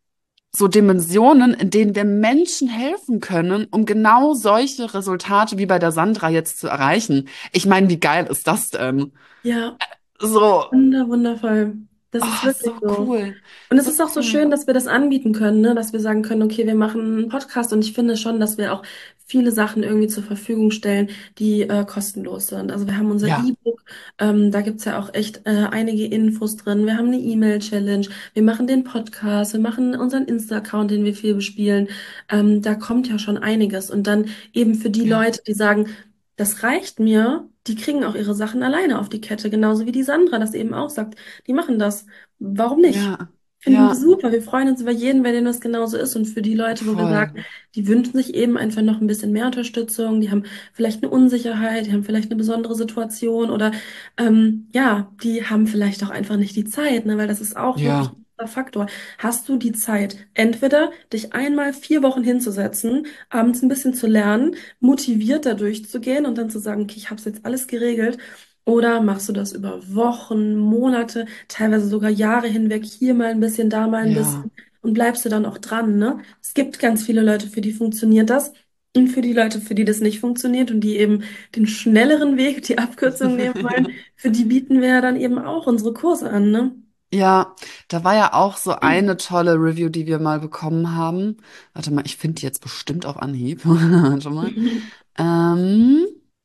so Dimensionen, in denen wir Menschen helfen können, um genau solche Resultate wie bei der Sandra jetzt zu erreichen. Ich meine, wie geil ist das denn? Ja. So, Wunder, wundervoll. Das ist oh, wirklich so so. cool, Und es so ist auch so cool. schön, dass wir das anbieten können, ne? Dass wir sagen können, okay, wir machen einen Podcast und ich finde schon, dass wir auch viele Sachen irgendwie zur Verfügung stellen, die äh, kostenlos sind. Also wir haben unser Ja, E-Book, ähm, da gibt's ja auch echt äh, einige Infos drin. Wir haben eine E-Mail-Challenge, wir machen den Podcast, wir machen unseren Insta-Account, den wir viel bespielen. Ähm, da kommt ja schon einiges. Und dann eben für die ja, Leute, die sagen, das reicht mir, die kriegen auch ihre Sachen alleine auf die Kette, genauso wie die Sandra das eben auch sagt. Die machen das. Warum nicht? ja, Finden wir ja, super. Wir freuen uns über jeden, bei dem das genauso ist. Und für die Leute, wo wir voll. sagen, die wünschen sich eben einfach noch ein bisschen mehr Unterstützung, die haben vielleicht eine Unsicherheit, die haben vielleicht eine besondere Situation oder ähm, ja, die haben vielleicht auch einfach nicht die Zeit, ne? Weil das ist auch wirklich Ja, ein großer Faktor. Hast du die Zeit, entweder dich einmal vier Wochen hinzusetzen, abends ein bisschen zu lernen, motiviert da durchzugehen und dann zu sagen, okay, ich habe es jetzt alles geregelt, oder machst du das über Wochen, Monate, teilweise sogar Jahre hinweg, hier mal ein bisschen, da mal ein ja. bisschen und bleibst du dann auch dran, ne? Es gibt ganz viele Leute, für die funktioniert das und für die Leute, für die das nicht funktioniert und die eben den schnelleren Weg, die Abkürzung nehmen wollen, für die bieten wir ja dann eben auch unsere Kurse an, ne? Ja, da war ja auch so eine tolle Review, die wir mal bekommen haben. Warte mal, ich finde die jetzt bestimmt auf Anhieb. Warte mal. Ähm,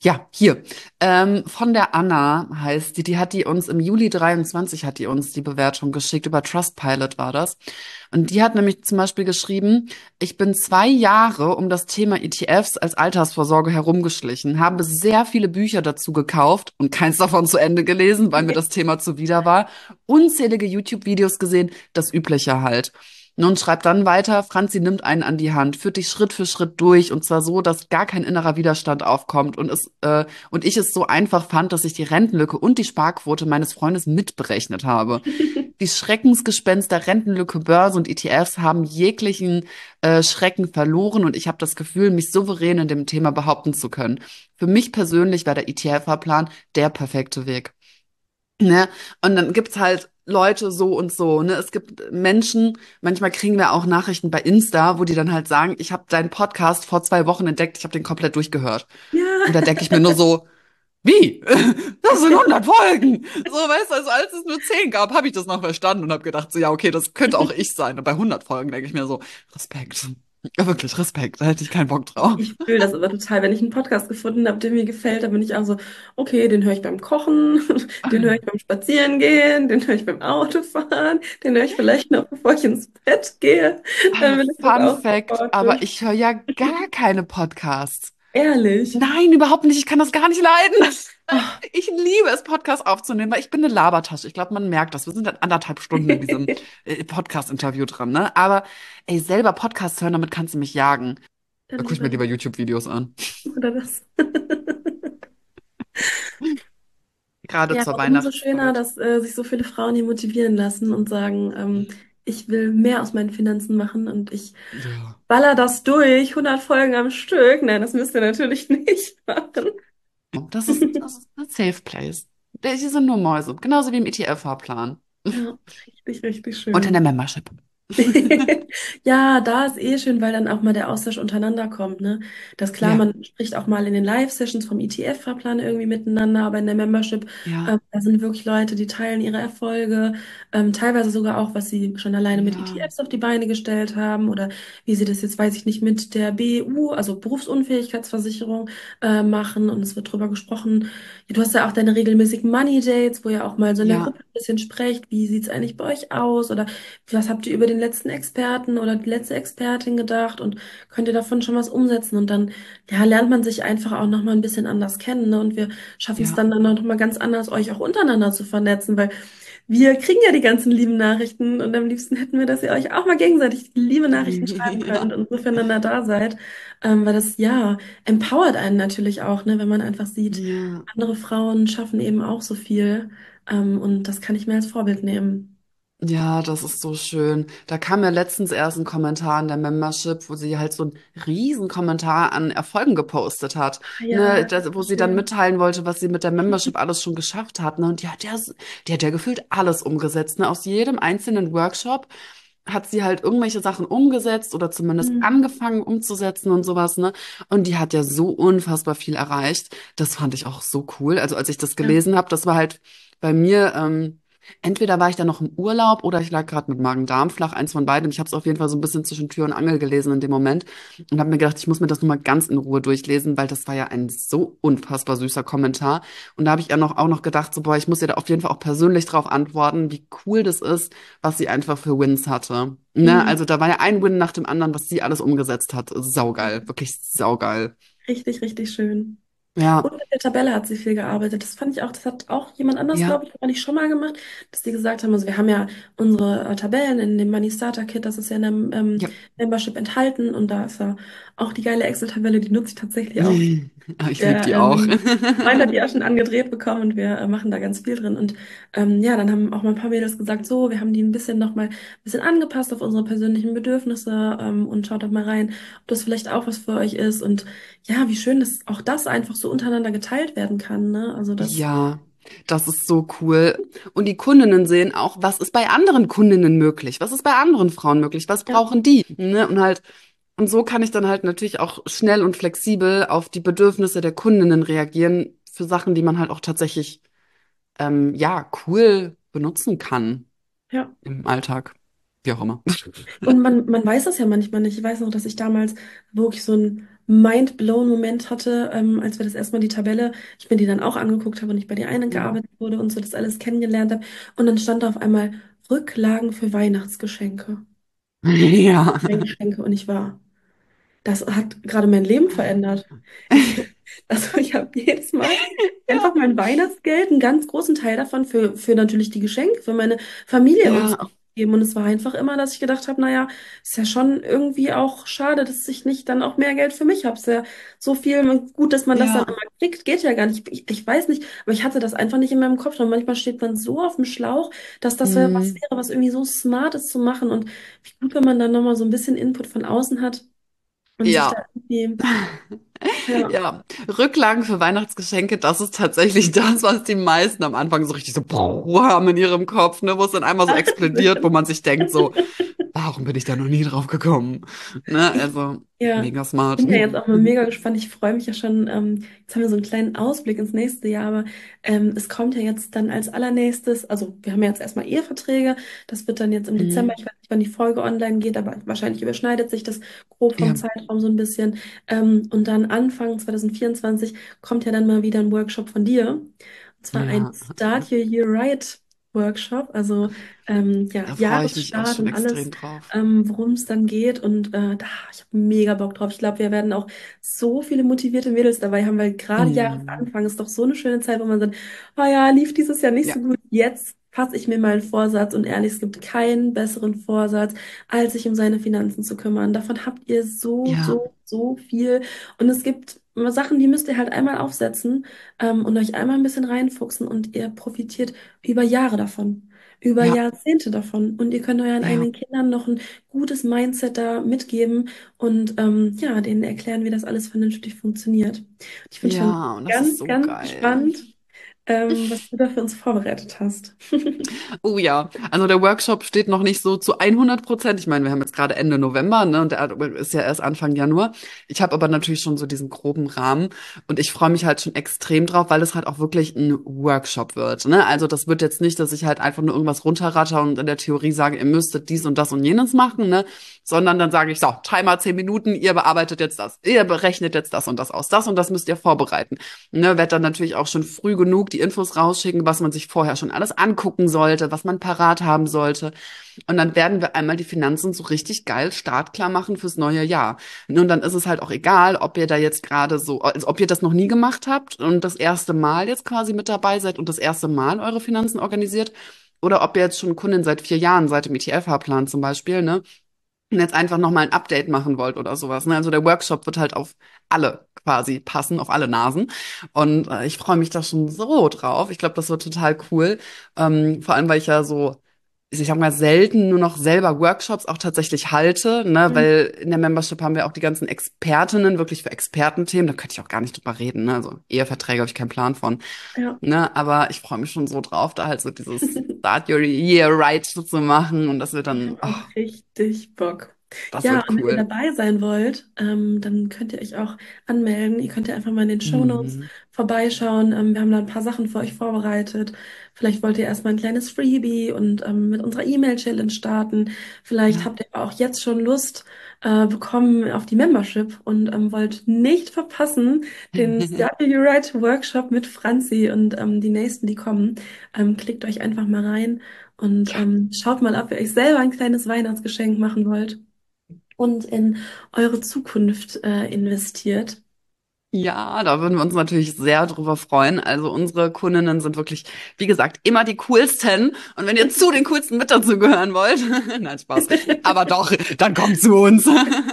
Ja, hier. Ähm, von der Anna heißt die, die hat die uns im Juli dreiundzwanzig hat die uns die Bewertung geschickt, über Trustpilot war das. Und die hat nämlich zum Beispiel geschrieben, ich bin zwei Jahre um das Thema E T Fs als Altersvorsorge herumgeschlichen, habe sehr viele Bücher dazu gekauft und keins davon zu Ende gelesen, weil mir das Thema zuwider war, unzählige YouTube-Videos gesehen, das Übliche halt. Und schreibt dann weiter, Franzi nimmt einen an die Hand, führt dich Schritt für Schritt durch und zwar so, dass gar kein innerer Widerstand aufkommt und es äh, und ich es so einfach fand, dass ich die Rentenlücke und die Sparquote meines Freundes mitberechnet habe. Die Schreckensgespenster Rentenlücke, Börse und E T Fs haben jeglichen äh, Schrecken verloren und ich habe das Gefühl, mich souverän in dem Thema behaupten zu können. Für mich persönlich war der E T F-Fahrplan der perfekte Weg. Ne? Und dann gibt's halt Leute so und so, ne? Es gibt Menschen, manchmal kriegen wir auch Nachrichten bei Insta, wo die dann halt sagen, ich habe deinen Podcast vor zwei Wochen entdeckt, ich habe den komplett durchgehört. Und da Ja. denke ich mir nur so, wie? Das sind hundert Folgen. So, weißt du, also als es nur zehn gab, habe ich das noch verstanden und habe gedacht, so, ja, okay, das könnte auch ich sein. Und bei hundert Folgen denke ich mir so, Respekt. Ja, wirklich Respekt, da hätte ich keinen Bock drauf. Ich fühle das aber total. Wenn ich einen Podcast gefunden habe, der mir gefällt, dann bin ich auch so, okay, den höre ich beim Kochen, den höre ich beim Spazierengehen, den höre ich beim Autofahren, den höre ich vielleicht noch, bevor ich ins Bett gehe. Dann will ich das Fun auch Fact, sofort aber durch. ich höre ja gar keine Podcasts. Ehrlich. Nein, überhaupt nicht. Ich kann das gar nicht leiden. Oh. Ich liebe es, Podcasts aufzunehmen, weil ich bin eine Labertasche. Ich glaube, man merkt das. Wir sind seit anderthalb Stunden in diesem äh, Podcast-Interview dran, ne? Aber ey, selber Podcasts hören, damit kannst du mich jagen. Dann Da gucke ich mir lieber lieber das YouTube-Videos an. oder das. Gerade Ja, zur aber umso schöner, Weihnachtszeit. dass äh, sich so viele Frauen hier motivieren lassen und sagen, ähm, ich will mehr aus meinen Finanzen machen und ich Ja. baller das durch, hundert Folgen am Stück. Nein, das müsst ihr natürlich nicht machen. Das ist, das ist ein Safe Place. Die sind nur Mäuse. Genauso wie im E T F-Fahrplan. Ja, richtig, richtig Und in der schön. Membership. Ja, da ist eh schön, weil dann auch mal der Austausch untereinander kommt, ne? Das ist klar, Ja, man spricht auch mal in den Live-Sessions vom E T F-Fahrplan irgendwie miteinander, aber in der Membership, ja, ähm, da sind wirklich Leute, die teilen ihre Erfolge, ähm, teilweise sogar auch, was sie schon alleine mit ja, E T Fs auf die Beine gestellt haben oder wie sie das jetzt, weiß ich nicht, mit der B U, also Berufsunfähigkeitsversicherung, äh, machen und es wird drüber gesprochen. Du hast ja auch deine regelmäßigen Money Dates, wo ihr auch mal so in der ja, Gruppe ein bisschen sprecht, wie sieht's eigentlich bei euch aus oder was habt ihr über den letzten Experten oder die letzte Expertin gedacht und könnt ihr davon schon was umsetzen? Und dann, ja, lernt man sich einfach auch nochmal ein bisschen anders kennen, ne? Und wir schaffen es ja. dann dann noch mal ganz anders, euch auch untereinander zu vernetzen, weil wir kriegen ja die ganzen lieben Nachrichten und am liebsten hätten wir, dass ihr euch auch mal gegenseitig liebe Nachrichten schreiben könnt Ja, und so füreinander da seid, ähm, weil das, ja, empowert einen natürlich auch, ne? Wenn man einfach sieht, ja. andere Frauen schaffen eben auch so viel, ähm, und das kann ich mir als Vorbild nehmen. Ja, das ist so schön. Da kam ja letztens erst ein Kommentar in der Membership, wo sie halt so einen riesen Kommentar an Erfolgen gepostet hat, ne, Ja, das, wo so sie dann schön. mitteilen wollte, was sie mit der Membership alles schon geschafft hat, ne, und die hat ja, s- die hat ja gefühlt alles umgesetzt, ne, aus jedem einzelnen Workshop hat sie halt irgendwelche Sachen umgesetzt oder zumindest Mhm. angefangen umzusetzen und sowas, ne, und die hat ja so unfassbar viel erreicht. Das fand ich auch so cool. Also als ich das Ja, gelesen habe, das war halt bei mir, ähm, entweder war ich da noch im Urlaub oder ich lag gerade mit Magen-Darm flach, eins von beidem. Ich habe es auf jeden Fall so ein bisschen zwischen Tür und Angel gelesen in dem Moment und habe mir gedacht, ich muss mir das nochmal ganz in Ruhe durchlesen, weil das war ja ein so unfassbar süßer Kommentar. Und da habe ich ja noch auch noch gedacht, so boah, ich muss ihr da auf jeden Fall auch persönlich drauf antworten, wie cool das ist, was sie einfach für Wins hatte. Ne? mhm. Also da war ja ein Win nach dem anderen, was sie alles umgesetzt hat. Saugeil, wirklich saugeil. Richtig, richtig schön. Ja, Und mit der Tabelle hat sie viel gearbeitet. Das fand ich auch, das hat auch jemand anders, ja, glaube ich, aber nicht schon mal gemacht, dass die gesagt haben, also wir haben ja unsere äh, Tabellen in dem Money Starter Kit, das ist ja in der ähm, ja. Membership enthalten und da ist ja auch die geile Excel-Tabelle, die nutze ich tatsächlich auch. Ich liebe Der die auch. ähm, Freund hat die auch schon angedreht bekommen und wir äh, machen da ganz viel drin. Und ähm, ja, dann haben auch mal ein paar Mädels gesagt, so, wir haben die ein bisschen noch mal ein bisschen angepasst auf unsere persönlichen Bedürfnisse, ähm, und schaut doch mal rein, ob das vielleicht auch was für euch ist. Und ja, wie schön, dass auch das einfach so untereinander geteilt werden kann, ne? Also das, Ja, das ist so cool. Und die Kundinnen sehen auch, was ist bei anderen Kundinnen möglich? Was ist bei anderen Frauen möglich? Was ja, brauchen die? Ne? Und halt, und so kann ich dann halt natürlich auch schnell und flexibel auf die Bedürfnisse der Kundinnen reagieren für Sachen, die man halt auch tatsächlich, ähm, ja, cool benutzen kann ja. im Alltag. Wie auch immer. Und man, man weiß das ja manchmal nicht. Ich weiß noch, dass ich damals wirklich so ein Mind-blown-Moment hatte, ähm, als wir das erstmal die Tabelle, ich mir die dann auch angeguckt habe und ich bei dir eingearbeitet wurde und so das alles kennengelernt habe. Und dann stand da auf einmal Rücklagen für Weihnachtsgeschenke. Ja. Geschenke und ich war. Das hat gerade mein Leben verändert. Ich, also ich habe jedes Mal einfach mein Weihnachtsgeld, einen ganz großen Teil davon für, für natürlich die Geschenke, für meine Familie und so Ja, gegeben. Und es war einfach immer, dass ich gedacht habe, naja, ist ja schon irgendwie auch schade, dass ich nicht dann auch mehr Geld für mich habe. Ist ja so viel, gut, dass man das dann ja. immer kriegt, geht ja gar nicht. Ich, ich weiß nicht, aber ich hatte das einfach nicht in meinem Kopf. Und manchmal steht man so auf dem Schlauch, dass das ja was Hm. wäre, was irgendwie so smart ist zu machen. Und wie gut, wenn man dann nochmal so ein bisschen Input von außen hat und sich da Ja. irgendwie, ja. Ja, Rücklagen für Weihnachtsgeschenke, das ist tatsächlich das, was die meisten am Anfang so richtig so boah, haben in ihrem Kopf, ne, wo es dann einmal so explodiert, wo man sich denkt so, warum bin ich da noch nie drauf gekommen? Ne, Ich, also ja, mega smart. bin ja jetzt auch mal mega gespannt. Ich freue mich ja schon. Ähm, jetzt haben wir so einen kleinen Ausblick ins nächste Jahr, aber ähm, es kommt ja jetzt dann als allernächstes, also wir haben ja jetzt erstmal Eheverträge. Das wird dann jetzt im Dezember, Mhm. ich weiß nicht, wann die Folge online geht, aber wahrscheinlich überschneidet sich das grob vom Ja, Zeitraum so ein bisschen. Ähm, und dann Anfang zwanzig vierundzwanzig kommt ja dann mal wieder ein Workshop von dir. Und zwar ein ja, Start Your Year Right Workshop, also ähm, ja, da freue ich mich auch Jahresstart schon und alles, extrem drauf. ähm, worum es dann geht. Und äh, da, ich habe mega Bock drauf. Ich glaube, wir werden auch so viele motivierte Mädels dabei haben, weil gerade Mhm. Jahresanfang ist doch so eine schöne Zeit, wo man sagt, oh ja, lief dieses Jahr nicht Ja, so gut. Jetzt fasse ich mir mal einen Vorsatz und ehrlich, es gibt keinen besseren Vorsatz, als sich um seine Finanzen zu kümmern. Davon habt ihr so, ja, so, so viel. Und es gibt immer Sachen, die müsst ihr halt einmal aufsetzen, ähm, und euch einmal ein bisschen reinfuchsen und ihr profitiert über Jahre davon. Über ja, Jahrzehnte davon. Und ihr könnt euren ja, eigenen Kindern noch ein gutes Mindset da mitgeben und ähm, ja, denen erklären, wie das alles vernünftig funktioniert. Ich bin schon ja, und das ist ganz, so ganz geil. gespannt, ähm, was du da für uns vorbereitet hast. Oh ja, also der Workshop steht noch nicht so zu hundert Prozent. Ich meine, wir haben jetzt gerade Ende November, ne, und der ist ja erst Anfang Januar. Ich habe aber natürlich schon so diesen groben Rahmen und ich freue mich halt schon extrem drauf, weil es halt auch wirklich ein Workshop wird, ne? Also das wird jetzt nicht, dass ich halt einfach nur irgendwas runterratter und in der Theorie sage, ihr müsstet dies und das und jenes machen, ne? Sondern dann sage ich so, Timer zehn Minuten, ihr bearbeitet jetzt das, ihr berechnet jetzt das und das aus, das und das müsst ihr vorbereiten. Ne, werd dann natürlich auch schon früh genug die Infos rausschicken, was man sich vorher schon alles angucken sollte, was man parat haben sollte. Und dann werden wir einmal die Finanzen so richtig geil startklar machen fürs neue Jahr. Und dann ist es halt auch egal, ob ihr da jetzt gerade so, also ob ihr das noch nie gemacht habt und das erste Mal jetzt quasi mit dabei seid und das erste Mal eure Finanzen organisiert. Oder ob ihr jetzt schon Kundin seit vier Jahren, seit dem E T F-Fahrplan zum Beispiel, ne? Und jetzt einfach nochmal ein Update machen wollt oder sowas. Ne? Also der Workshop wird halt auf alle quasi passen, auf alle Nasen. Und äh, ich freue mich da schon so drauf. Ich glaube, das wird total cool. Ähm, vor allem, weil ich ja so, ich sag mal, selten nur noch selber Workshops auch tatsächlich halte, ne? Mhm. Weil in der Membership haben wir auch die ganzen Expertinnen, wirklich für Expertenthemen. Da könnte ich auch gar nicht drüber reden. Ne? Also Eheverträge habe ich keinen Plan von. Ja. Ne? Aber ich freue mich schon so drauf, da halt so dieses Start Your Year Right zu machen. Und das wird Ich dann, habe oh, auch richtig Bock. das Ja, wird und wenn ihr cool. dabei sein wollt, ähm, dann könnt ihr euch auch anmelden. Ihr könnt ja einfach mal in den Shownotes Mhm. vorbeischauen. Ähm, wir haben da ein paar Sachen für euch vorbereitet. Vielleicht wollt ihr erstmal ein kleines Freebie und ähm, mit unserer E-Mail-Challenge starten. Vielleicht Ja. habt ihr auch jetzt schon Lust äh, bekommen auf die Membership und ähm, wollt nicht verpassen den Start Your Right Workshop mit Franzi und ähm, die nächsten, die kommen. Ähm, klickt euch einfach mal rein. Und Ja. ähm, schaut mal, ob ihr euch selber ein kleines Weihnachtsgeschenk machen wollt und in eure Zukunft äh, investiert. Ja, da würden wir uns natürlich sehr drüber freuen. Also unsere Kundinnen sind wirklich, wie gesagt, immer die coolsten. Und wenn ihr zu den coolsten mit dazu gehören wollt, nein, Spaß. Aber doch, dann kommt zu uns.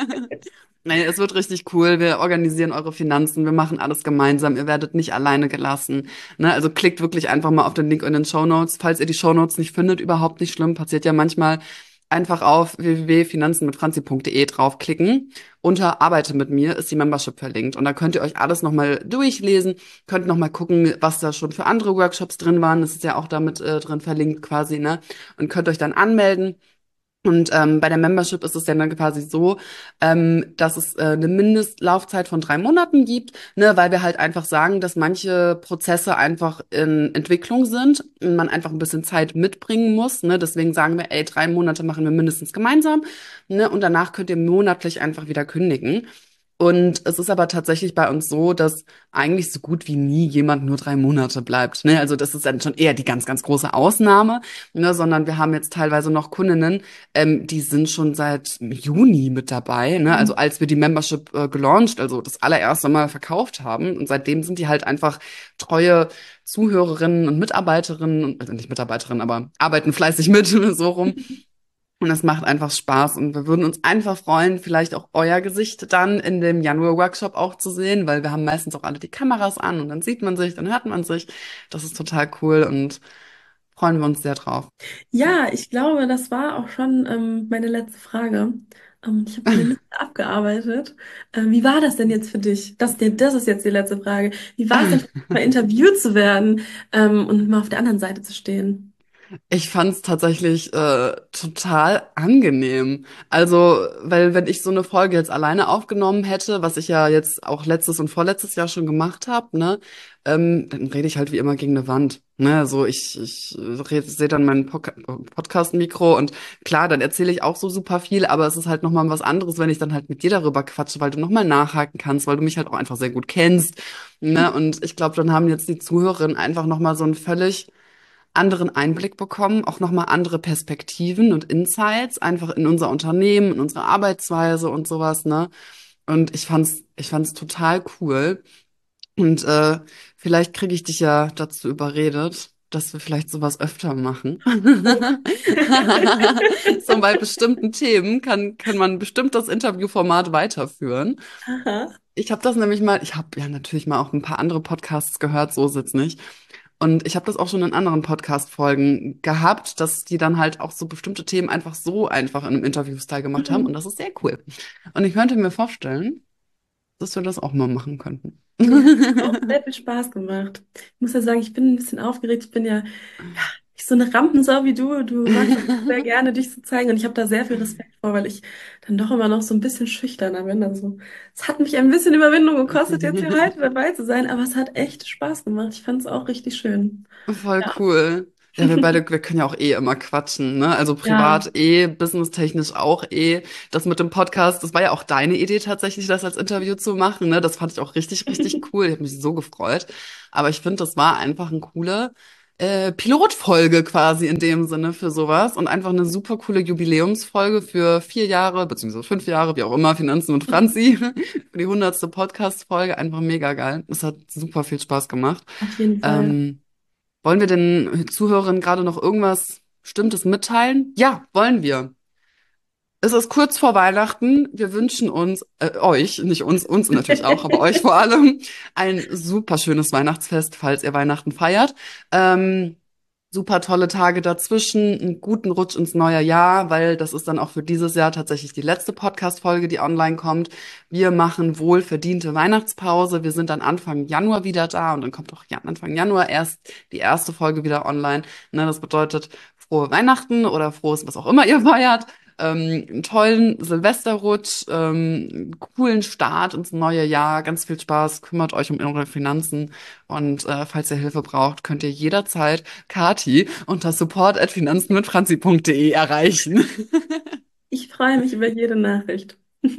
Nee, es wird richtig cool. Wir organisieren eure Finanzen. Wir machen alles gemeinsam. Ihr werdet nicht alleine gelassen. Ne? Also klickt wirklich einfach mal auf den Link in den Shownotes. Falls ihr die Shownotes nicht findet, überhaupt nicht schlimm. Passiert ja manchmal. Einfach auf w w w punkt finanzen mit franzi punkt de draufklicken. Unter Arbeite mit mir ist die Membership verlinkt. Und da könnt ihr euch alles nochmal durchlesen. Könnt nochmal gucken, was da schon für andere Workshops drin waren. Das ist ja auch damit äh, drin verlinkt quasi, ne? Und könnt euch dann anmelden. Und ähm, bei der Membership ist es ja dann quasi so, ähm, dass es äh, eine Mindestlaufzeit von drei Monaten gibt, ne, weil wir halt einfach sagen, dass manche Prozesse einfach in Entwicklung sind und man einfach ein bisschen Zeit mitbringen muss. Ne, deswegen sagen wir, ey, drei Monate machen wir mindestens gemeinsam, ne, und danach könnt ihr monatlich einfach wieder kündigen. Und es ist aber tatsächlich bei uns so, dass eigentlich so gut wie nie jemand nur drei Monate bleibt. Ne? Also das ist dann schon eher die ganz, ganz große Ausnahme, ne? Sondern wir haben jetzt teilweise noch Kundinnen, ähm, die sind schon seit Juni mit dabei. Ne? Also als wir die Membership äh, gelauncht, also das allererste Mal verkauft haben. Und seitdem sind die halt einfach treue Zuhörerinnen und Mitarbeiterinnen, also nicht Mitarbeiterinnen, aber arbeiten fleißig mit, so rum. Und es macht einfach Spaß und wir würden uns einfach freuen, vielleicht auch euer Gesicht dann in dem Januar-Workshop auch zu sehen, weil wir haben meistens auch alle die Kameras an und dann sieht man sich, dann hört man sich. Das ist total cool und freuen wir uns sehr drauf. Ja, ich glaube, das war auch schon ähm, meine letzte Frage. Ähm, ich habe meine Liste abgearbeitet. Ähm, wie war das denn jetzt für dich? Das, das ist jetzt die letzte Frage. Wie war es denn, für dich, mal interviewt zu werden, ähm, und mal auf der anderen Seite zu stehen? Ich fand es tatsächlich äh, total angenehm. Also, weil wenn ich so eine Folge jetzt alleine aufgenommen hätte, was ich ja jetzt auch letztes und vorletztes Jahr schon gemacht habe, ne, ähm, dann rede ich halt wie immer gegen eine Wand. Ne, so ich ich sehe dann mein Podca- Podcast-Mikro und klar, dann erzähle ich auch so super viel, aber es ist halt noch mal was anderes, wenn ich dann halt mit dir darüber quatsche, weil du noch mal nachhaken kannst, weil du mich halt auch einfach sehr gut kennst. Ne, und ich glaube, dann haben jetzt die Zuhörerinnen einfach noch mal so ein völlig anderen Einblick bekommen, auch nochmal andere Perspektiven und Insights, einfach in unser Unternehmen, in unsere Arbeitsweise und sowas, ne? Und ich fand's, ich fand's total cool. Und äh, vielleicht kriege ich dich ja dazu überredet, dass wir vielleicht sowas öfter machen. Oh. So bei bestimmten Themen kann, kann man bestimmt das Interviewformat weiterführen. Aha. Ich habe das nämlich mal, ich habe ja natürlich mal auch ein paar andere Podcasts gehört, so ist es nicht. Und ich habe das auch schon in anderen Podcast-Folgen gehabt, dass die dann halt auch so bestimmte Themen einfach so einfach in einem Interview-Style gemacht haben. Und Mhm. das ist sehr cool. Und ich könnte mir vorstellen, dass wir das auch mal machen könnten. Mir hat auch sehr viel Spaß gemacht. Ich muss ja sagen, ich bin ein bisschen aufgeregt. Ich bin ja, ja nicht so eine Rampensau wie du. Du magst das sehr gerne, dich zu zeigen. Und ich habe da sehr viel Respekt vor, weil ich dann doch immer noch so ein bisschen schüchterner bin. Also es hat mich ein bisschen Überwindung gekostet, jetzt hier heute dabei zu sein. Aber es hat echt Spaß gemacht. Ich fand es auch richtig schön. Voll Ja. cool. Ja, wir beide, wir können ja auch eh immer quatschen, ne? Also Ja. privat eh, businesstechnisch auch eh. Das mit dem Podcast, das war ja auch deine Idee tatsächlich, das als Interview zu machen, ne? Das fand ich auch richtig, richtig cool. Ich habe mich so gefreut. Aber ich finde, das war einfach eine coole äh, Pilotfolge quasi in dem Sinne für sowas und einfach eine super coole Jubiläumsfolge für vier Jahre, beziehungsweise fünf Jahre, wie auch immer, Finanzen und Franzi, für die hundertste Podcast-Folge. Einfach mega geil. Es hat super viel Spaß gemacht. Auf jeden Fall. Ähm, wollen wir den Zuhörern gerade noch irgendwas Bestimmtes mitteilen? Ja, wollen wir. Es ist kurz vor Weihnachten. Wir wünschen uns, äh, euch, nicht uns, uns natürlich auch, aber euch vor allem, ein super schönes Weihnachtsfest, falls ihr Weihnachten feiert. Ähm, super tolle Tage dazwischen, einen guten Rutsch ins neue Jahr, weil das ist dann auch für dieses Jahr tatsächlich die letzte Podcast-Folge, die online kommt. Wir machen wohlverdiente Weihnachtspause. Wir sind dann Anfang Januar wieder da und dann kommt auch ja, Anfang Januar erst die erste Folge wieder online. Ne, das bedeutet frohe Weihnachten oder frohes, was auch immer ihr feiert. Ähm, einen tollen Silvesterrutsch, ähm, einen coolen Start ins neue Jahr, ganz viel Spaß, kümmert euch um eure Finanzen und äh, falls ihr Hilfe braucht, könnt ihr jederzeit Kati unter support at finanzen mit franzi punkt de erreichen. Ich freue mich über jede Nachricht.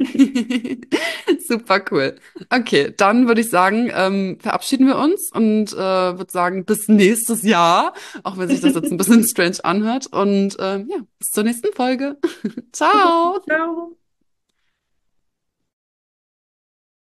Super cool. Okay, dann würde ich sagen, ähm, verabschieden wir uns und äh, würde sagen, bis nächstes Jahr, auch wenn sich das jetzt ein bisschen strange anhört. Und ähm, ja, bis zur nächsten Folge. Ciao. Ciao.